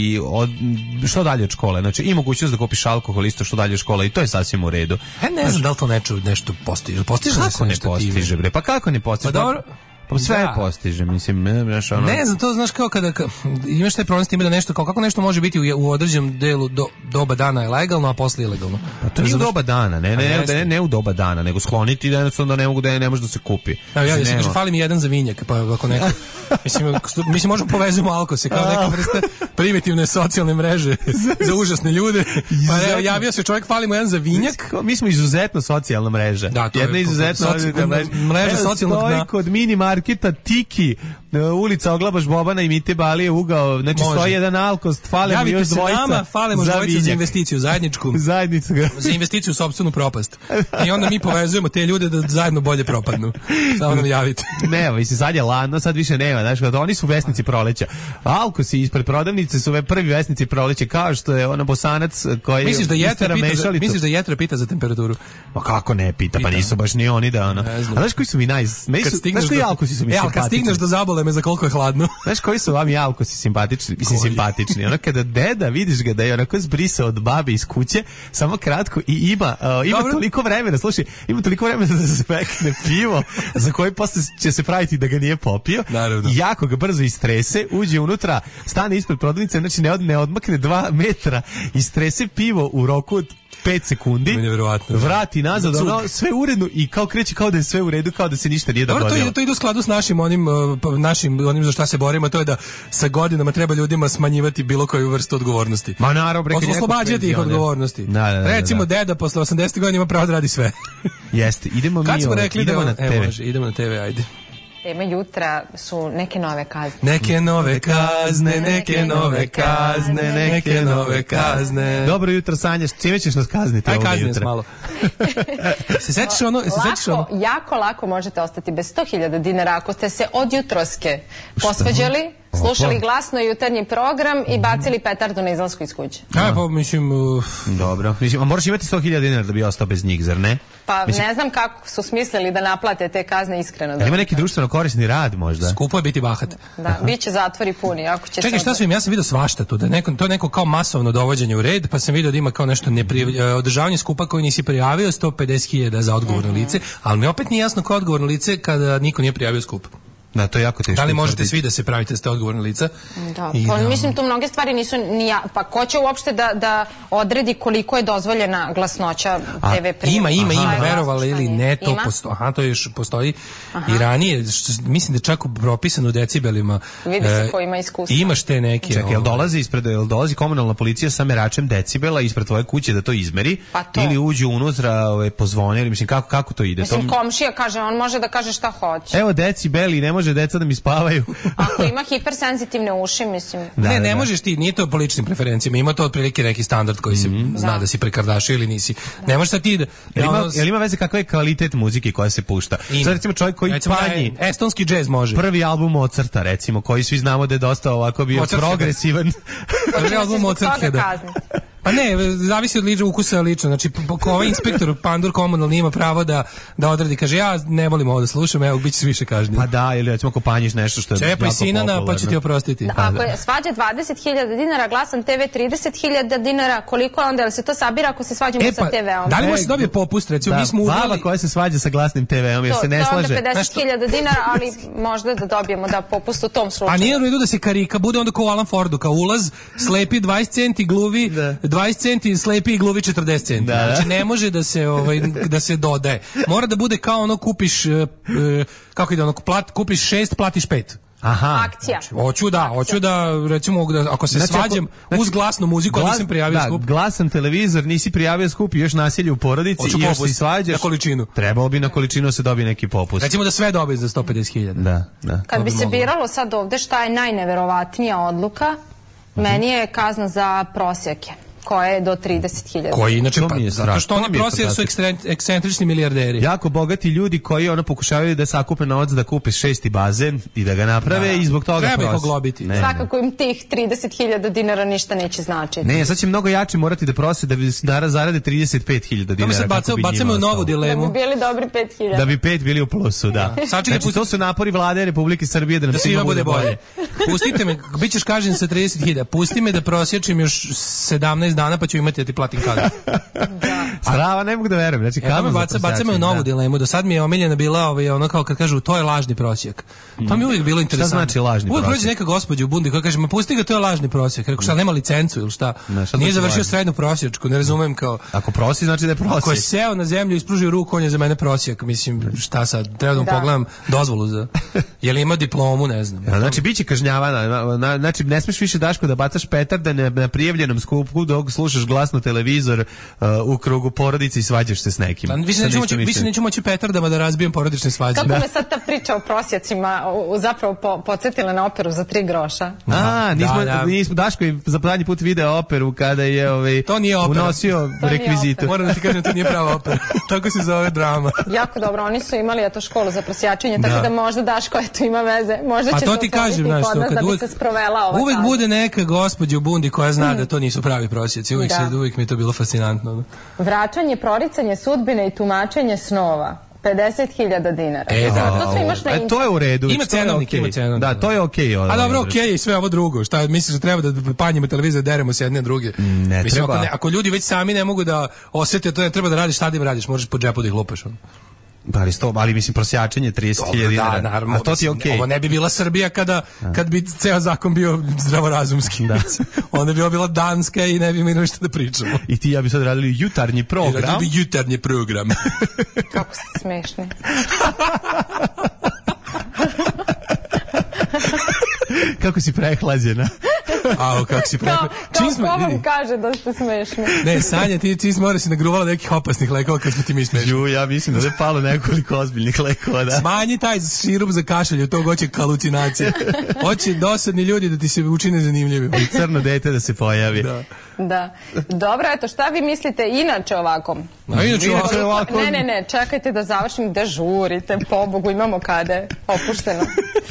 što dalje od škole. Znači, i mogućnost da kupiš alkohol isto što dalje od škole i to je sasvim u redu. Ne znam da li to nešto postiže. Postiže da se nešto postiže, bre? Pa kako ne postiže? Pa dobro. Pa sve postiže, mislim, ne znam, to znaš kao kada imaš taj problem s time da nešto, kako nešto može biti u određenom delu doba dana je legalno, a posle ilegalno. Pa to nije u doba dana, ne u doba dana, nego skloniti da jednostavno ne može da se kupi. Ja se kaže, fali mi jedan za vinjak, pa ako neko, mislim možemo povezujemo Alkose kao neka vrsta primitivne socijalne mreže za užasne ljude. Pa javio se čovjek, fali mu jedan za vinjak. Mi smo izuzetno socijalna mreža. Jedna izuzetno mreža socijalnog dna. Kod mini marketa Tiki, ulica Oglabaš Bobana i Mite Balije ugao, znači stoji jedan Alkos, fale mu još dvojica. Falimo dvojica za investiciju zajedničku. Za investiciju u sopstvenu propast. I onda mi povezujemo te ljude da zajedno bolje propadnu. Samo nam javite. Ne, mislim, sad je ladno, sad više nema, znaš, oni su vesnici proleća. Alkosi ispred prodavnice su prvi vesnici proleća, kao što je ona Bosanac koji misliš da Jetra pita za temperaturu? Pa kako ne pita, pa nisu baš ni oni da ona. A znaš koji su mi znaš koji Alkosi su mi simpatični? Kad stigneš do zabole me za koliko je hladno. Znaš koji su vam Alkosi simpatični? Mislim, simpatični. Ono kada deda, vidiš ga da je onako zbrisao od babe iz kuće, samo kratko i ima toliko vremena, slušaj, ima toliko vremena da se pekne pivo, za koji posle će se praviti da ga nije popio. Naravno. I jako ga brzo istrese, uđe unutra, stane ispred prodavnice, znači ne odmakne 2 metra, istrese pivo u roku od 5 sekundi, vrati nazad, sve uredno i kao kreće kao da je sve u redu, kao da se ništa nije dogodilo. To ide u skladu s našim onim za šta se borimo, to je da sa godinama treba ljudima smanjivati bilo koju vrstu odgovornosti. Ma naravno, oslobađati ih odgovornosti. Recimo, deda posle 80 godina ima pravo da radi sve. Jeste, idemo na TV. Idemo na TV, ajde. Tema jutra su neke nove kazne. Neke nove kazne, neke nove kazne, neke nove kazne. Dobro jutro, Sanja, čime ćeš nas kazniti ovog jutra? Aj, kazni malo. Se sećaš ono? Jako lako možete ostati bez 100.000 dinara ako ste se od jutroske posvađali, slušali glasno jutarnji program i bacili petardu na izlasku iz kuće. Pa mislim... Dobro, a moraš imati 100.000 dinara da bi ostao bez njih, zar ne? Pa ne znam kako su smislili da naplate te kazne iskreno. Ima neki društveno korisni rad možda? Skupo je biti bahat. Da, bit će zatvori puni. Čekaj, šta sam ja sam vidio svašta tu, to je neko kao masovno dovođenje u red, pa sam vidio da ima kao nešto održavanje skupa koji nisi prijavio, 150.000 za odgovorno lice, ali mi opet nije jasno ko je odgovorno lice kada niko nije prijavio skup. Da, to je jako teško. Da li možete svi da se pravite da ste odgovorni lica? Da, pa mislim tu mnoge stvari nisu ni pa ko će uopšte da odredi koliko je dozvoljena glasnoća TV prijema? Ima, verovali ili ne, to postoji. Aha, to još postoji i ranije, mislim da je čak propisano u decibelima. Vidi se ko ima iskustva. Imaš te neke. Čekaj, jel dolazi komunalna policija sa meračem decibela ispred tvoje kuće da to izmeri? Ili uđu unutra, pozvone, ili mislim kako to ide? Mislim, komšija kaže, on može da kaže šta hoće. Evo decibeli, ne može deca da mi spavaju. Ako ima hipersenzitivne uši, mislim. Ne možeš ti, nije to po ličnim preferencijama, ima to otprilike neki standard koji se zna da si prekardašio ili nisi. Ne možeš sad ti da... Jel ima veze kakav je kvalitet muzike koja se pušta? Sad recimo čovjek koji panji... Estonski džez može. Prvi album Mozarta, recimo, koji svi znamo da je dosta ovako bio progresivan. Prvi album Mozarta, da. Pa ne, zavisi od ukusa lično. Znači, ovaj inspektor Pandur komunalni ima pravo da odradi. Kaže, ja ne volim ovo da slušam, evo, bit će više kažnjen. Pa da, ili recimo ako panjiš nešto što je jako popularno. Cepaj sinana, pa ću ti oprostiti. Da, ako je svađa 20.000 dinara, Glasan TV 30.000 dinara, koliko je onda, ali se to sabira ako se svađamo sa TV-om? Da li može dobije popust, recimo, mi smo ubrali... Baba koja se svađa sa Glasnim TV-om, jer se ne slaže. To je onda 50.000 dinara, ali možda da dobijemo popust u tom slučaju. A nije u redu da se karika bude onda kao u Alan Fordu, kao ulaz, slepi 20 centi, gluvi 20 centi, slepi i gluvi 40 centi. Znači ne može da se dodaje. Mora da bude kao ono kupiš kako ide ono, kupiš 6, platiš 5. Aha. Akcija. Hoću da recimo ako se svađam uz glasnu muziku, ali nisam prijavio skup. Glasan televizor, nisi prijavio skup i još nasilje u porodici i još se svađaš. Na količinu. Trebalo bi na količinu se dobije neki popust. Recimo da sve dobije za 150.000. Da. Kad bi se biralo sad ovde šta je najneverovatnija odluka, meni je kazna za prosjake, koja je do 30.000. Koji inače, zato što oni prosjek su ekscentrični milijarderi. Jako bogati ljudi koji pokušavaju da sakupe novac da kupe 6. bazen i da ga naprave i zbog toga treba ih oglobiti. Svakako im tih 30.000 dinara ništa neće značiti. Ne, sad će mnogo jače morati da prose da bi zarade 35.000 dinara. To mi se bacamo u novu dilemu. Da bi bili dobri 5.000. Da bi 5 bili u plusu, da. Znači, to su napori vlade Republike Srbije da svima bude bolje. Pustite me, bit ćeš kažen sa 30.000, pusti me da prosječim još 17 dana, pa ću imati da ti platim kaznu. Strava, ne mogu da verujem. Znači, baca me u novu dilemu. Do sad mi je omiljena bila ono kao kad kažu to je lažni prosjek. To mi je uvijek bilo interesantno. Šta znači lažni prosjek? Uvijek prođe neka gospođa u bundi koja kaže, ma pusti ga, to je lažni prosjek. Rekao, šta, nema licencu ili šta? Nije završio srednju prosječku, ne razumem kao... Ako prosi, znači da je prosjek. Ako je seo na zemlju i ispružio ruku, on je za mene prosjek. Mislim, šta sad? Treba da mu pogledam dozvolu za... Je li ima diplomu, ne znam. Znači, bit će kažnjavana. Znači, ne smeš više, Daško, da bacaš petarde na prijavljenom skupu dok slušaš glasno televizor u krugu porodice i svađaš se s nekim. Više neću moći petardama da razbijem porodične svađe. Kako me sad ta priča o prosjecima zapravo podsjetila na operu za 3 groša? Nismo Daško je za zadnji put video operu kada je unosio rekvizitu. Moram da ti kažem, to nije prava opera. Tako se zove drama. Jako dobro, oni su imali školu za prosjačenje, tako da možda Daško ima veze. Možda će se otvoriti kod nas da bi se sprovela ova uvek bude neka gospođa u bundi koja zna da to nisu pravi prosjeci. Uvijek mi je to bilo fascinantno. Vraćanje, proricanje sudbine i tumačenje snova. 50.000 dinara. To je u redu. Ima cenovnik. Da, to je okej. A dobro, okej i sve ovo drugo. Šta misliš da treba da panjimo televizor, deremo se jedne druge? Ne treba. Ako ljudi već sami ne mogu da osete, to ne treba da radiš, šta da im radiš? Možeš po džepu da ih lupaš. Ali mislim prosjačenje 30.000 dinara. Da, naravno. A to ti je okej. Ovo ne bi bila Srbija kad bi ceo zakon bio zdravorazumski. Da. Onda bi bila Danska i ne bi imali ništa da pričamo. I ti ja bi sad radili jutarnji program. Radili bi jutarnji program. Kako ste smešni. Kako si prehlađena. Kako si prehlađena. Ko vam kaže da ste smešni? Ne, Sanja, ti mora si nagruvala nekih opasnih lekova kad smo ti mi smešni. Ja mislim da je palo nekoliko ozbiljnih lekova, da. Smanji taj širup za kašalj, od tog hoće halucinacije. Hoće dosadni ljudi da ti se učine zanimljivim. I crno dete da se pojavi. Da. Dobro, eto, šta vi mislite inače ovako? Ne, čekajte da završim, da žurite, pobogu, imamo kade, opušteno.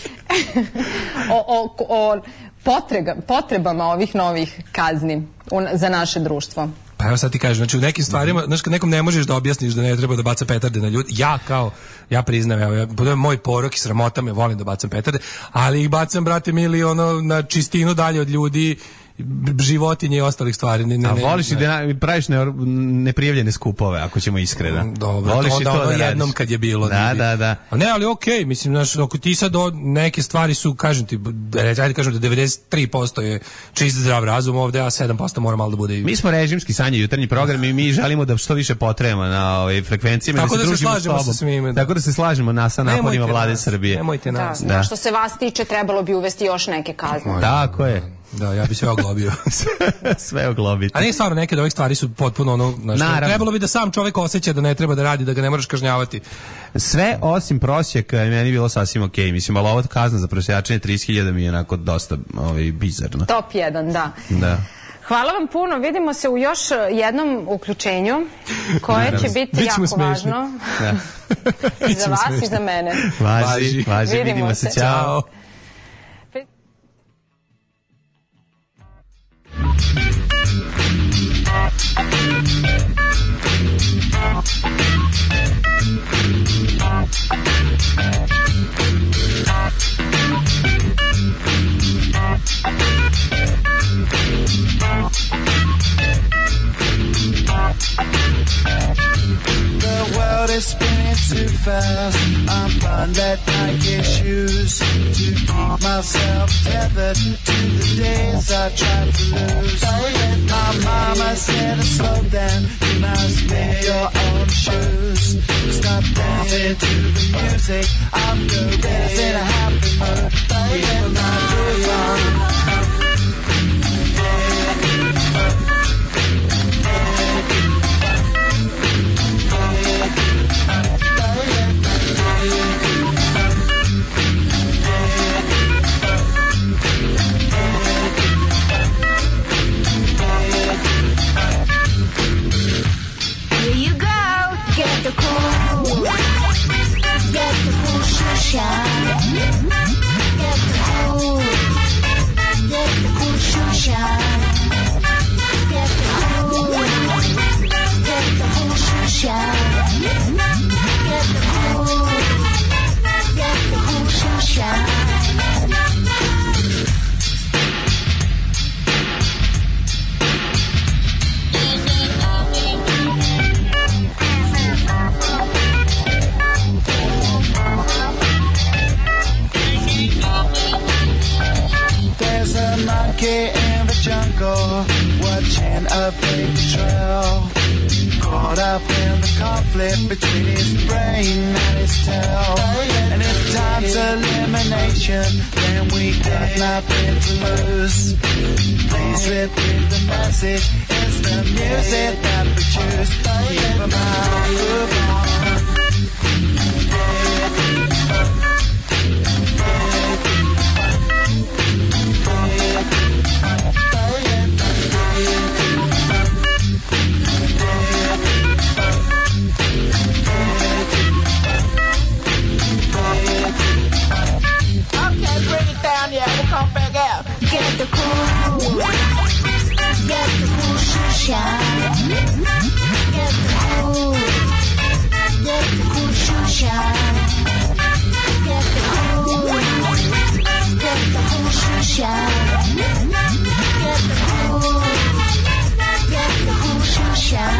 O potrebama ovih novih kazni za naše društvo. Pa evo sad ti kažem, znači u nekim stvarima, znaš kad nekom ne možeš da objasniš da ne treba da baca petarde na ljudi, ja priznam, evo, moj porok i sramota me, volim da bacam petarde, ali ih bacam, brate mili, na čistinu dalje od ljudi, životinje i ostalih stvari. Voliš i da praviš neprijavljene skupove, ako ćemo iskreno. Dobro, onda jednom kad je bilo. Da. Ne, ali okej, mislim, ako ti sad neke stvari su, kažem ti, ajde kažem da 93% je čist zdrav razum ovde, a 7% mora malo da bude. Mi smo režimski, Sanja, jutarnji program i mi želimo da što više potremo na frekvencijama. Tako da se slažemo sa svime. Tako da se slažemo sa naporima vlade Srbije. Nemojte nas. Što se vas tiče, trebalo bi uvesti još neke kazne. Tako je. Da, ja bi sve oglobio. Sve oglobiti. A nije stvarno, neke od ovih stvari su potpuno trebalo bi da sam čovjek osjeća da ne treba da radi, da ga ne moraš kažnjavati. Sve osim prosjeka je meni bilo sasvim okej. Mislim, ali ova kazna za prosjačenje 30.000 mi je onako dosta bizarno. Top 1, da. Hvala vam puno, vidimo se u još jednom uključenju koje će biti jako važno i za vas i za mene. Važi, vidimo se, ćao. The world is spinning too fast. I'm buying that Nike shoes to keep myself tethered to the days I tried to lose. My mama said to slow down, you must make your own shoes. Stop dancing to the music, I'm good in a happy mood. Keep my groove on. Get the cool shine. Get the cool shoe shine. Get the cool shoe shine. Get the cool shoe shine. There's a monkey in the jungle, watching a baby trail. Caught up in the conflict between his brain and his tail. And if time's elimination, then we got nothing to lose. Please repeat the message, it's the music that we choose. Keep 'em out, move on. Okay, bring it down, yeah, we'll come back out. Get the cool shoe shine. Get the cool shoe shine. Get the cool shoe shine. Get the cool shoe shine.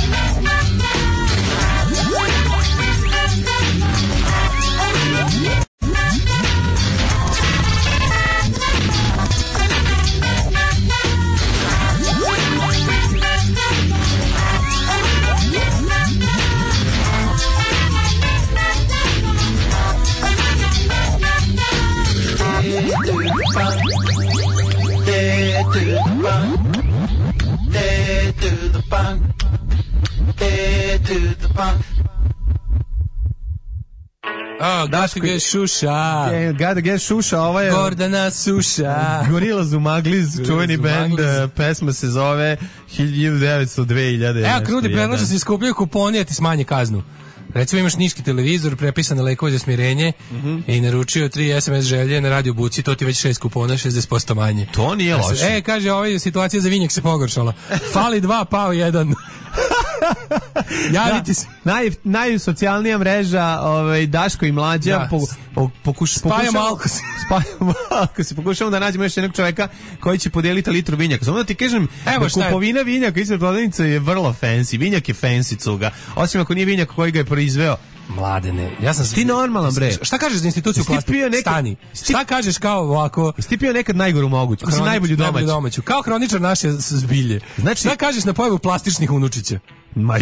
Gotta get šuša. Gotta get šuša, ovo je Gordana Suša. Gorillaz u Magliz, čuveni band, pesma se zove 1900-2000. Evo, Krudi predlaže se iskupljaju kuponi, a ti smanje kaznu. Recimo imaš niški televizor, prepisane lekove za smirenje i naručio 3 SMS želje na radio buci, to ti već 6 kupona, 60% manje. To nije loše. Kaže, ovaj situacija za vinjak se pogoršala. Fali 2, pao 1. Javiti se. Najsocijalnija mreža, Daško i Mlađa, spajamo alkosi. Pokušamo da nađemo još jednog čoveka koji će podijeliti litru vinjaka. Samo da ti kažem, da kupovina vinjaka ispred prodavnice je vrlo fancy. Vinjak je fancy cuga. Osim ako nije vinjak koji ga je proizveo. Mladene, ti normalan bre. Šta kažeš za instituciju Stani. Šta kažeš kao ovako? Jesi pio nekad najgoru moguću, najbolju domaću. Kao hroničar naše zbilje. Znači, šta kažeš na pojavu plastičnih unučića? Ma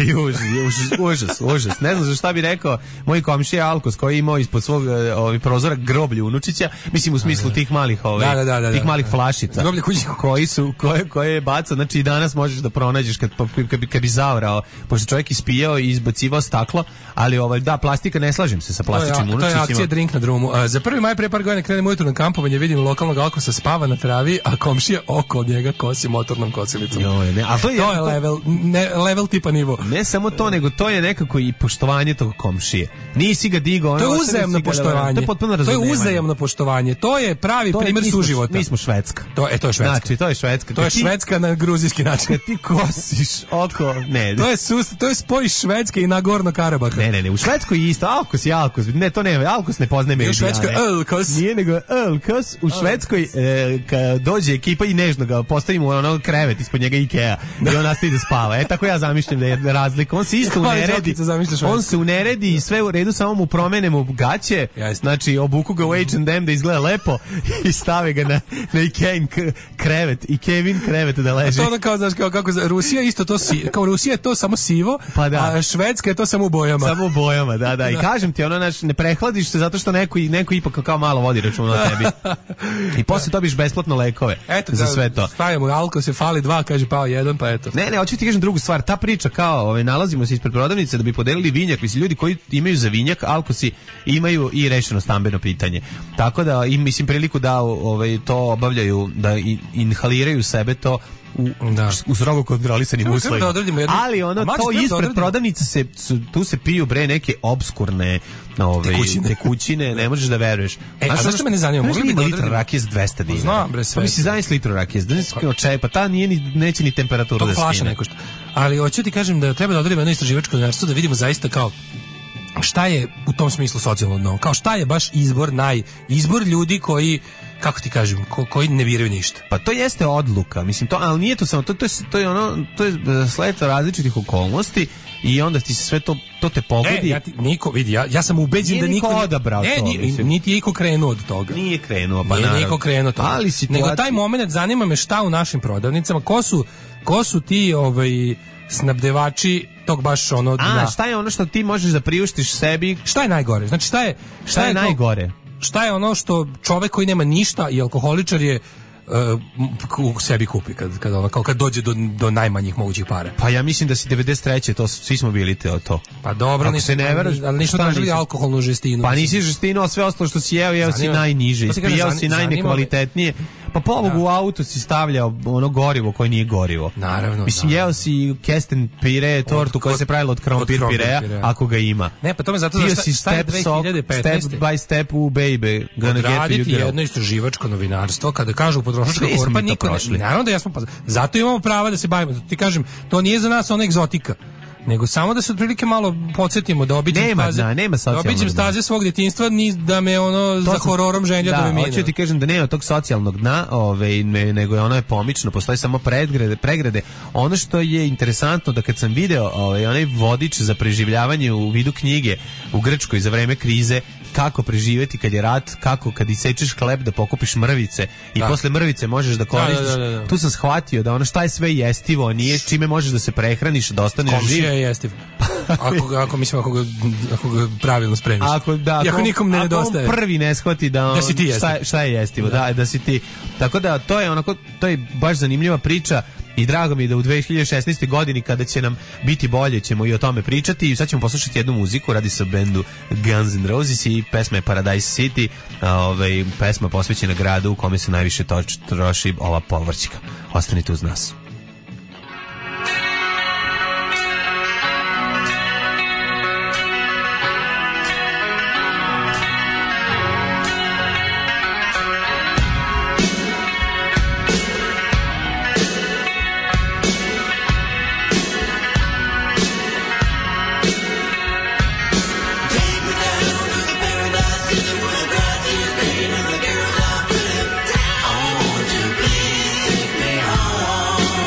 užas. Ne znam za šta bi rekao moj komšija Alkos koji je imao ispod svog prozora groblju unučića, mislim u smislu tih malih tih malih flašica. Groblje koje je bacao, znači i danas možeš da pronađeš kad bi zaorao, pošto čovjek ispijao i izbacivao staklo, ali da, plastika, ne slažem se sa plastičnim unučićima. To je akcija Drink na drumu. Za 1. maj pre par godina krenemo ujutro na kampovanje, vidim lokalnog Alkosa spava na travi, a komšija oko njega kosi motornom kosilicom. A to je level tipa nivo. nivo. Ne samo to, nego to je nekako i poštovanje tog komšije. Nisi ga digao. To je uzajamno poštovanje. To je potpuno razumevanje. To je uzajamno poštovanje. To je pravi primjer suživota. Mi smo Švedska. To je Švedska. Znači, to je Švedska. To je Švedska na gruzijski način. Kad ti kosiš oko... Ne. To je spoj Švedske i Nagorno Karabaha. Ne. U Švedskoj je isto. Alkos i Alkos. Ne, to ne. Alkos ne poznaje meridijane. U Švedskoj Alkos. Nije nego Alkos. U Švedskoj kad dođe ekipa i nežno ga postavimo ono krevet ispod njega Ikea i on nastavi da spava. Tako ja zamišljam da je razlika. On se isto uneredi. On se uneredi i sve u redu, samo mu promenemo gaće. Znači, obuku ga u H&M da izgleda lepo i stave ga na Ikein krevet. Ikevin krevet da leži. A to ono kao, znaš, kako Rusija isto to kao Rusija je to samo sivo, pa da. A Švedska je to samo u bojama. Samo u bojama, da. I kažem ti, ono, ne prehladiš se zato što neko ipak kao malo vodi računa o tebi. I posle dobiš besplatno lekove. Eto, za sve to. Stavimo alko, se fali 2, kaže pao 1, pa eto. Ne, hoću ti kažem drugu stvar. Ta priča kao, nalazimo se ispred prodavnice da bi podelili vinjak. Mislim, ljudi koji imaju za vinjak, alkosi imaju i rešeno stambeno pitanje. Tako da im, mislim, priliku da to obavljaju, da inhaliraju sebe to u strogo kontrolisanim uslovima. Ali to ispred prodavnica tu se piju neke obskurne tekućine, ne možeš da veruješ. A zašto me ne zanima? Mogli bi litru rakije za 200 dinara. Znam, bre, sve. Pa misli, zanis litru rakije, pa ta neće ni temperaturu da skine. To flaša neko što. Ali hoću ti kažem da treba da odredimo jedno istraživačko novinarstvo da vidimo zaista kao šta je u tom smislu socijalno dno. Kao šta je baš izbor ljudi koji, kako ti kažem, koji ne biraju ništa. Pa to jeste odluka, mislim, ali nije to samo, to je sled različitih okolnosti i onda ti se sve to te pogodi. Niko vidi, ja sam ubeđen da niko odabrao to. Niti je niko krenuo od toga. Nije krenuo, pa naravno. Nije niko krenuo od toga. Ali nego taj moment zanima me šta u našim prodavnicama, ko su ti snabdevači tog baš ono... šta je ono što ti možeš da priuštiš sebi? Šta je najgore? Znači šta je najgore? Šta je ono što čovek koji nema ništa i alkoholičar je u sebi kupi kad dođe do najmanjih mogućih para? Pa ja mislim da si 93. to svi smo bili to. Pa dobro, ali ništa tražili alkoholnu žestinu. Pa nisi žestinu, a sve ostalo što si jeo si najniže, ispijao si najnekvalitetnije. Pa pobogu u auto si stavljao ono gorivo koje nije gorivo. Naravno. Mislim, jeo si kesten pire, tortu koja se pravila od krompir pirea, ako ga ima. Ne, pa to me zato da šta je 2015. Step by step u baby. Odraditi jedno istraživačko novinarstvo, kada kažu potrošačka korpa, niko ne... Naravno da jasno, zato imamo prava da se bavimo. Ti kažem, to nije za nas ona egzotika. Nego samo da se otprilike malo podsjetimo da obiđem staze svog djetinjstva, ni da me za hororom ženja da me mine. Hoću ti kažem da nema tog socijalnog dna, nego ono je pomično, postoji samo pregrade. Ono što je interesantno da kad sam video onaj vodič za preživljavanje u vidu knjige u Grčkoj za vreme krize, kako preživjeti kad je rat, kako kad isečeš hleb da pokupiš mrvice i posle mrvice možeš da koristiš. Tu sam shvatio da ono šta je sve jestivo, nije čime možeš da se prehraniš, da ostaneš živ. Komšija je jestiv. Ako ga pravilno spremiš. Ako nikom ne nedostaje. Ako on prvi ne shvati da si ti šta je jestivo, da si ti. Tako da to je baš zanimljiva priča. I drago mi je da u 2016. godini kada će nam biti bolje ćemo i o tome pričati i sad ćemo poslušati jednu muziku, radi se o bendu Guns N' Roses i pesma je Paradise City, pesma posvećena gradu u kome se najviše troši ova povrćika. Ostanite uz nas. I want to be home.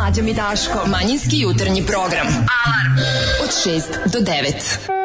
Mlađom i Daškom. Manjinski jutarnji program. Alarm od 6 do 9.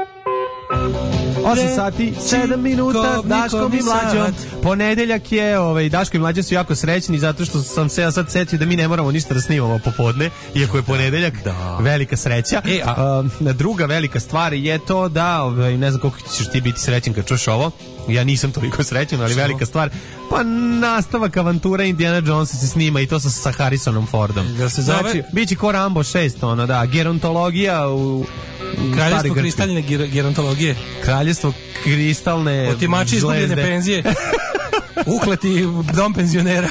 8 sati, 7 minuta, Daškom i Mlađom. Ponedeljak je, Daško i Mlađa su jako srećni zato što sam se ja sad setio da mi ne moramo ništa da snimamo popodne, iako je ponedeljak, velika sreća. Druga velika stvar je to da, ne znam koliko ćeš ti biti srećen kad čuš ovo, ja nisam toliko srećen, ali velika stvar, pa nastavak avantura Indiana Jonesa se snima i to sa Harrisonom Fordom. Da se zove? Znači, biće ko Rambo 6, gerontologija u Kraljevstvo kristalne gerontologije. Kraljevstvo kristalne otimači izgubljene penzije. Ukleti dom penzionera.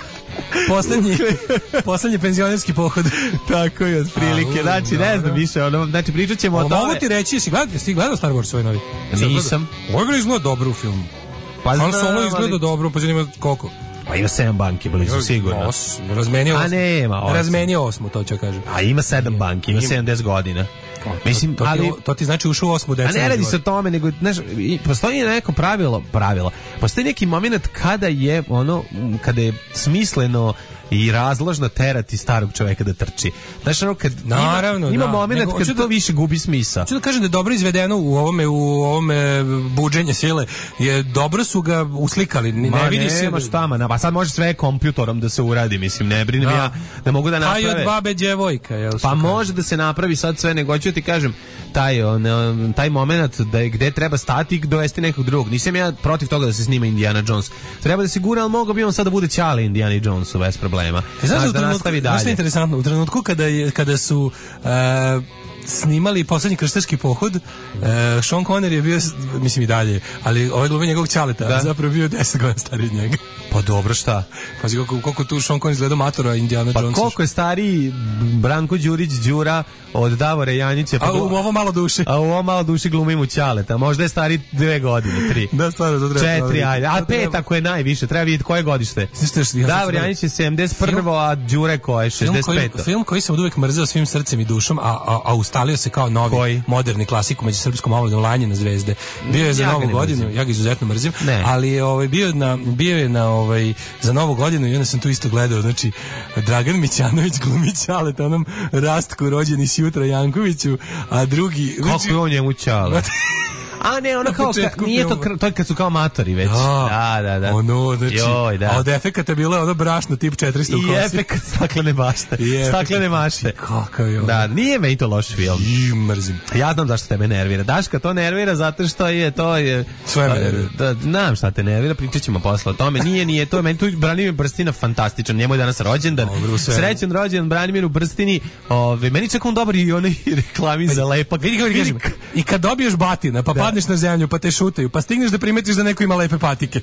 Poslednji penzionerski pohod. Tako je, otprilike. Znači, ne znam više. Znači, pričat ćemo o tome. Mogu ti reći, si gledao Star Wars svoj novi? Nisam. Ovo je izgleda dobro u filmu. Han Solo izgleda dobro, pa zanima koliko? Pa ima 7 banki blizu, sigurno. Razmenio 8, to ću kažem. A ima 7 banki, ima 70 godina. Mislim, to ti znači ušao u 8 deceniju. A ne radi se o tome, nego, znaš, postoji neko pravilo. Postoji neki moment kada je smisleno i razložno terati starog čoveka da trči. Znaš, kad ima moment kad to više gubi smisao. Ću da kažem da je dobro izvedeno u ovome buđenje sile. Dobro su ga uslikali. Ne vidi se. Pa sad može sve kompjutorom da se uradi, mislim, ne brinem ja da mogu da naprave. Aj od babe djevojka. Pa može da se napravi sad sve, nego ću ti kažem, taj moment gde treba stati dovesti nekog drugog. Nisam ja protiv toga da se snima Indiana Jones. Treba da se gura, ali mogo bi on sad da bude ćale Indiana Jonesu bez problema. Znaš da nastavi dalje. Znaš što je interesantno? U trenutku kada su snimali poslednji krstaški pohod, Sean Connery je bio, mislim i dalje, ali ovaj glumio njegovog ćaleta, zapravo bio 10 godina stariji od njega. Pa dobro, šta? Pa koliko tu Sean Connery izgleda matora Indiana Jonesa. Pa koliko je stariji Branko Đurić Đura od Davora Janjića. A u ovo malo duše. A u ovo malo duše glumimo ćaleta. Možda je stariji 2 godine, 3. Da, stvarno, to treba. 4, ajde. A 5 ako je najviše. Treba vidjeti koje godište. Davor Janjić je 71, a Đure koje 65. Film koji sam uvijek mrzeo svim srcem i dušom, a ustalio se kao novi moderni klasiku među srpskom omladom, Lanje na zvezde. Bio je za Novu godinu, ja ga izuzetno mrzim, ali je bio je za Novu godinu i onda sam tu isto gledao, znači Dragan Mićanović glumi ćaleta onom Rastku rođeni s jutra Jankoviću, a drugi... Kako je on njemu ćale? A ne, ono kao, nije to je kad su kao matori već. Da. Ono, znači, a od efekata bilo je ono brašno tip 400 u kosi. I efekat staklene bašte. Staklene mašte. Kakav je ono. Da, nije meni to loš film. Mrzim. Ja znam zašto tebe nervira. Daška to nervira zato što je to... Sve me nervira. Znam šta te nervira, pričat ćemo posle o tome. Nije to, meni tu Branimir Brstina fantastičan. Njemu je danas rođendan. Srećan rođendan Branimiru Brstini. Meni čak on dobar i onaj reklami za lepak. I kad dobiješ batina, pa padneš na zemlju, pa te šutaju, pa stigneš da primetiš da neko ima lepe patike.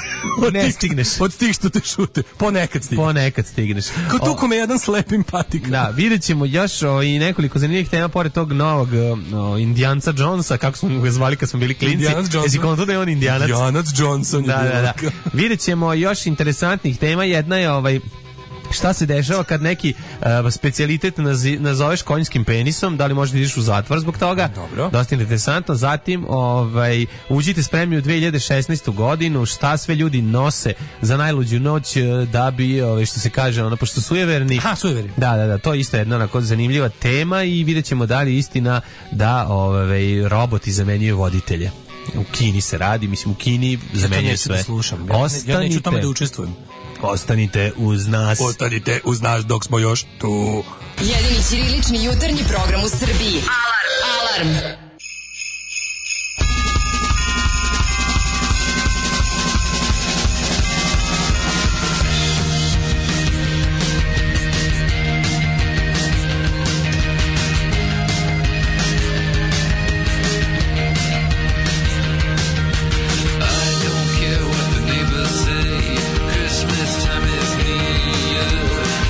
Ne stigneš. Od tih što te šute. Ponekad stigneš. Ko tuko me jedan s lepim patikom. Da, vidjet ćemo još i nekoliko zanimljivih tema pored tog novog Indijanca Jonesa, kako smo ga zvali kad smo bili klinci. Jesi konto da je on Indijanac? Indijanac Johnson. Da. Vidjet ćemo još interesantnih tema. Jedna je šta se dešava kad neki specijalitet nazoveš konjskim penisom, da li možda ideš u zatvor zbog toga? Dobro. Dosta interesantno. Zatim, uđite spremni u 2016. godinu, šta sve ljudi nose za najluđu noć da bi, što se kaže, pošto sujeverni. Sujeverni. Da, to je isto jedna onako zanimljiva tema i vidjet ćemo da li istina da roboti zamenjuju voditelje. U Kini se radi, mislim u Kini zamenjuje sve. Ja neću tamo da učestvujem. Ostanite uz nas. Ostanite uz nas dok smo još tu. Jedini ćirilični jutarnji program u Srbiji. Alarm!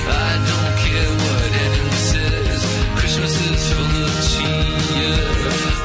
Christmas is full of cheer.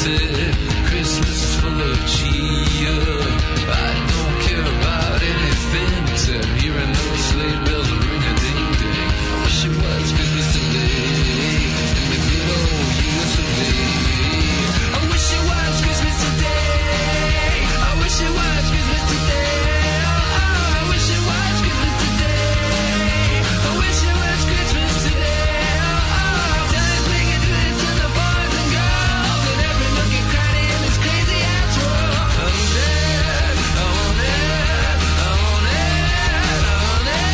said Christmas is full of cheer. I don't care about anything except hearing those sleigh bells ring a ding ding. I wish it was Christmas today in the good old US of A. I wish it was Christmas today. I wish it was Christmas today. Oh, I wish it was Christmas today. I wish it was Christmas today. Oh, tell us we can do this to the boys and girls and every nook and cranny in this crazy ass world. I want it, I want it, I want it, I want it.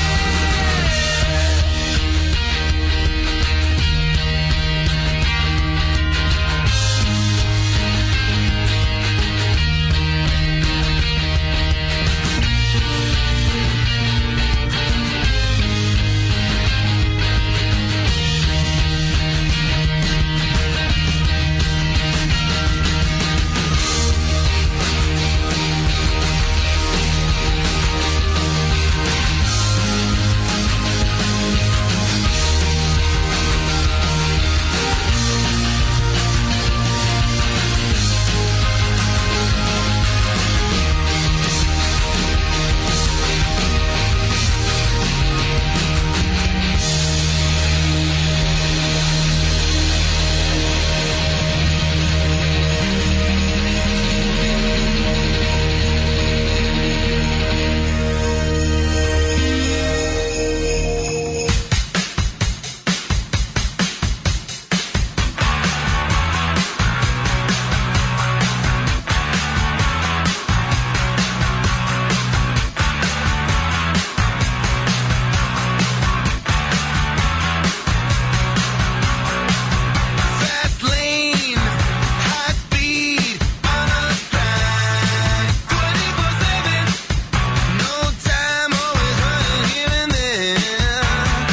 Fast lane, high speed, on a grind, 24/7, no time, always running here and there.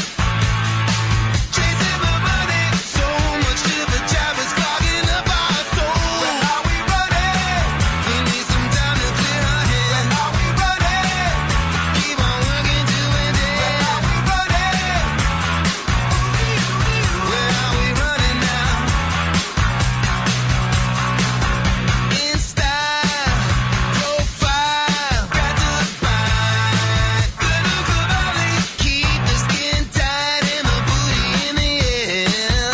Chasing my money, so much to the job is clogging up our soul. Where are we running? We need some time to clear our head. Where are we running? Keep on working to end it. Where are we running? Where are we running now? In style, profile, got to find good look about it. Keep the skin tight and the booty in the air.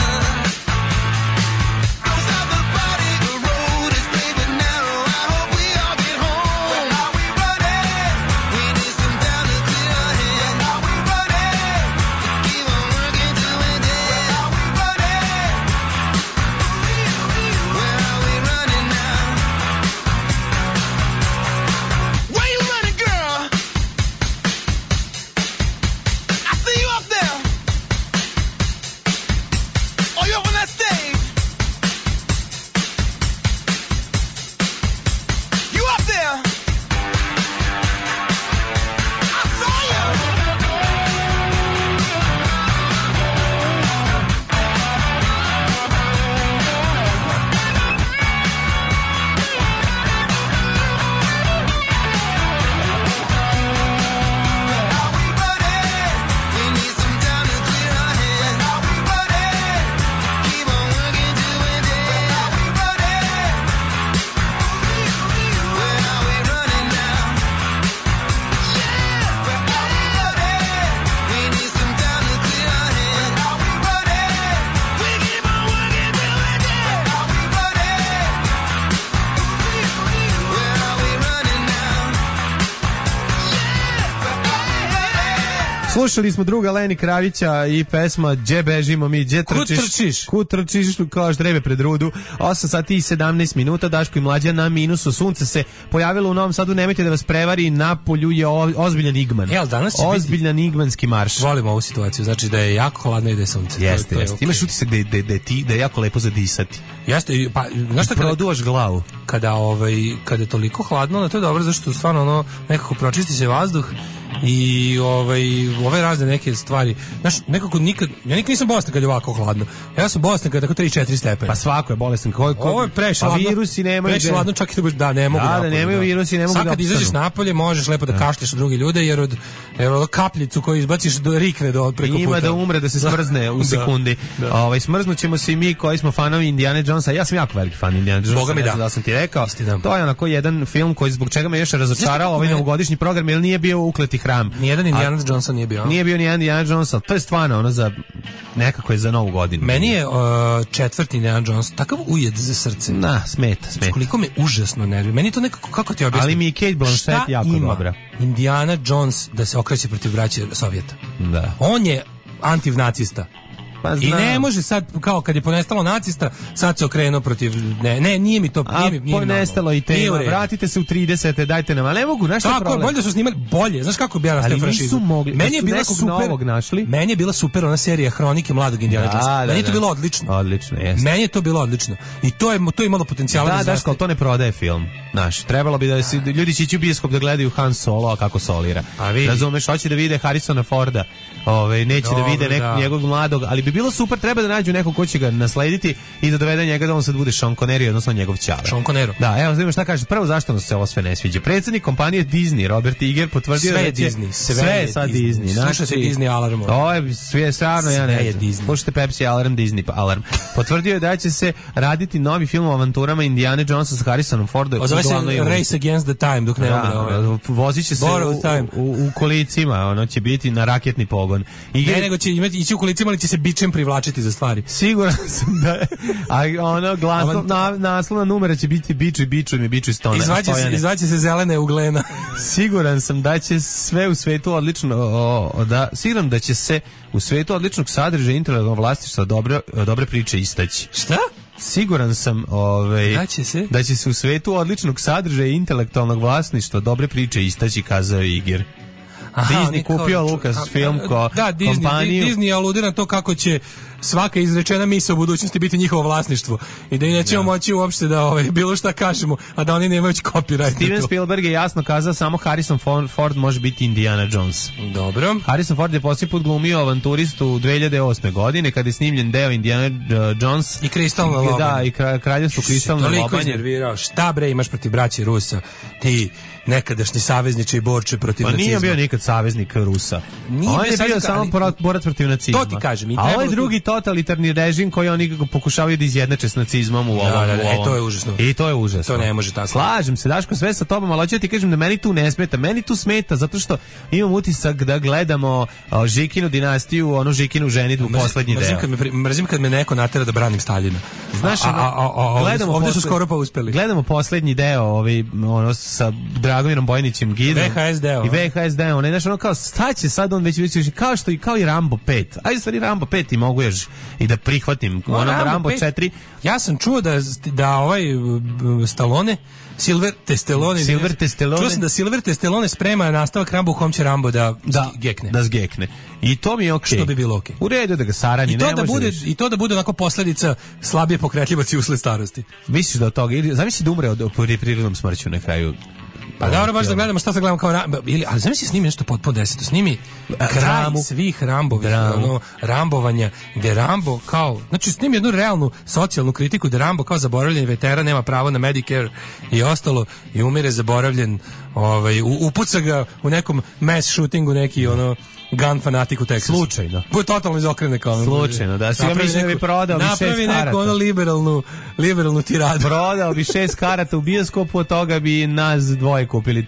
Don't stop the party, the road is paved and narrow. I hope we all get home. Where are we running? We need some time to clear our head. Where are we running? Keep on working to end it. Where are we running? Where are we running now? Where you running, girl? I see you up there. Oh, you up on that stage? You up there? I saw you. We need some time to clear our head. Where are we running? Keep on working to end it. Where are we running? Where are we running now? Yeah, where are we running? We need some time to clear our head. Where are we running? We keep on working to end it. Where are we running? Where are we running now? Slušali smo druga Leni Kravića i pesma Gdje bežimo mi, gdje trčiš? Kud trčiš, kao ždrebe pred rudu. 8 sati i 17 minuta, Daško i Mlađa na minusu. Sunce se pojavilo u Novom Sadu, nemojte da vas prevari, na polju je ozbiljan igman. Danas će ozbiljan igmanski marš. Volimo ovu situaciju, znači da je jako hladno i da je sunce. Jeste, to je jeste. okay. Imaš utisak da je jako lepo za disati. Jeste, pa znaš šta, produvaš glavu. Kada je toliko hladno, to je dobro, zašto stvarno nekako pročisti se vazduh i ove razne neke stvari. Znaš, nekako ja nikad nisam bolestan kad je ovako hladno. Ja sam bolestan kad je tako 3-4 stepena. Pa svako je bolestan. Ovo je prešladno. A virusi nemaju. Prešladno, čak i da ne mogu da nemaju virusi, ne mogu da sad kad izađeš napolje, možeš lepo da kašlješ od druge ljude, jer od kapljicu koju izbaciš rikne do preko puta. Ima da umre, da se smrzne u sekundi. Smrznućemo se i mi koji smo fanovi Indiana Jonesa. Ja sam jako veliki fan Indiana Jonesa. Boga mi da sam ti rekao. To je onako jedan film koji zbog čega me još razočarao ovaj novogodišnji program, jer nije bio Ukleti hram. Nijedan Indiana Jonesa nije bio. Nije bio nijedan Indiana Jonesa. To je stvarno ono za nekako je za novu godinu. Meni je četvrti Indiana Jones takav ujed za srce. Smeta. Koliko me užasno nervira. Meni to nekako, kako ti objasnim? Ali mi je Kate Blanchett jako dobra. Indiana Jones da se okreće protiv braće Sovjeta. Da. On je antivnacista. Pa i ne može sad, kao kad je ponestalo nacista, sad se okrenuo protiv... Ne, nije mi to... Nije ponestalo i tema, vratite se u 30. dajte nam, ali ne mogu, znaš što je problem? Tako, bolje da su snimali, bolje, znaš kako bi ja nastavio franšizu? Ali nisu mogli, meni je bila super, meni je bila super ona serija Hronike mladog Indiana Jonesa. Meni je to bilo odlično. Odlično, jeste. Meni je to bilo odlično. I to je imalo potencijala da Daško, to ne prodaje film. Znaš, trebalo bi da se ljudi će ići u bioskop da gledaju Han Solo, a kako solira. Razumeš, hoće da vide Harrisona Forda, neće da vide njegovog mladog, ali bi bilo super, treba da nađu nekog ko će ga naslediti i da dovede njega da on sad bude Sean Connery, odnosno njegov ćale. Sean Connery. Da, evo, znaš šta kažeš, prvo zašto nam se ovo sve ne sviđa. Predsjednik kompanije Disney, Robert Iger, potvrdio sve da je Disney. Sve je sad Disney. Slušajte Disney Alarm. To je sve stvarno, ja ne znam. Slušajte Pepsi Alarm, Disney Alarm. Potvrdio je da će se raditi novi film o avanturama Indiana Jonesa sa Harrisonom Fordom. Zove se Race Against the Time, dok ne umre. Vozit će se u kolicima, ono će biti na raketni pogon. Ne, nego će ići u kolicima, ali će se bičem privlačiti za stvari. Siguran sam da je, a ono naslovna numera će biti biču stone. Izvaće se zelene uglena. Siguran sam da će sve u svetu odlično, siguran da će se u svetu odličnog sadržaja intelektualnog vlasništva dobre priče istaći. Šta? Siguran sam da će se u svetu odličnog sadržaja intelektualnog vlasništva dobre priče istaći, kazao Iger. Disney kupio Lucasfilm kompaniju. Disney aludira na to kako će svaka izrečena misao u budućnosti biti njihovo vlasništvo i da i nećemo moći uopšte da bilo šta kažemo, a da oni nemaju copyright. Steven Spielberg je jasno kazao samo Harrison Ford može biti Indiana Jones. Dobro. Harrison Ford je posljednji put glumio avanturistu 2008. godine kada je snimljen deo Indiana Jones i Kristalna lobanja. Da, i kraljevstvo Kristalne lobanje. Toliko iznervirao. Šta bre imaš protiv braće Rusa? Ti nekadašnji savezniče i borče protiv nacizma. Pa nije bio nikad saveznik Rusa. On je bio samo borac protiv nacizma. To ti kažem. A ovo je drugi totalitarni režim koji oni pokušavaju da izjednače s nacizmom u ovom. To je užasno. I to je užasno. To ne može tako. Slažem se, Daško, sve sa tobom, ali hoću ti kažem da meni tu ne smeta. Meni tu smeta zato što imam utisak da gledamo Žikinu dinastiju, onu Žikinu ženidbu, poslednji deo. Mrzim kad me neko natera da branim Staljina. Znaš, ovdje su skoro pa uspeli. Gledamo poslednji deo, sa Dragomirom Bojnićem Gidom. VHS deo. I VHS deo. Znaš, ono kao, šta će sad on već kao i Rambo 5. Ajde, stvari Rambo 5 i mogu još i da prihvatim. Rambo 4. Ja sam čuo da ovaj Stallone Silvestre Stallone. Čuo sam da Silvestre Stallone sprema nastavak Rambo u kom će Rambo da gekne. Da zgekne. I to mi je okej. Što bi bilo okej. U redu da ga sarani, I to da bude onako posljedica slabije pokretljivosti usled starosti. Misliš da od toga, zamisli da umre od prirodnom smrću na kraju. Pa dobro, baš da gledamo šta se gledamo kao ali zamisli snimi nešto potpuno deseto, snimi kraj svih Rambovih, rambovanja, gde Rambo kao, znači snimi jednu realnu socijalnu kritiku da Rambo kao zaboravljen veteran nema pravo na Medicare i ostalo i umire zaboravljen, upuca ga u nekom mass shootingu neki gun fanatik u Teksasu. Slučajno. Bude totalno izokrene kao. Slučajno, da. Svi mislim da bi prodao bi 6 karata. Napravi neku liberalnu tiradu. Prodao bi 6 karata u bioskopu, od toga bi nas dvoje kupili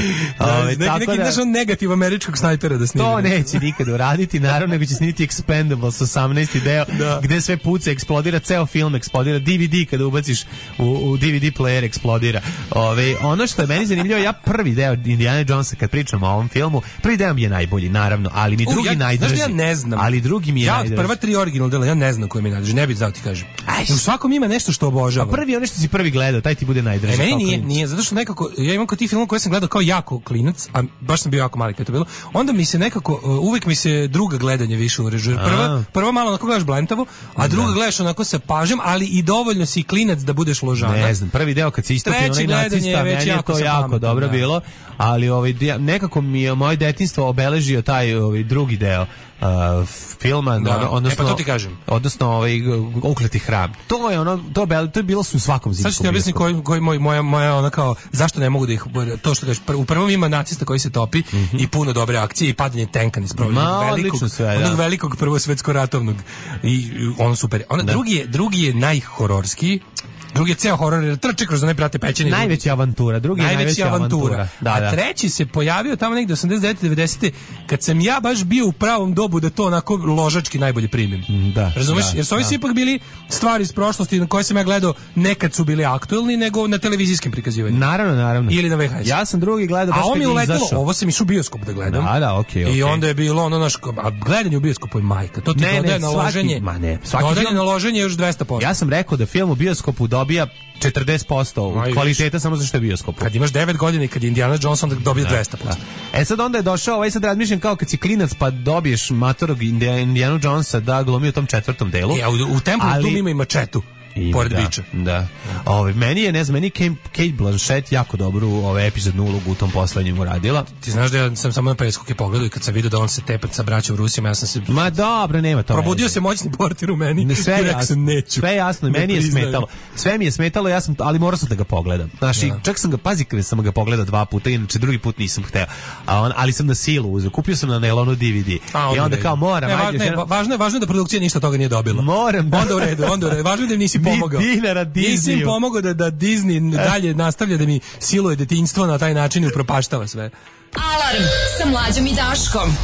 4. Neki naš negativ američkog snajpera da snimi. To neće nikad uraditi, naravno, nego će snimiti Expendables 18. deo, gde sve puca, eksplodira, ceo film eksplodira, DVD kada ubaciš u DVD player eksplodira. Ono što je meni zanimljivo, ja prvi deo Indiana Jonesa, kad pričamo o ovom filmu, prvi deo mi je najbolji, naravno. naravno, ali mi drugi najdrži. Znaš da ja ne znam. Ali drugi mi je najdrži. Ja od prva 3 original dela, ja ne znam koji mi je najdrži, ne bih znao ti kažem. U svakom ima nešto što obožavam. A prvi, ono što si prvi gledao, taj ti bude najdrži. Meni nije, zato što nekako, ja imam kod tih filmova koje sam gledao kao jako klinac, a baš sam bio jako mali kad je to bilo, onda mi se nekako, uvijek mi se druga gledanje više urežuje. Prva malo onako gledaš blentavo, a druga gledaš onako sa pažnjom, ali i dovoljno si klinac da budeš ložana. Ne znam, prvi deo kad se istopi onaj nacista, meni je to jako dobro bilo, ali nekako mi je moje detinjstvo obeležio taj drugi deo filma, odnosno to ti kažem. Odnosno Ukleti hram. To je bilo su u svakom zimskom. Sad ću ti objasniti koji moja ona kao zašto ne mogu da ih, to što kažeš, u prvom ima nacista koji se topi i puno dobre akcije i padanje tenka niz onog velikog prvosvetsko-ratovnog i ono super. Drugi je najhororskiji. Drugi je ceo horor, jer trči kroz one prate pećine. Najveća avantura, drugi je najveća avantura. A treći se pojavio tamo negde 89. 90. kad sam ja baš bio u pravom dobu da to onako ložački najbolje primim. Razumeš? Jer su ovi svi ipak bili stvari iz prošlosti na koje sam ja gledao, nekad su bili aktuelni nego na televizijskim prikazivanjima. Naravno. Ili na VHS. Ja sam drugi gledao baš kad je izašao. Ovo sam išao u bioskop da gledam. Okej. I onda je bilo ono naš, a gledanje u bioskopu je majka. To ti dodaje na loženje. Dodaje na loženje još 200%. Ja sam rekao da film u bioskopu dobija 40% kvaliteta samo zato što je bioskop. Kad imaš 9 godina i kad je Indiana Jones onda dobije 200%. Sad onda je došao, sad razmišljam kao kad si klinac pa dobiješ matorog Indiana Jonesa da glumi u tom 4. delu. U Templu tu ima i mačetu. Pored biča. Da. Meni je, meni Kate Blanchett jako dobru epizodnu ulogu u tom poslednjem uradila. Ti znaš da ja sam samo na Peskoke pogledao i kad sam vidio da on se tepa sa braćom Rusima, ja sam se... Ma dobro, nema to. Probudio se moćni portir u meni. Sve jasno, meni je smetalo. Sve mi je smetalo, ali morao sam da ga pogledam. Znaš, čak sam ga, pazi kada sam ga pogledao 2 puta, inače drugi put nisam hteo. Ali sam na silu uzeo. Kupio sam na nailonu DVD. I onda kao moram. Važno je da produkcija ništa toga nije dobila. Moram. Onda u redu. Važno je da nisi pomogao. Nisi im pomogao da Disney dalje nastavlja da mi siluje detinjstvo na taj način i upropaštava sve. Alarm sa Mlađom i Daškom.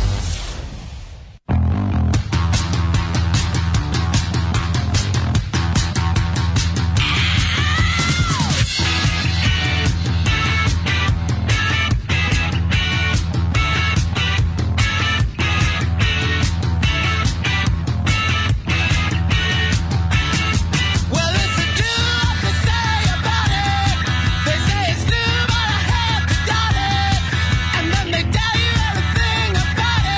About it.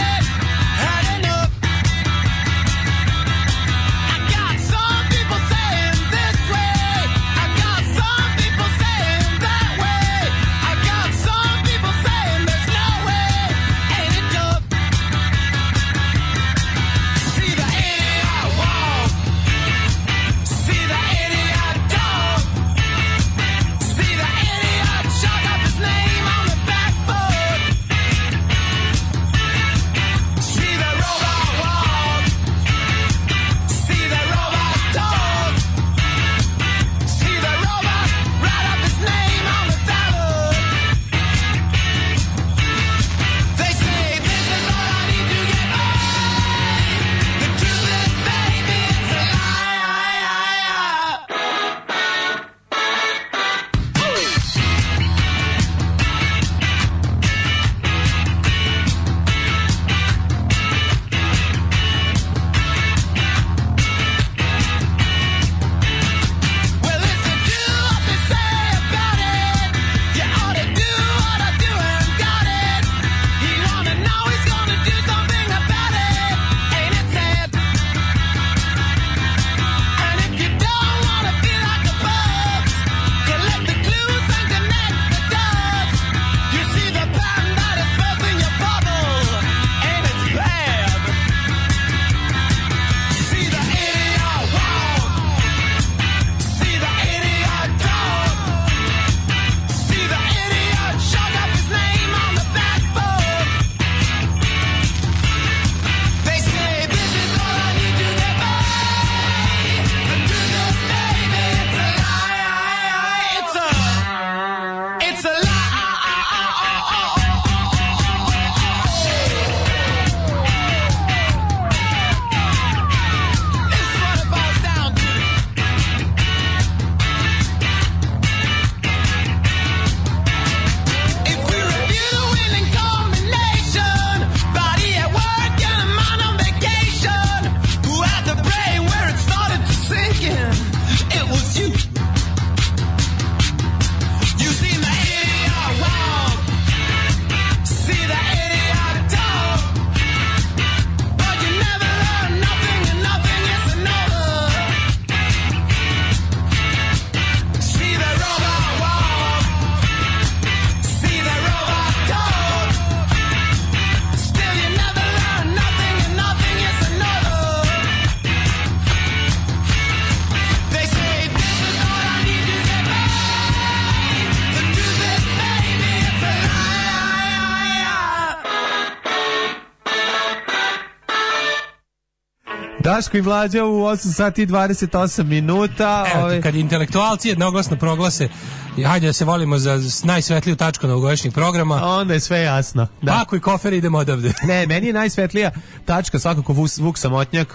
Daško i Mlađa u 8 sati i 28 minuta. Evo, kad intelektualci jednoglasno proglase hajde da se volimo za najsvetliju tačku novogodišnjeg programa. Onda je sve jasno. Da. Pako i kofer, idemo odavde. Ne, meni je najsvetlija tačka svakako Vuk Samotnjak,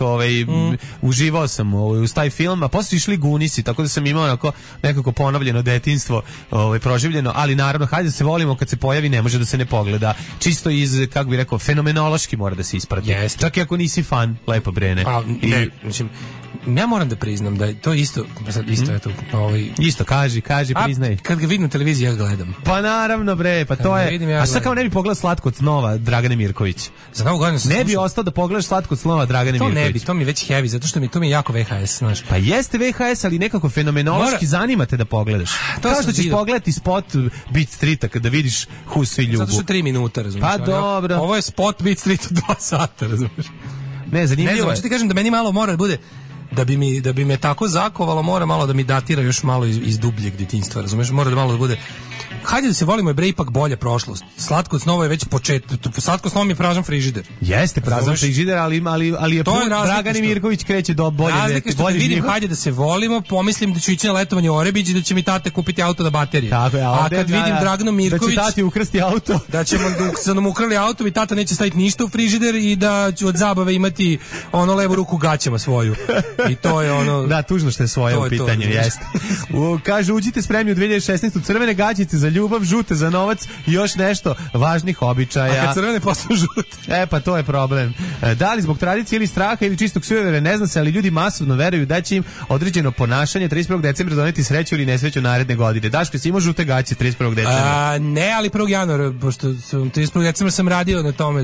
uživao sam uz taj film, a posle išli Gunisi, tako da sam imao nekako ponovljeno detinjstvo proživljeno, ali naravno, hajde da se volimo, kad se pojavi ne može da se ne pogleda. Čisto iz, kako bih rekao, fenomenološki mora da se isprati. Yes. Čak i ako nisi fan Lepo Brene. Mislim, ja moram da priznam da je to isto, eto, isto, kaži, priznaj. Kad ga vidim na televiziji, ja ga gledam. Pa naravno, bre, pa to je. Vidim, ja a sad kao ne bi pogledao Slatko od snova Dragane Mirković. Za Novu godinu ne bi ostao da pogledaš Slatko od snova Dragane Mirković. To ne bi, to mi je već heavy, zato što to mi je jako VHS, znaš. Pa jeste VHS, ali nekako fenomenološki zanimate da pogledaš. Kao što ćeš pogledati spot Beat Streeta kada vidiš Husu i Ljubu. Zato što 3 minuta, razumiješ. Pa dobro. Ovo je spot Beat Streeta 2 sata, razumiješ. Ne, zanimljivo. Ne znam, hoću ti kažem da meni malo mora da bude da bi me tako zakovalo, mora malo da mi datira još malo iz dubljeg detinjstva, razumeš? Mora da malo da bude. Hajde da se volimo, je bre ipak bolja prošlost. Slatko od snova je već Slatko od snova je prazan frižider. Jeste prazan frižider, ali je Dragani Mirković kreće do bolje. Razlika što vidim, hajde da se volimo, pomislim da ću ići na letovanje u Orebić i da će mi tate kupiti auto da baterije. Tako je, a kad vidim Draganu Mirković, da će tati ukrasti auto, da ćemo da nam ukrali auto i tata neće staviti ništa u frižider i da ću od zabave imati levu ruku gaćama svoju. I to je Da, tužno što je svoje u pitanju, jeste. Kaže, uđite spremni u 2016. crvene gaćice za ljubav, žute za novac i još nešto važnih običaja. A kad crvene postanu žute? Pa to je problem. Da li zbog tradicije ili straha ili čistog sujevere, ne zna se, ali ljudi masovno veruju da će im određeno ponašanje 31. decembra doneti sreću ili nesreću naredne godine. Daško, si imao žute gaće 31. decembra? Ne, ali 1. januara, pošto 31. decembra sam radio na tome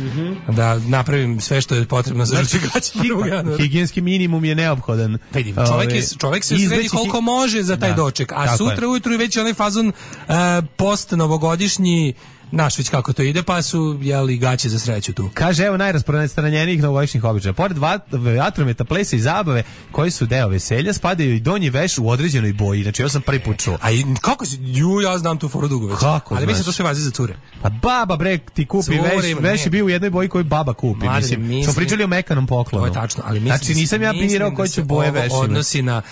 da napravim sve što je potrebno za žute gaće 1. januara. Higijenski minimum je neophodan. Čovjek se sredi koliko može za taj doček, a sutra ujutru je već onaj fazon post novogodišnji, znaš već kako to ide, pa su jeli gaće za sreću tu. Kaže, evo najrasprostranjenijih novogodišnjih običaja. Pored vatrometa, plesa i zabave koji su deo veselja, spadaju i donji veš u određenoj boji. Znači, ja sam prvi put čuo. A kako si? Ja znam tu foru dugo već. Kako? Ali mislim to sve vazi za cure. Pa baba bre ti kupi veš je bio u jednoj boji koju baba kupi. Mislim, smo pričali o mekanom poklonu. To je tačno, ali mislim, znači nisam ja birao koji će boje veš. Odnosi na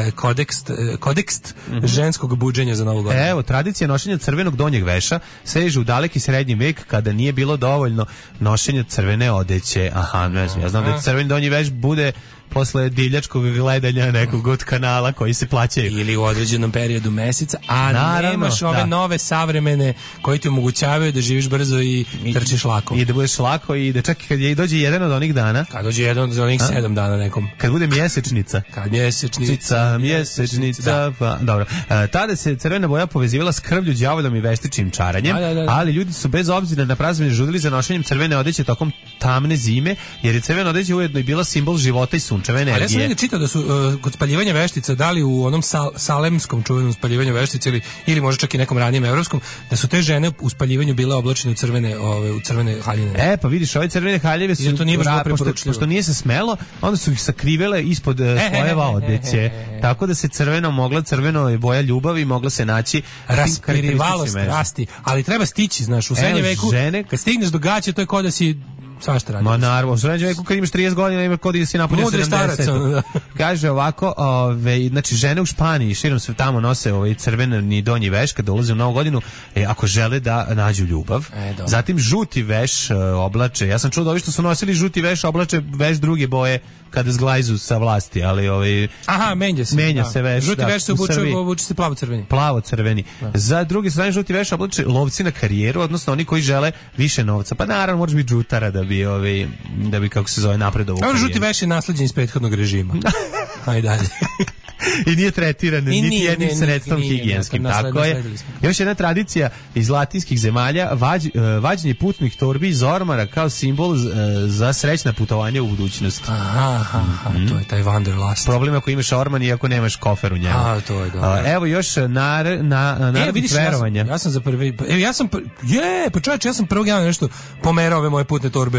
kodekst ženskog buđenja za Novu godinu. Evo, tradicija nošenja crvenog donjeg veša seže u daleki srednji vek, kada nije bilo dovoljno nošenja crvene odeće. Aha, ne znam, ja znam da crveni donji veš bude posle divljačkog gledanja nekog od kanala koji se plaćaju. Ili u određenom periodu meseca, a naravno, nemaš ove nove savremene koji ti omogućavaju da živiš brzo i trčiš lako. I da budeš lako i da čak kad dođe jedan od onih dana. Kad dođe jedan od onih 7 dana nekom. Kad bude mjesečnica. Kad mjesečnica. Pa, dobro. Tada se crvena boja povezivala s krvlju, đavolom i veštičnim čaranjem, ali ljudi su bez obzira na praznovanje žudili za nošenjem crvene odeće tokom tamne zime, jer je crvena odeća ujedno i bila simbol života i sunčeve energije. Ali ja sam negdje čitao da su kod spaljivanja veštica, da li u onom salemskom čuvenom spaljivanju veštica ili možda čak i nekom ranijem evropskom, da su te žene u spaljivanju bile oblačene u crvene haljine. Pa vidiš, ove crvene haljeve su pošto nije se smelo, onda su ih sakrivele ispod slojeva odeće. Tako da se crveno je boja ljubavi, mogla se naći raspirivalost strasti, ali treba stići, znaš, u srednjem veku, kad stigneš do gaće, to je kao da si svašta radi. Ma naravno, u srednjem veku kad imaš 30 godina, ima kod da si napunio 70. Kaže ovako, znači žene u Španiji širom sve tamo nose crveni donji veš kada ulaze u Novu godinu, ako žele da nađu ljubav. Zatim žuti veš oblače. Ja sam čuo da ovi što su nosili žuti veš oblače veš druge boje kada zglajzu sa vlasti, ali menja se veš. Žuti veš se obuče se plavo-crveni. Plavo-crveni. Za druge strane žuti veš oblače lovci na karijeru, odnosno oni koji žele više novca. Pa naravno možeš biti žutara da bi kako se zove napredovo. Žuti veš je nasleđen iz prethodnog režima. Ajde dalje. I nije tretiran niti jednim sredstvom higijenskim. Tako je. Još jedna tradicija iz latinskih zemalja, vađenje putnih torbi iz ormara kao simbol za srećna putovanja u budućnost. To je taj wanderlust. Problem ako imaš orman i ako nemaš kofer u njemu. To je dobro. Evo još narodnih verovanja. Ja sam za prvi... pa čovječ, ja sam 1. januara nešto pomerao ove moje putne torbe.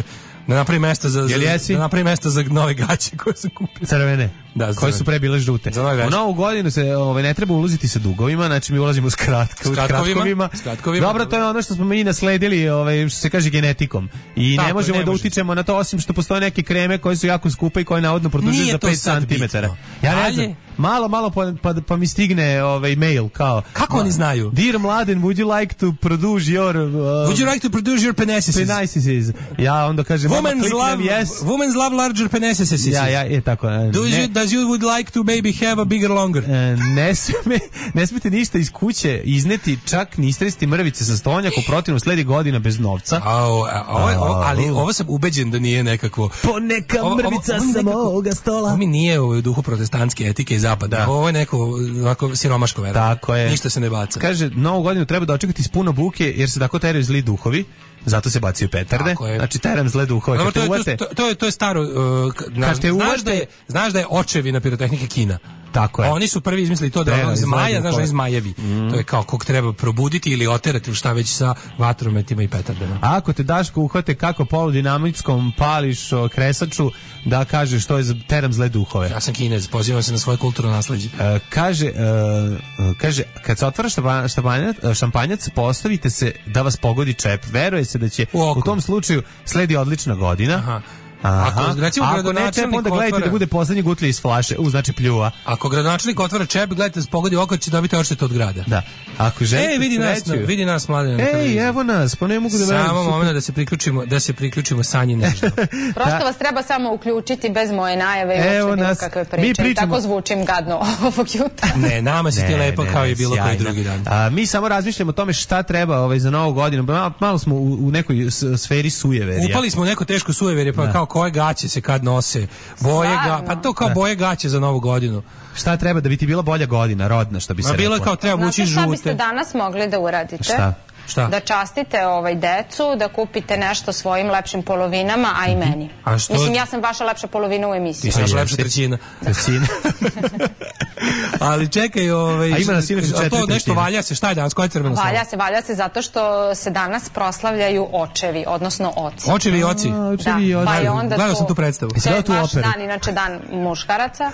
Da napravi mesta za nove gaće koje sam kupio. Crvene. Da, koje su pre bile žute. U novu godinu se ne treba ulaziti sa dugovima, znači mi ulazimo s kratkovima. Dobro, to je ono što smo mi nasledili, što se kaže genetikom. I ne možemo da utičemo na to, osim što postoje neke kreme koje su jako skupe i koje navodno produžuju za 5 cm. Ja ne znam. Malo pa mi stigne mail kao. Kako oni znaju? Dear Mladen, would you like to produce your penises? Ja onda kažem, women's love larger penises. Ja, tako. Does you would like to maybe have a bigger longer? Ne smete ništa iz kuće izneti, čak ni istresti mrvice sa stonjaka, u protivnom sledi godina bez novca. Ali ovo sam ubeđen da nije nekakvo. Poneka mrvica sa moga stola. Ovo mi nije u duhu protestantske etike i zapada. Ovo je neko ovako siromaško vera. Tako je. Ništa se ne baca. Kaže, novu godinu treba dočekati s puno buke, jer se tako teraju zli duhovi. Zato se bacaju petarde. Znači teram zle duhove. To je staro. Znaš da je očevina pirotehnike Kina. Tako je. Oni su prvi izmislili to da je zmaja, znaš, zmajevi. To je kao kog treba probuditi ili oterati, šta već sa vatrometima i petardama. Ako te Daško uhvate kako poludinamitskom pališ kresaču, da kažeš što je za teram zle duhove. Ja sam Kinez, pozivam se na svoje kulturno nasleđe. Kaže, kad se otvara šampanjac, postavite se da vas pogodi čep. Veruje se da će u tom slučaju sledi odlična godina. Aha. Ako ne čep, onda gledajte da bude poslednji gutlje iz flaše, znači pljuva. Ako gradonačelnik otvara čep, gledajte da se pogodi oko, će dobiti odštetu od grada. Da. Ako želite vidi nas Mladen. Evo nas, pa ne mogu da verujem. Samo moment da se priključimo Sanji nešto. Prosto vas treba samo uključiti bez moje najave i uopšte bilo kakve priče. Tako zvučim gadno ovog jutra. Ne, nama si ti lepo kao i bilo koji drugi dan. Mi samo razmišljamo o tome šta treba za novu godinu. Malo smo u nekoj sferi sujeverja. Upali smo u neko teško sujeverje, pa kao koje gaće se kad nose, pa to kao boje gaće za novu godinu. Šta treba da bi ti bila bolja godina, rodna, što bi se rekla? Bilo je kao treba vući žute. Znate šta biste danas mogli da uradite? Šta? Da častite decu, da kupite nešto svojim lepšim polovinama, a i meni. Mislim, ja sam vaša lepša polovina u emisiji. Ti sam lepša trećina. Ali čekaj, a ima nas inače 4 to nešto valja se, šta je danas, koja je crvena slava? Valja se zato što se danas proslavljaju očevi, odnosno oci. Očevi i oci? Da, pa je onda gledao sam tu predstavu. To je vaš dan, inače dan muškaraca.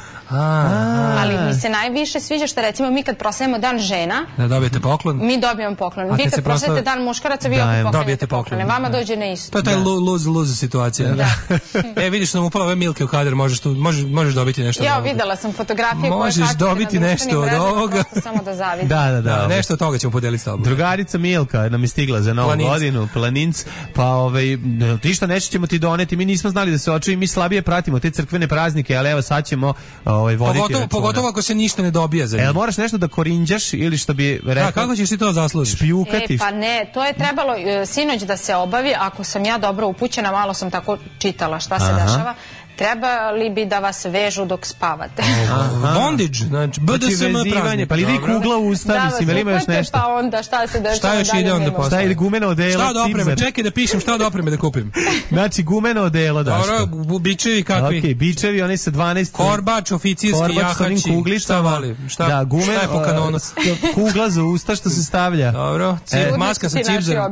Ali mi se najviše sviđa što recimo mi kad proslavimo dan žena, da dobijete poklon. Mi dobijemo poklon. Vi kad proslavite dan muškaraca, vi opet dobijete poklone. Vama dođe na isto. To je taj lose situacija. Vidiš da nam upala ove Milke u kadar, možeš dobiti nešto. Ja videla sam fotografije koje možeš dobiti nešto od ovoga. Samo da zavidim. Da. Nešto od toga ćemo podeliti s tobom. Drugarica Milka nam je stigla za novu godinu, Planinc, pa ti što nešto ćemo ti doneti, mi nismo znali da se očuvi, mi slabije pratimo te crkvene praznike, ali evo sad ćemo voditi računa. Pogotovo ako se ništa ne dobija za njih. Moraš nešto da korinđaš ili što bi rekao? Kako ćeš ti to zaslužiti? Špijukati? Pa ne, to je trebalo sinoć da se obavi, ako sam ja dobro upućena, malo sam tako čitala šta se dešava. Trebali bi da vas vežu dok spavate. Bondage, znači BDSM praznik. Pa li ide kugla u usta, mislim, ili ima još nešto? Pa onda šta se dešava? Šta još ide onda postoje? Šta ide gumeno odelo? Šta od opreme? Čekaj da pišem šta od opreme da kupim. Znači gumeno odelo, Daško. Dobro, bičevi kakvi? Ok, bičevi, oni sa 12... Korbač, oficirski, jahači. Šta vali? Šta je po kanonu? Kugla za usta što se stavlja. Dobro, maska sa cipzerom.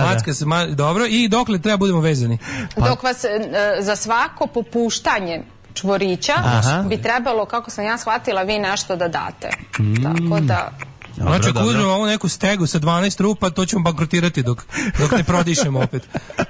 Dobro, i dokle treba budemo vezani? Dok vas za svako popuštanje čvorića bi trebalo, kako sam ja shvatila, vi nešto da date. Tako da... Znači, ako uzmemo ovu neku stegu sa 12 rupa, to ćemo bankrotirati dok ne prodišemo opet.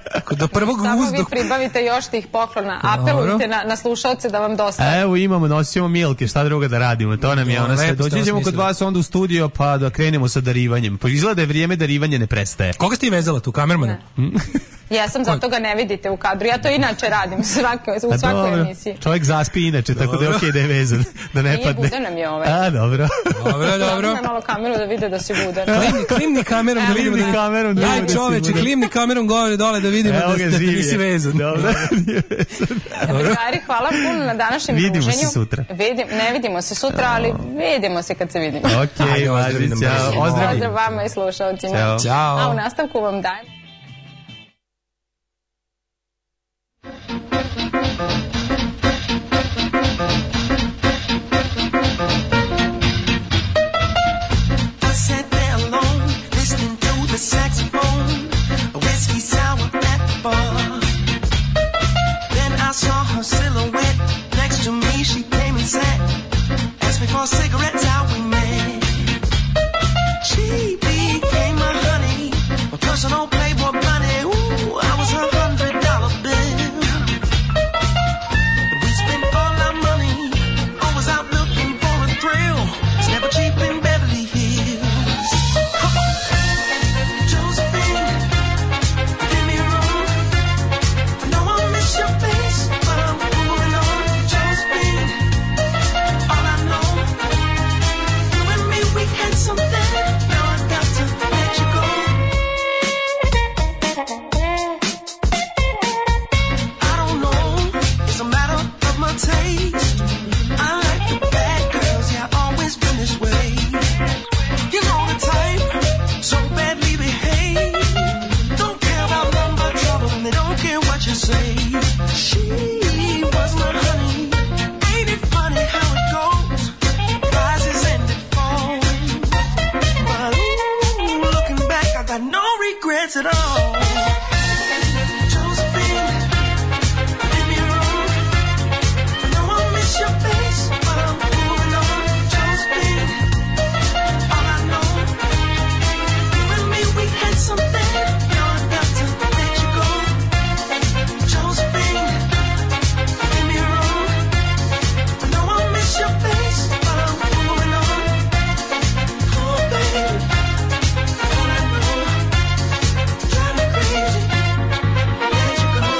Samo vi pribavite još tih poklona. Apelujte na slušalce da vam dostane. Evo nosimo Milke, šta druga da radimo. To nam je ona sve. Doći ćemo kod vas onda u studio pa da krenemo sa darivanjem. Pa izgleda da je vrijeme darivanje ne prestaje. Koga ste i vezala tu, kamermana? Jesam, zato ga ne vidite u kadru. Ja to inače radim u svakoj emisiji. Čovjek zaspi inače, tako da je okej da je vezan. Da ne padne. Nije budan nam je ovaj. A, dobro. Dobro. Malo kameru da vide da si budan. Klimni kamerom da vidimo da si. Aj čoveče, klimni kamerom govori dole da vidimo da nisi vezan. Dobro. Drugari, hvala puno na današnjem druženju. Vidimo se sutra. Ne vidimo se sutra, ali vidimo se kad se vidimo. Okej, ćao. Pozdrav vama i slušalcima. Ćao. A u nastavku vam dajem. Saxophone, a whiskey sour at the bar. for cigarettes out we made. She became my honey, my personal Playboy bunny. Ooh, I was her $100 bill. We spent all our money, always out looking for a thrill. It's never cheap in Beverly Hills. Josephine, get me wrong. I know I miss your face, but I'm moving on. Josephine, all I know, you and me, we had something. Now I got to let you go. I don't know, it's a matter of my taste. I like the bad girls, yeah, always been this way. You know the type, so badly behaved. Don't care about none but trouble, and they don't care what you say. She was my honey. Ain't it funny how it goes? Rises and it falls. But ooh, looking back, I got no regrets at all. Josephine, get me wrong. I know I miss your face, but I'm moving on. Josephine, all I know, you and me, we had something. Now I got to let you go. Josephine, get me wrong. I know I miss your face, but I'm moving on. Oh, baby, all I know, drive me crazy. Let you go.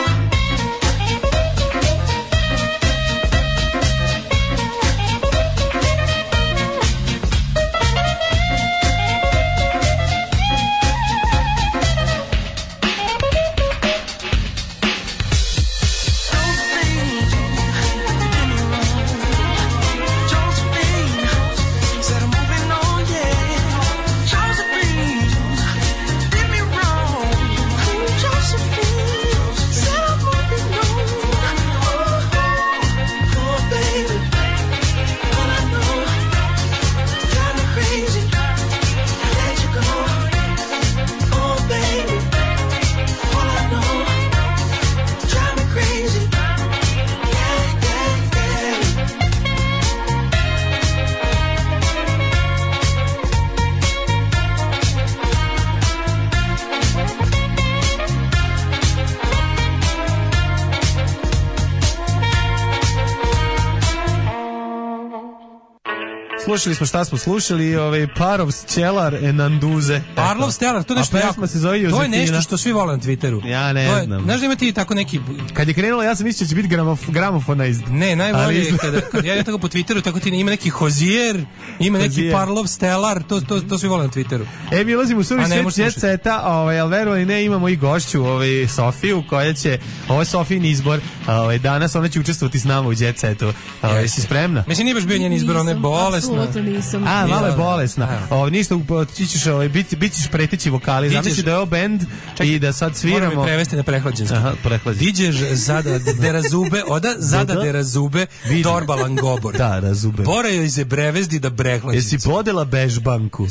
Slušali smo šta smo slušali, Parov Stelar Enanduze. Parlov Stelar, to nešto jako. Se zove Josefina. To je nešto što svi vole na Twitteru. Ja ne znam. Znaš da ima ti tako neki... Kad je krenulo, ja sam mislio da će biti gramofona iz... Ne, najbolje je kad ja tako po Twitteru, tako ti ima neki Hozier, ima neki Parlov Stelar, to svi vole na Twitteru. Mi ulazimo u suvi svijet Jet-seta, ali verovali ne, imamo i gošću, Sofiju, koja će, ovo je Sofijin izbor, danas ona će učestvovati s nama u Jet-setu. Jesi spremna? Mislim, nije baš bio njen izbor, ona je bolesna. Nisam. Malo je bolesna. Ništa, ti ćeš bit ćeš preteći vokali. Zamisli da je ovo bend i da sad sviramo. Moram mi prevesti na prehlađenski. Aha, prehlađenski. Diđeš zada razube, zada razube, torba langobor. Da, razube. Bora joj se brevezdi da brehlađenski. Jesi bodela bežbanku?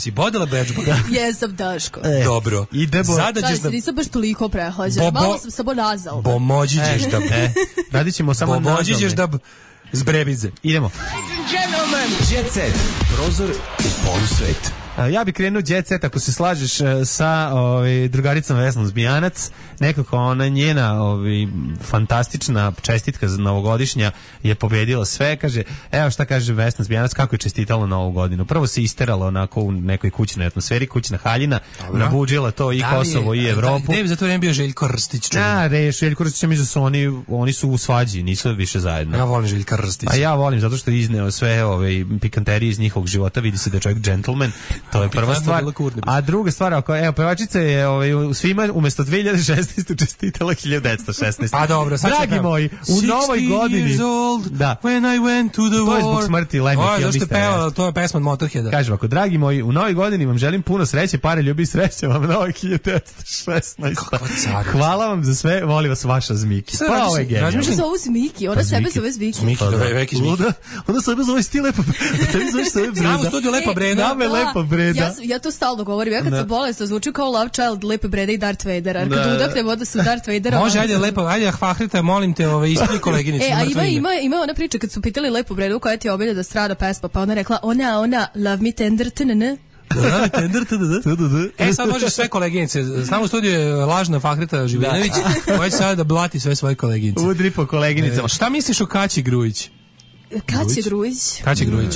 Jesam, Daško. Dobro. Idemo. Nisam baš toliko prehlađena. Malo sam samo nazal. Bomođiđeš da... Radit ćemo samo nazal. Bomođiđeš da... Zbrebize. Idemo. Jet Set. Prozor u polusvet. Ja bih krenuo Jet Set, ako se slažeš sa drugaricom Vesnom Zmijanac. Nekako ona njena fantastična čestitka za novogodišnja je pobedila sve. Kaže, evo šta kaže Vesna Zmijanac, kako je čestitala novu godinu. Prvo se isterala onako u nekoj kućnoj atmosferi, kućna haljina, nabuđila to i Kosovo i Evropu. Da bi za to vreme bio Željko Rstić. Željko Rstić, mi su oni su u svađi, nisu više zajedno. Ja volim Željka Rstića. A ja volim zato što je izneo sve pikanterije iz njihovog života, vidi se da je čovjek džentlmen. To je prva stvar. A druga stvar, evo, pevačica je svima umjesto 2016 čestitala 1916. A dobro, sad dragi moji, u novoj godini. Da. When I went to the war. To je zbog smrti Lemmy Kilmister. Zašto je pevala, to je pesma od Motorheada. Kažem, ako dragi moji, u novoj godini vam želim puno sreće, pare, ljubi i sreće vam novoj 1916. Hvala vam za sve, volim vas vaša Zmiki. Pa ovo je genijalno. Razmišljam se ovo Zmiki, ona sebe zove Zmiki. Veki Zmiki. Ona sebe zove Sti Lepa. Tebi zoveš sebe Brena. Znamo studiju Lepa Brena. Znamo je Lepa Brena. Breda. Ja to stalno govorim. Ja kad sam bolesna zvuči kao Love Child Lepe Breda i Darth Vadera. Kad udahnem onda su Darth Vadera. Može, ajde lepo, ajde Fahrita, molim te, ispuni koleginicu. Ima ona priča kad su pitali Lepu Bredu koja ti je obilja da strada pesma, pa ona rekla ona Love Me Tender TNN. Sad možeš sve koleginice. Znam u studiju je lažna Fahrita Živinović koja će sada da blati sve svoje koleginice. Udri po koleginicama. Šta misliš o Kaći Grujić? Kaći Grujić.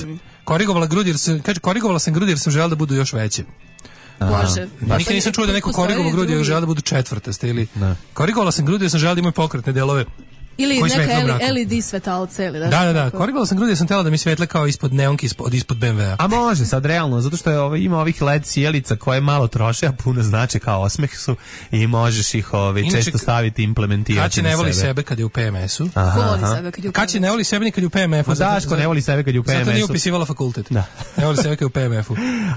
Korigovala sam grudi jer sam želela da budu još veće. Bože. Nikad nisam čuo da neko korigovao grudi jer želela da budu četvrtaste ili korigovala sam grudi jer sam želela da imaju pokretne delove. Ili neka LED svetalce ili da. Korigovala sam grudi jer sam htjela da mi svetle kao ispod neonki, ispod BMW-a. A može sad realno, zato što ima ovih LED sjelica koje malo troše, a puno znače kao osmeh su i možeš ih često staviti i implementirati. Kaći ne voli sebe kad je u PMS-u. Ko voli sebe kad je u PMS-u? Kaći ne voli sebe ni kad je u PMF-u. Daško ne voli sebe kad je u PMS-u. Zato nije upisivala fakultet. Ne voli sebe kad je u PMF-u.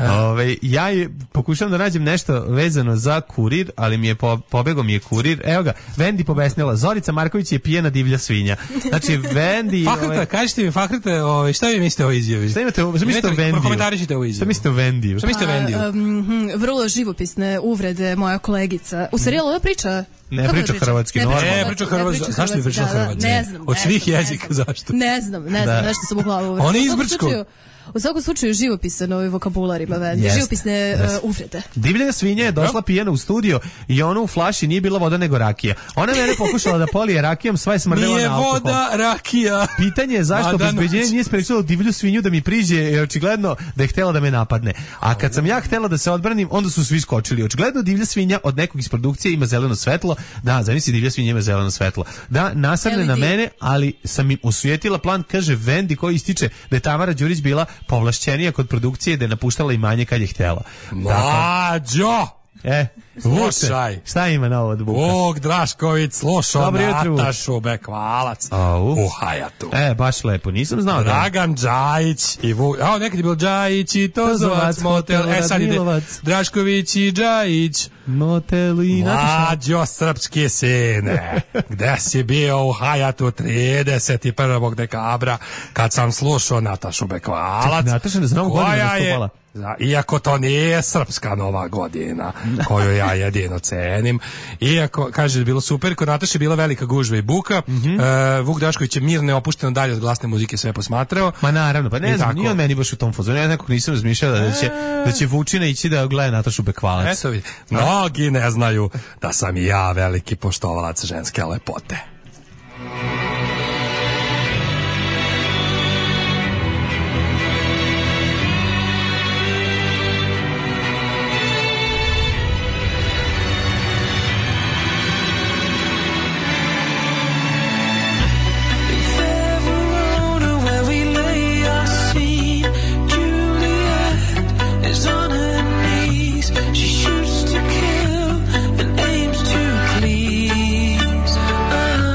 Ja pokušavam da nađem nešto vezano za kurir, ali mi je pobegao mi je kurir. Evo ga, Vendi pobesnila. Zorica Marković je pijena divlja svinja. Znači, Vendi... Fahrita, kažete mi, Fahrita, šta vi mislite o izjavi? Šta mislite o Vendiju? Prokomentarišite o izjavi. Šta mislite o Vendiju? Šta mislite o Vendiju? Vrlo živopisne uvrede moja kolegica. U serijalu ova priča... Ne priča hrvatski. Ne priča hrvatski. Zašto bi pričala hrvatski? Ne znam. Od svih jezika, zašto? Ne znam, nešto sam u glavu uvreda. On je izbrčko. U svakom slučaju živopisan ovaj vokabular ima Vendi. Živopisne uvrede. Divlja svinja je došla pijena u studio i ona u flaši nije bila voda nego rakija. Ona mene pokušala da polije rakijom, sva je smrdela na alkohol. Nije voda, rakija. Pitanje je zašto obezbeđenje nije sprečilo divlju svinju da mi priđe, jer očigledno da je htjela da me napadne. A kad sam ja htjela da se odbranim, onda su svi skočili. Očigledno divlja svinja od nekog iz produkcije ima zeleno svetlo. Da, zamisli divlja svinja ima zeleno svetlo. Da, nasrne na mene, ali sam im osujetila plan, kaže Vendi koji ističe da je Tamara Đurić bila povlašćenija kod produkcije, da je napuštala imanje kad je htjela. Mlađo! Slušaj. Šta ima na ovo dbuka? Vuk Drašković slušao Natašu Bekvalac u Hajatu. Baš lepo, nisam znao. Dragan Džajić i Vuk... nekad je bilo Džajić i Tozovac, Motel. Sad ide Drašković i Džajić. Motel i Nataša. Mlađo srpske sine. Gde si bio u Hajatu 31. dekabra kad sam slušao Natašu Bekvalac? Nataša ne znam godinu nastupala. Iako to nije srpska nova godina koju ja jedino cenim. Iako, kaže, bilo super, kod Nataše je bila velika gužva i buka. Vuk Drašković je mirno opušteno dalje od glasne muzike sve posmatrao. Ma naravno, pa ne znam, nije on meni baš u tom fazonu. Ja nekog nisam razmišljao da će Vučina ići da gleda Natašu Bekvalac. Eto vidi, mnogi ne znaju da sam i ja veliki poštovalac ženske lepote. She shoots to kill and aims to please.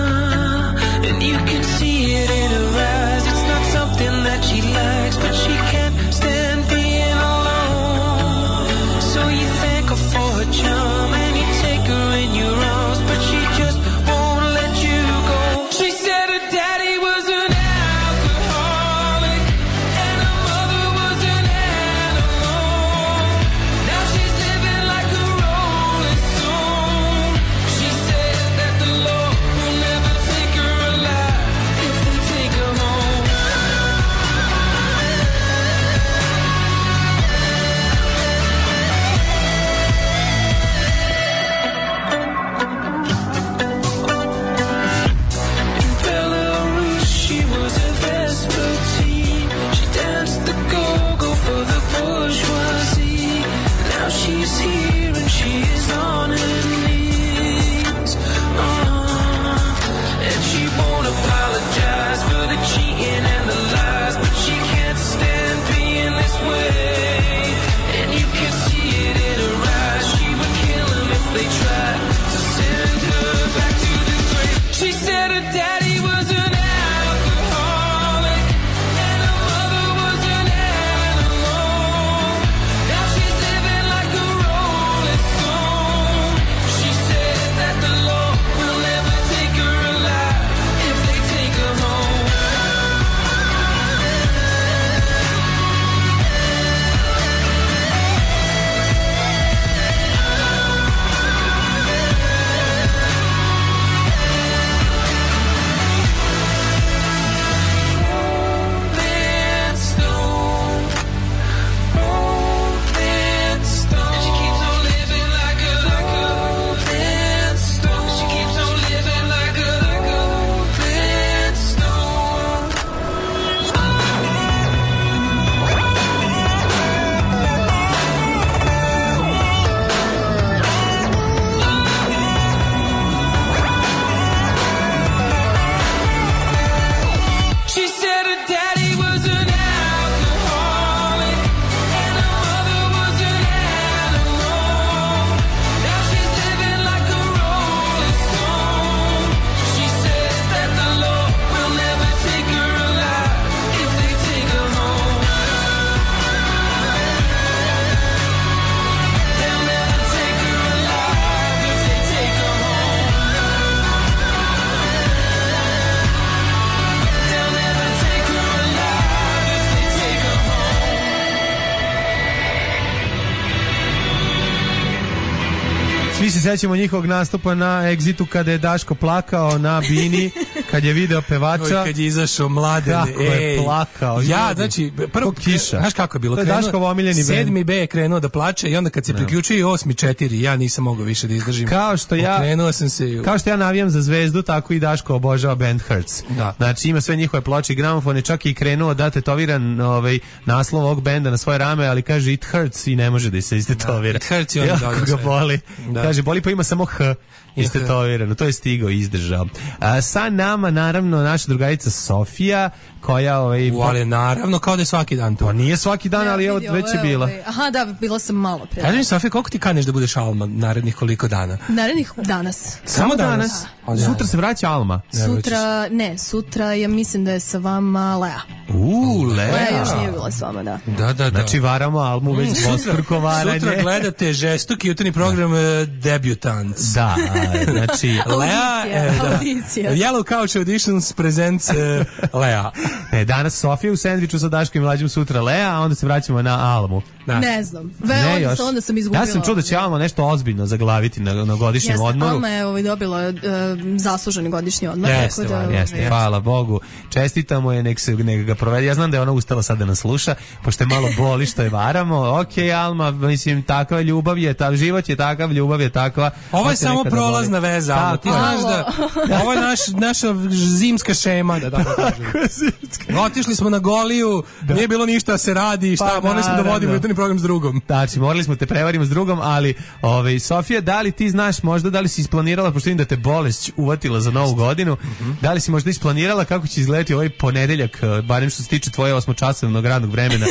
Svi se sećamo njihovog nastupa na Exitu kada je Daško plakao na bini, kad je video pevača. Kad je izašao Mladen. Kako je plakao. Ja, znači, prvo kiša. Znaš kako je bilo? To je Daškov omiljeni bend. 7. B je krenuo da plače i onda kad se priključio i 8. 4, ja nisam mogao više da izdržim. Kao što ja navijam za Zvezdu, tako i Daško obožava band Hurts. Da. Znači ima sve njihove ploče i gramofone, čak i krenuo da tetoviran naslov ovog benda na svoje rame, ali kaže it hurts i ne može da se istetovira. It hurts i on ga boli. Da. Kaže boli pa ima samo H istetovirano. To je stigao i izdržao. Sa nama naravno naša drugarica Sofija koja ali naravno kao da je svaki dan to. Pa nije svaki dan, ali evo već je bila. Aha, da, bila sam malo pre. Kaži mi Sofija, koliko ti kaneš da budeš Alma narednih koliko dana? Narednih danas. Samo danas? Sutra se vraća Alma? Sutra ja mislim da je sa vama Lea. Lea. Lea još nije bila s vama, da. Da. Znači varamo Almu već dvostruko varanje. Sutra gledate žestoki jutarnji program Debutants. Da, znači Lea, audicija. Yellow Couch Auditions presents Lea. Danas Sofija u sendviču sa Daškom i Mlađom, sutra Lea, a onda se vraćamo na Almu. Da. Ne znam. Onda sam izgubila. Ja sam čuo da će Alma nešto ozbiljno zaglaviti na godišnjem odmoru. Alma je dobila zasluženi godišnji odmor. Jeste, hvala Bogu. Čestitamo je, nek ga provede. Ja znam da je ona ustala sad da nas sluša, pošto je malo boli što je varamo. Okej, Alma, mislim, takva ljubav je, život je takav, ljubav je takva. Ovo je samo prolazna veza, Alma. Ti znaš da ovo je naša zimska šema, da tako kažem. Otišli smo na Goliju, nije bilo ništa da se radi, morali smo da vodimo jutarnji program s drugom. Znači, morali smo te prevarimo s drugom, ali Sofija, da li ti znaš možda, da li si isplanirala, pošto vidim da te bolest uvatila za novu godinu, da li si možda isplanirala kako će izgledati ovaj ponedeljak, barem što se tiče tvoje 8-časovnog radnog vremena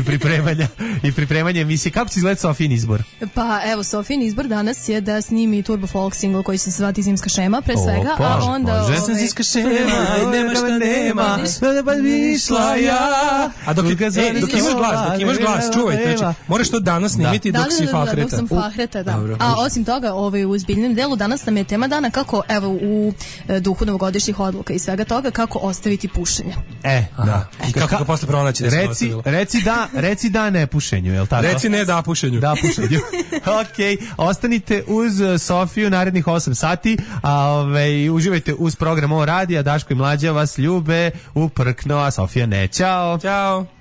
i pripremanja emisije, kako će izgledati Sofijin izbor? Pa evo, Sofijin izbor danas je da snimi Turbo Folk single koji se zvati Zimska šema, pre svega, a onda... Zimska šema, nema šta nema, pa mišla ja. A dok imaš glas, čuvaj, moraš to danas snimiti dok si fahreta. Dok sam fahreta, da. A osim toga, u ozbiljnom delu danas nam je tema dana kako, evo, u duhu novogodišnjih odluka i svega toga, kako ostaviti pušenje. Da. I kako ga posle pronaći da se ostavilo. Reci da ne pušenju, je li tako? Reci ne da pušenju. Da pušenju. Okej, ostanite uz Sofiju narednih 8 sati, a uživajte uz program O radija, Daško i Mlađa vas ljube uprkno, a Sofija ne. Ćao. Ćao.